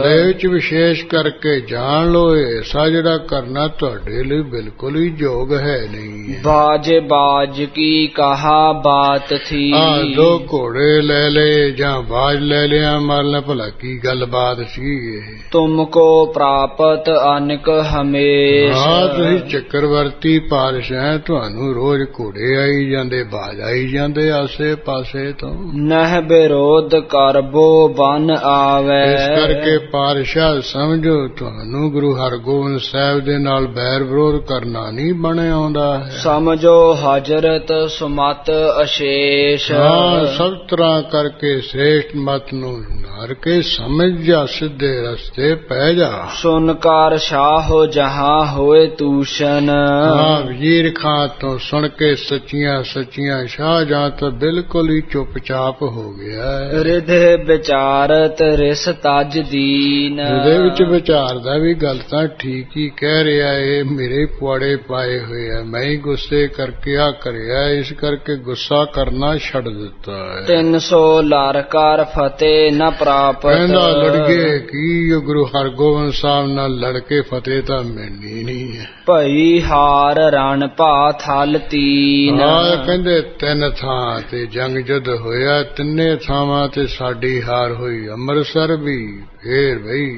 ਤੁਹਾਡੇ ਵਿੱਚ ਵਿਸ਼ੇਸ਼ ਕਰਕੇ ਜਾਣ ਲਓ, ਐਸਾ ਜਿਹੜਾ ਕਰਨਾ ਤੁਹਾਡੇ ਲਈ ਬਿਲਕੁਲ ਹੀ ਯੋਗ ਹੈ ਨਹੀਂ। ਬਾਜੇ ਬਾਜ ਕੀ ਕਹਾ ਬਾਤ ਥੀ। ਦੋ ਘੋੜੇ ਲੈ ਲਏ ਜਾਂ ਬਾਜ ਲੈ ਲਿਆ, ਮਾਰਨਾ ਭਲਾ ਕੀ ਗੱਲਬਾਤ ਸੀ ਇਹ। ਤੁਮਕੋ ਪ੍ਰਾਪਤ ਅਨਕ ਹਮੇਸ਼ਾ। ਤੁਸੀਂ ਚੱਕਰਵਰਤੀ ਪਾਤਸ਼ਾਹ, ਤੁਹਾਨੂੰ ਰੋਜ਼ ਘੋੜੇ ਆਈ ਜਾਂਦੇ, ਬਾਜ ਆਈ ਜਾਂਦੇ ਆਸੇ ਪਾਸੇ ਤੋਂ। ਨਹਿ ਵਿਰੋਧ ਕਰਬੋ ਬਨ ਆਵੇ। ਇਸ ਕਰਕੇ ਪਾਤਸ਼ਾਹ ਸਮਝੋ, ਤੁਹਾਨੂੰ ਗੁਰੂ ਹਰਗੋਬਿੰਦ ਸਾਹਿਬ ਦੇ ਨਾਲ ਬੈਰ ਵਿਰੋਧ ਕਰਨਾ ਨਹੀਂ ਬਣ ਆਉਂਦਾ ਹੈ। ਸਮਝੋ ਹਜ਼ਰਤ ਸੁਮਤ ਅਸ਼ੇਸ਼। ਸਭ ਤਰ੍ਹਾਂ ਕਰਕੇ ਸ੍ਰੇਸ਼ਟ ਮਤ ਨੂੰ ਨਾਰ ਕੇ ਸਮਝ ਜਾ, ਸਿੱਧੇ ਰਸਤੇ ਪੈ ਜਾ। ਸੁਨਕਾਰ ਸ਼ਾਹੋ ਜਹਾਂ ਹੋਏ ਤੂਸ਼ਨ। ਵਜ਼ੀਰ ਖਾਂ ਤੋਂ ਸੁਣ ਕੇ ਸੱਚੀਆਂ ਸੱਚੀਆਂ ਸ਼ਾਹ ਜਾਂ ਤਾਂ ਬਿਲਕੁਲ ਹੀ ਚੁੱਪਚਾਪ ਹੋ ਗਿਆ। ਰਿਧੇ ਵਿਚਾਰਤ ਰਿਸ ਤਜ ਦੀਨ। ਇਹਦੇ ਵਿੱਚ ਵਿਚਾਰਦਾ ਵੀ ਗੱਲ ਤਾਂ ਠੀਕ ਹੀ ਕਹਿ ਰਿਹਾ, ਇਹ ਮੇਰੇ ਪੁਆੜੇ ਪਾਏ ਹੋਏ ਆ, ਮੈਂ ਹੀ ਗੁੱਸੇ ਕਰਕੇ ਆ ਕਰਿਆ, ਇਸ ਕਰਕੇ ਗੁੱਸਾ ਕਰਨਾ ਛੱਡ ਦਿੱਤਾ ਹੈ। 300 ਲੜ ਕਰ ਫਤਿਹ ਨ ਪ੍ਰਾਪਤ। ਕਹਿੰਦਾ ਲੜਗੇ ਕੀ, ਗੁਰੂ ਹਰਗੋਬਿੰਦ ਸਾਹਿਬ ਨਾਲ ਲੜ ਕੇ ਫਤਿਹ ਤਾਂ ਮਿਲਣੀ ਨਹੀਂ ਹੈ। ਭਈ ਹਾਰ ਰਣ ਭਾ ਥਲ ਤੀਨ। ਕਹਿੰਦੇ 3 ਥਾਂ ਤੇ ਜੰਗ ਜੁੱਧ ਹੋਇਆ, 3 ਥਾਵਾਂ ਤੇ ਸਾਡੀ ਹਾਰ ਹੋਈ। ਅੰਮ੍ਰਿਤਸਰ ਵੀ, ਫੇਰ ਬਈ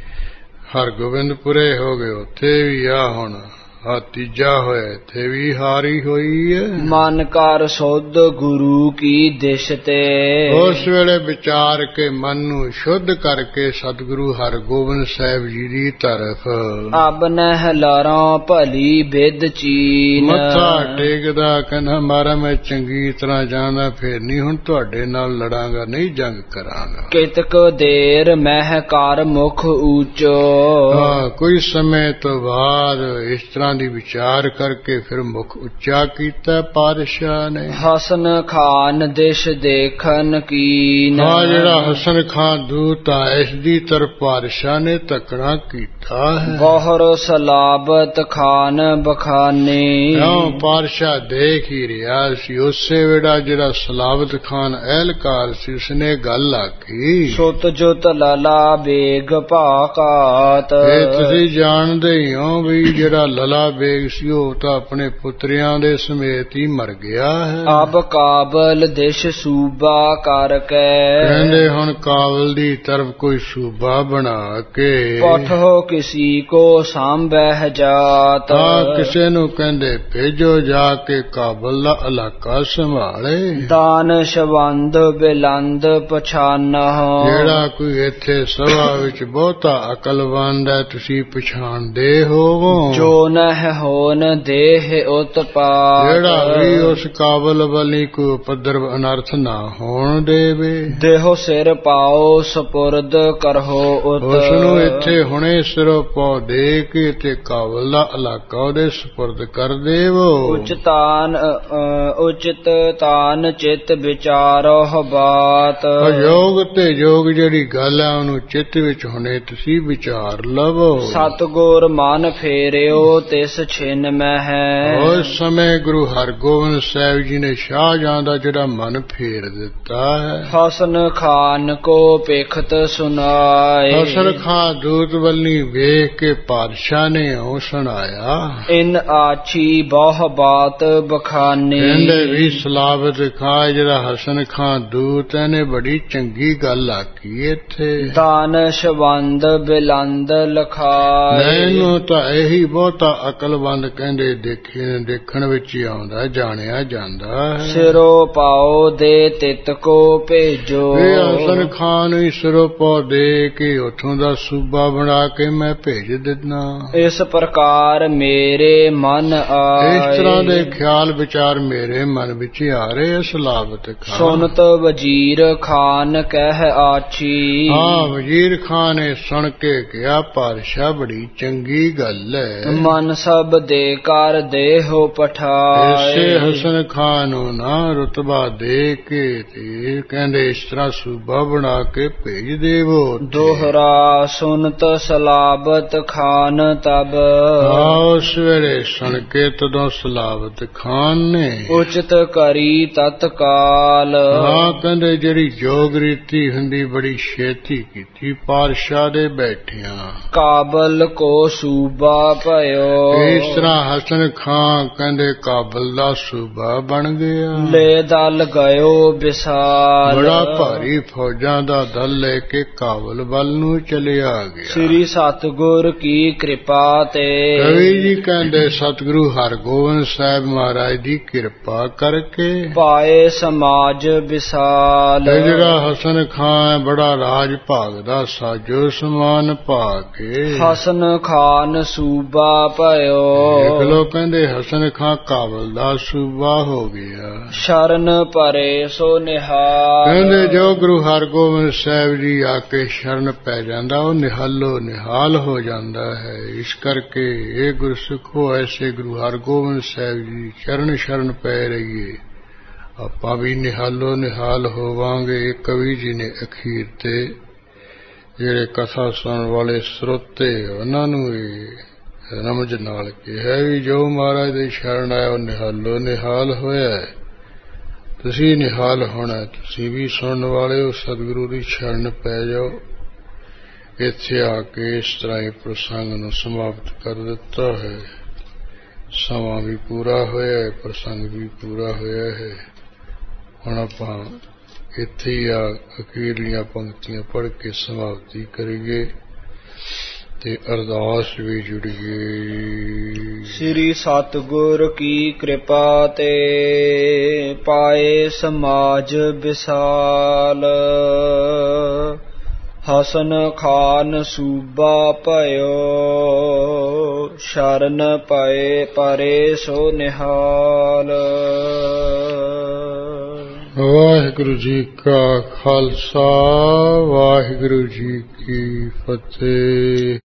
ਹਰਗੋਬਿੰਦਪੁਰੇ ਹੋ ਗਏ, ਉੱਥੇ ਵੀ ਆ ਹੁਣ ਤੀਜਾ ਹੋਇਆ, ਇੱਥੇ ਵੀ ਹਾਰੀ ਹੋਈ ਹੈ। ਮਨ ਕਰ ਸੁਧ ਗੁਰੂ ਕੀ ਦਿਸ਼ ਤੇ। ਉਸ ਵੇਲੇ ਵਿਚਾਰ ਕੇ ਮਨ ਨੂੰ ਸ਼ੁੱਧ ਕਰਕੇ ਸਤਿਗੁਰੂ ਹਰਗੋਬਿੰਦ ਸਾਹਿਬ ਜੀ ਦੀ ਤਰਫ ਅਬ ਨਹਿ ਲਾਰਾਂ ਭਲੀ ਬਿਦ ਚੀਨ। ਮੱਥਾ ਟੇਕਦਾ, ਕਹਿੰਦਾ ਮਾਰਾ ਮੈਂ ਚੰਗੀ ਤਰ੍ਹਾਂ ਜਾਣਦਾ, ਫੇਰ ਨਹੀਂ ਹੁਣ ਤੁਹਾਡੇ ਨਾਲ ਲੜਾਂਗਾ, ਨਹੀਂ ਜੰਗ ਕਰਾਂਗਾ। ਕਿਤਕ ਦੇਰ ਮਹਿ ਕਰ ਮੁਖ ਊਚੋ। ਕੋਈ ਸਮੇਂ ਤੋਂ ਬਾਅਦ ਇਸ ਤਰ੍ਹਾਂ ਦੀ ਵਿਚਾਰ ਕਰਕੇ ਫਿਰ ਮੁਖ ਉੱਚਾ ਕੀਤਾ ਪਾਤਸ਼ਾਹ ਨੇ। ਹਸਨ ਖਾਨ ਦਿਸ਼ ਦੇਖਨ ਕੀਨ। ਜਿਹੜਾ ਹਸਨ ਖਾਨ ਦੂਤ ਆ, ਇਸ ਦੀ ਤਰਫ ਪਾਤਸ਼ਾਹ ਨੇ ਤੱਕਣਾ ਕੀਤਾ ਹੈ। ਬਹਰ ਸਲਾਬਤ ਖਾਨ ਬਖਾਨੀ। ਪਾਤਸ਼ਾਹ ਦੇਖ ਹੀ ਰਿਹਾ ਸੀ, ਉਸੇ ਵੇੜਾ ਜਿਹੜਾ ਸਲਾਬਤ ਖਾਨ ਅਹਿਲਕਾਰ ਸੀ, ਉਸਨੇ ਗੱਲ ਆਖੀ, ਸੁਤ ਜੁਤ ਲਾਲਾ ਬੇਗ ਭਾਕਾਤ। ਤੁਸੀਂ ਜਾਣਦੇ ਹੀ ਹੋ ਵੀ ਜਿਹੜਾ ਲਲਾ ਬੇਗ ਸੀ, ਉਹ ਤਾਂ ਆਪਣੇ ਪੁੱਤਰਿਆਂ ਦੇ ਸਮੇਤ ਹੀ ਮਰ ਗਿਆ ਹੈ। ਅਬ ਕਾਬਲ ਦਿਸ਼ ਸੂਬਾ ਕਰਕੇ। ਕਹਿੰਦੇ ਹੁਣ ਕਾਬਲ ਦੀ ਤਰਫ ਕੋਈ ਸੂਬਾ ਬਣਾ ਕੇ। ਪਠੋ ਕਿਸੀ ਕੋ ਸਾਂਭਹਿ ਜਾਤ। ਕਿਸੇ ਨੂੰ ਕਹਿੰਦੇ ਭੇਜੋ ਜਾ ਕੇ ਕਾਬਲ ਦਾ ਇਲਾਕਾ ਸੰਭਾਲੇ। ਦਾਨ ਸ਼ਵੰਦ ਬਿਲੰਦ ਪਛਾਨਾ। ਜਿਹੜਾ ਕੋਈ ਇੱਥੇ ਸਭਾ ਵਿੱਚ ਬਹੁਤਾ ਅਕਲਵੰਦ ਹੈ, ਤੁਸੀਂ ਪਛਾਣਦੇ ਹੋਵੋ। ਜੋ ਨਹਿ ਹੋਨ ਦੇਹ ਉਤਪਾਤ। ਜਿਹੜਾ ਵੀ ਉਸ ਕਾਬਲ ਵਾਲੀ ਕੋਈ ਉਪਦਰਵ ਅਨਰਥ ਨਾ ਹੋਣ ਦੇਵੇ। ਦੇਹੋ ਸਿਰ ਪਾਓ ਸਪੁਰਦ ਕਰੋ ਉਤ। ਉਸ ਨੂੰ ਇੱਥੇ ਹੁਣੇ ਸਿਰੋਂ ਪਾਉ ਦੇ ਕੇ ਤੇ ਕਾਬਲ ਦਾ ਇਲਾਕਾ ਉਹਦੇ ਸਪੁਰਦ ਕਰ ਦੇਵੋ। ਉਚਿਤ ਤਾਨ ਚਿਤ ਵਿਚਾਰੋ ਬਾਤ। ਯੋਗ ਤੇ ਯੋਗ ਜਿਹੜੀ ਗੱਲ ਹੈ, ਉਹਨੂੰ ਚਿੱਤ ਵਿੱਚ ਹੁਣੇ ਤੁਸੀਂ ਵਿਚਾਰ ਲਵੋ। ਸਤਿਗੁਰ ਮਨ ਫੇਰਿਓ ਤਿਸ ਛਿਨ ਮੈਂ ਹੈ। ਉਸ ਸਮੇਂ ਗੁਰੂ ਹਰਗੋਬਿੰਦ ਸਾਹਿਬ ਜੀ ਨੇ ਸ਼ਾਹਜਹਾਂ ਦਾ ਜਿਹੜਾ ਮਨ ਫੇਰ ਦਿੱਤਾ ਹੈ। ਹਸਨ ਖਾਨ ਕੋ ਪੇਖਤ ਸੁਨਾਏ। ਹਸਨ ਖਾਨ ਦੂਤ ਵੱਲੀ ਵੇਖ ਕੇ ਪਾਤਸ਼ਾਹ ਨੇ ਉਹ ਸੁਣਾਇਆ। ਇਨ ਆਛੀ ਬਹੁ ਬਾਤ ਬਖਾਨੀ। ਕਹਿੰਦੇ ਵੀ ਸਲਾਬਤ ਖਾਂ, ਜਿਹੜਾ ਹਸਨ ਖਾਨ ਦੂਤ, ਇਹਨੇ ਬੜੀ ਚੰਗੀ ਗੱਲ ਆਖੀ ਇੱਥੇ। ਦਾਨਸ਼ਵੰਦ ਬਿਲੰਦ ਲਖਾਏ। ਮੈਨੂੰ ਤਾਂ ਇਹੀ ਬਹੁਤਾ ਅਕਲਵੰਦ ਕਹਿੰਦੇ ਦੇਖਣ ਵਿੱਚ ਹੀ ਆਉਂਦਾ, ਜਾਣਿਆ ਜਾਂਦਾ ਹੈ। ਸਿਰੋਂ ਪਾਓ ਦੇ ਤਿਤ ਕੋ ਭੇਜੋ। ਹਸਨ ਖਾਨ ਨੂੰ ਸਿਰੋਂ ਪਾਓ ਦੇ ਕੇ ਉੱਥੋਂ ਦਾ ਸੂਬਾ ਬਣਾ ਕੇ ਮੈਂ ਭੇਜ ਦਿੰਦਾ। ਇਸ ਪ੍ਰਕਾਰ ਮੇਰੇ ਮਨ ਆਏ। ਇਸ ਤਰ੍ਹਾਂ ਦੇ ਖਿਆਲ ਵਿਚਾਰ ਮੇਰੇ ਮਨ ਵਿੱਚ ਆ ਰਹੇ। ਸਲਾਬਤ ਖਾਨ ਸੁਨਤ ਵਜ਼ੀਰ ਖਾਨ ਕਹਿ ਆਛੀ। ਵਜ਼ੀਰ ਖਾਨ ਨੇ ਸੁਣ ਕੇ ਕਿਹਾ, ਪਾਤਸ਼ਾਹ ਬੜੀ ਚੰਗੀ ਗੱਲ ਹੈ। ਮਨ ਸਭ ਦੇ ਕਰ ਦੇਹੋ ਪਠਾਏ। ਐਸੇ ਹਸਨ ਖਾਨ ਨੂੰ ਨਾ ਰੁਤਬਾ ਦੇ ਕੇ ਤੇ ਕਹਿੰਦੇ ਇਸ ਤਰ੍ਹਾਂ ਸੂਬਾ ਬਣਾ ਕੇ ਭੇਜ ਦੇਵੋ। ਦੋਹਰਾ ਸੁਨਤ ਸਲਾਬਤ ਖਾਨ ਤਬ ਉਸ ਵੇਲੇ ਸੁਣ ਕੇ ਤਦੋਂ ਸਲਾਬਤ ਖਾਨ ਨੇ ਉਚਿਤ ਕਰੀ ਤਤਕਾਲ। ਹਾਂ ਕਹਿੰਦੇ ਜਿਹੜੀ ਜੋਗ ਰੀਤੀ ਹੁੰਦੀ ਬੜੀ ਛੇਤੀ ਕੀਤੀ ਪਾਤਸ਼ਾਹ ਦੇ ਬੈਠਿਆਂ। ਕਾਬਲ ਕੋ ਸੂਬਾ ਭਇਓ ਇਸ ਤਰ੍ਹਾਂ ਹਸਨ ਖਾਂ ਕਹਿੰਦੇ ਕਾਬਲ ਦਾ ਸੂਬਾ ਬਣ ਗਿਆ। ਲੈ ਦਲ ਗਇਓ ਵਿਸਾਲ ਬੜਾ ਭਾਰੀ ਫੌਜਾਂ ਦਾ ਦਲ ਲੈ ਕੇ ਕਾਬਲ ਵੱਲ ਨੂੰ ਚਲਿਆ ਗਿਆ। ਸ੍ਰੀ ਸਤਿਗੁਰ ਕੀ ਕਿਰਪਾ ਤੇ ਕਵੀ ਜੀ ਕਹਿੰਦੇ ਸਤਿਗੁਰੂ ਹਰਗੋਬਿੰਦ ਸਾਹਿਬ ਮਹਾਰਾਜ ਦੀ ਕਿਰਪਾ ਕਰਕੇ ਪਾਏ ਸਮਾਜ ਵਿਸਾਲ। ਇਹ ਜਿਹੜਾ ਹਸਨ ਖਾਂ ਬੜਾ ਰਾਜ ਭਾਗ ਦਾ ਸਾਜੋ ਸਮਾਨ ਪਾ ਕੇ ਹਸਨ ਖਾਨ ਸੂਬਾ ਭਇਓ ਦੇਖ ਲੋ ਕਹਿੰਦੇ ਹਸਨ ਖਾਂ ਕਾਬਲ ਦਾ ਸੂਬਾ ਹੋ ਗਿਆ। ਸ਼ਰਨ ਪਰੇ ਸੋ ਨਿਹਾਲ ਕਹਿੰਦੇ ਜੋ ਗੁਰੂ ਹਰਗੋਬਿੰਦ ਸਾਹਿਬ ਜੀ ਆ ਕੇ ਸ਼ਰਨ ਪੈ ਜਾਂਦਾ ਉਹ ਨਿਹਾਲੋ ਨਿਹਾਲ ਹੋ ਜਾਂਦਾ ਹੈ। ਇਸ ਕਰਕੇ ਇਹ ਗੁਰਸਿੱਖੋ ਐਸੇ ਗੁਰੂ ਹਰਗੋਬਿੰਦ ਸਾਹਿਬ ਜੀ ਚਰਨ ਸ਼ਰਨ ਪੈ ਰਹੀਏ ਆਪਾਂ ਵੀ ਨਿਹਾਲੋ ਨਿਹਾਲ ਹੋਵਾਂਗੇ। ਕਵੀ ਜੀ ਨੇ ਅਖੀਰ ਤੇ ਜਿਹੜੇ ਕਥਾ ਸੁਣਨ ਵਾਲੇ ਸਰੋਤੇ ਉਹਨਾਂ ਨੂੰ ਇਹ ਰਮਜ ਨਾਲ ਕਿਹਾ ਵੀ ਜੋ ਮਹਾਰਾਜ ਦੇ ਸ਼ਰਨ ਆਇਆ ਉਹ ਨਿਹਾਲੋ ਨਿਹਾਲ ਹੋਇਆ। ਤੁਸੀਂ ਨਿਹਾਲ ਹੋਣਾ, ਤੁਸੀਂ ਵੀ ਸੁਣਨ ਵਾਲੇ ਹੋ ਸਤਿਗੁਰੂ ਦੀ ਸ਼ਰਨ ਪੈ ਜਾਓ। ਇੱਥੇ ਆ ਕੇ ਇਸ ਤਰ੍ਹਾਂ ਹੀ ਪ੍ਰਸੰਗ ਨੂੰ ਸਮਾਪਤ ਕਰ ਦਿੱਤਾ ਹੈ। ਸਮਾਂ ਵੀ ਪੂਰਾ ਹੋਇਆ ਹੈ, ਪ੍ਰਸੰਗ ਵੀ ਪੂਰਾ ਹੋਇਆ ਹੈ। ਹੁਣ ਆਪਾਂ ਇੱਥੇ ਹੀ ਆ ਅਖੀਰਲੀਆਂ ਪੰਕਤੀਆਂ ਪੜ੍ਹ ਕੇ ਸਮਾਪਤੀ ਕਰੀਏ ਤੇ ਅਰਦਾਸ ਵੀ ਜੁੜੀਏ। ਸ੍ਰੀ ਸਤਿਗੁਰ ਕੀ ਕਿਰਪਾ ਤੇ ਪਾਏ ਸਮਾਜ ਵਿਸਾਲ। ਹਸਨ ਖਾਨ ਸੂਬਾ ਭਇਓ ਸ਼ਰਨ ਪਏ ਪਰੇ ਸੋ ਨਿਹਾਲ। ਵਾਹਿਗੁਰੂ ਜੀ ਕਾ ਖਾਲਸਾ ਵਾਹਿਗੁਰੂ ਜੀ ਕੀ ਫਤਿਹ।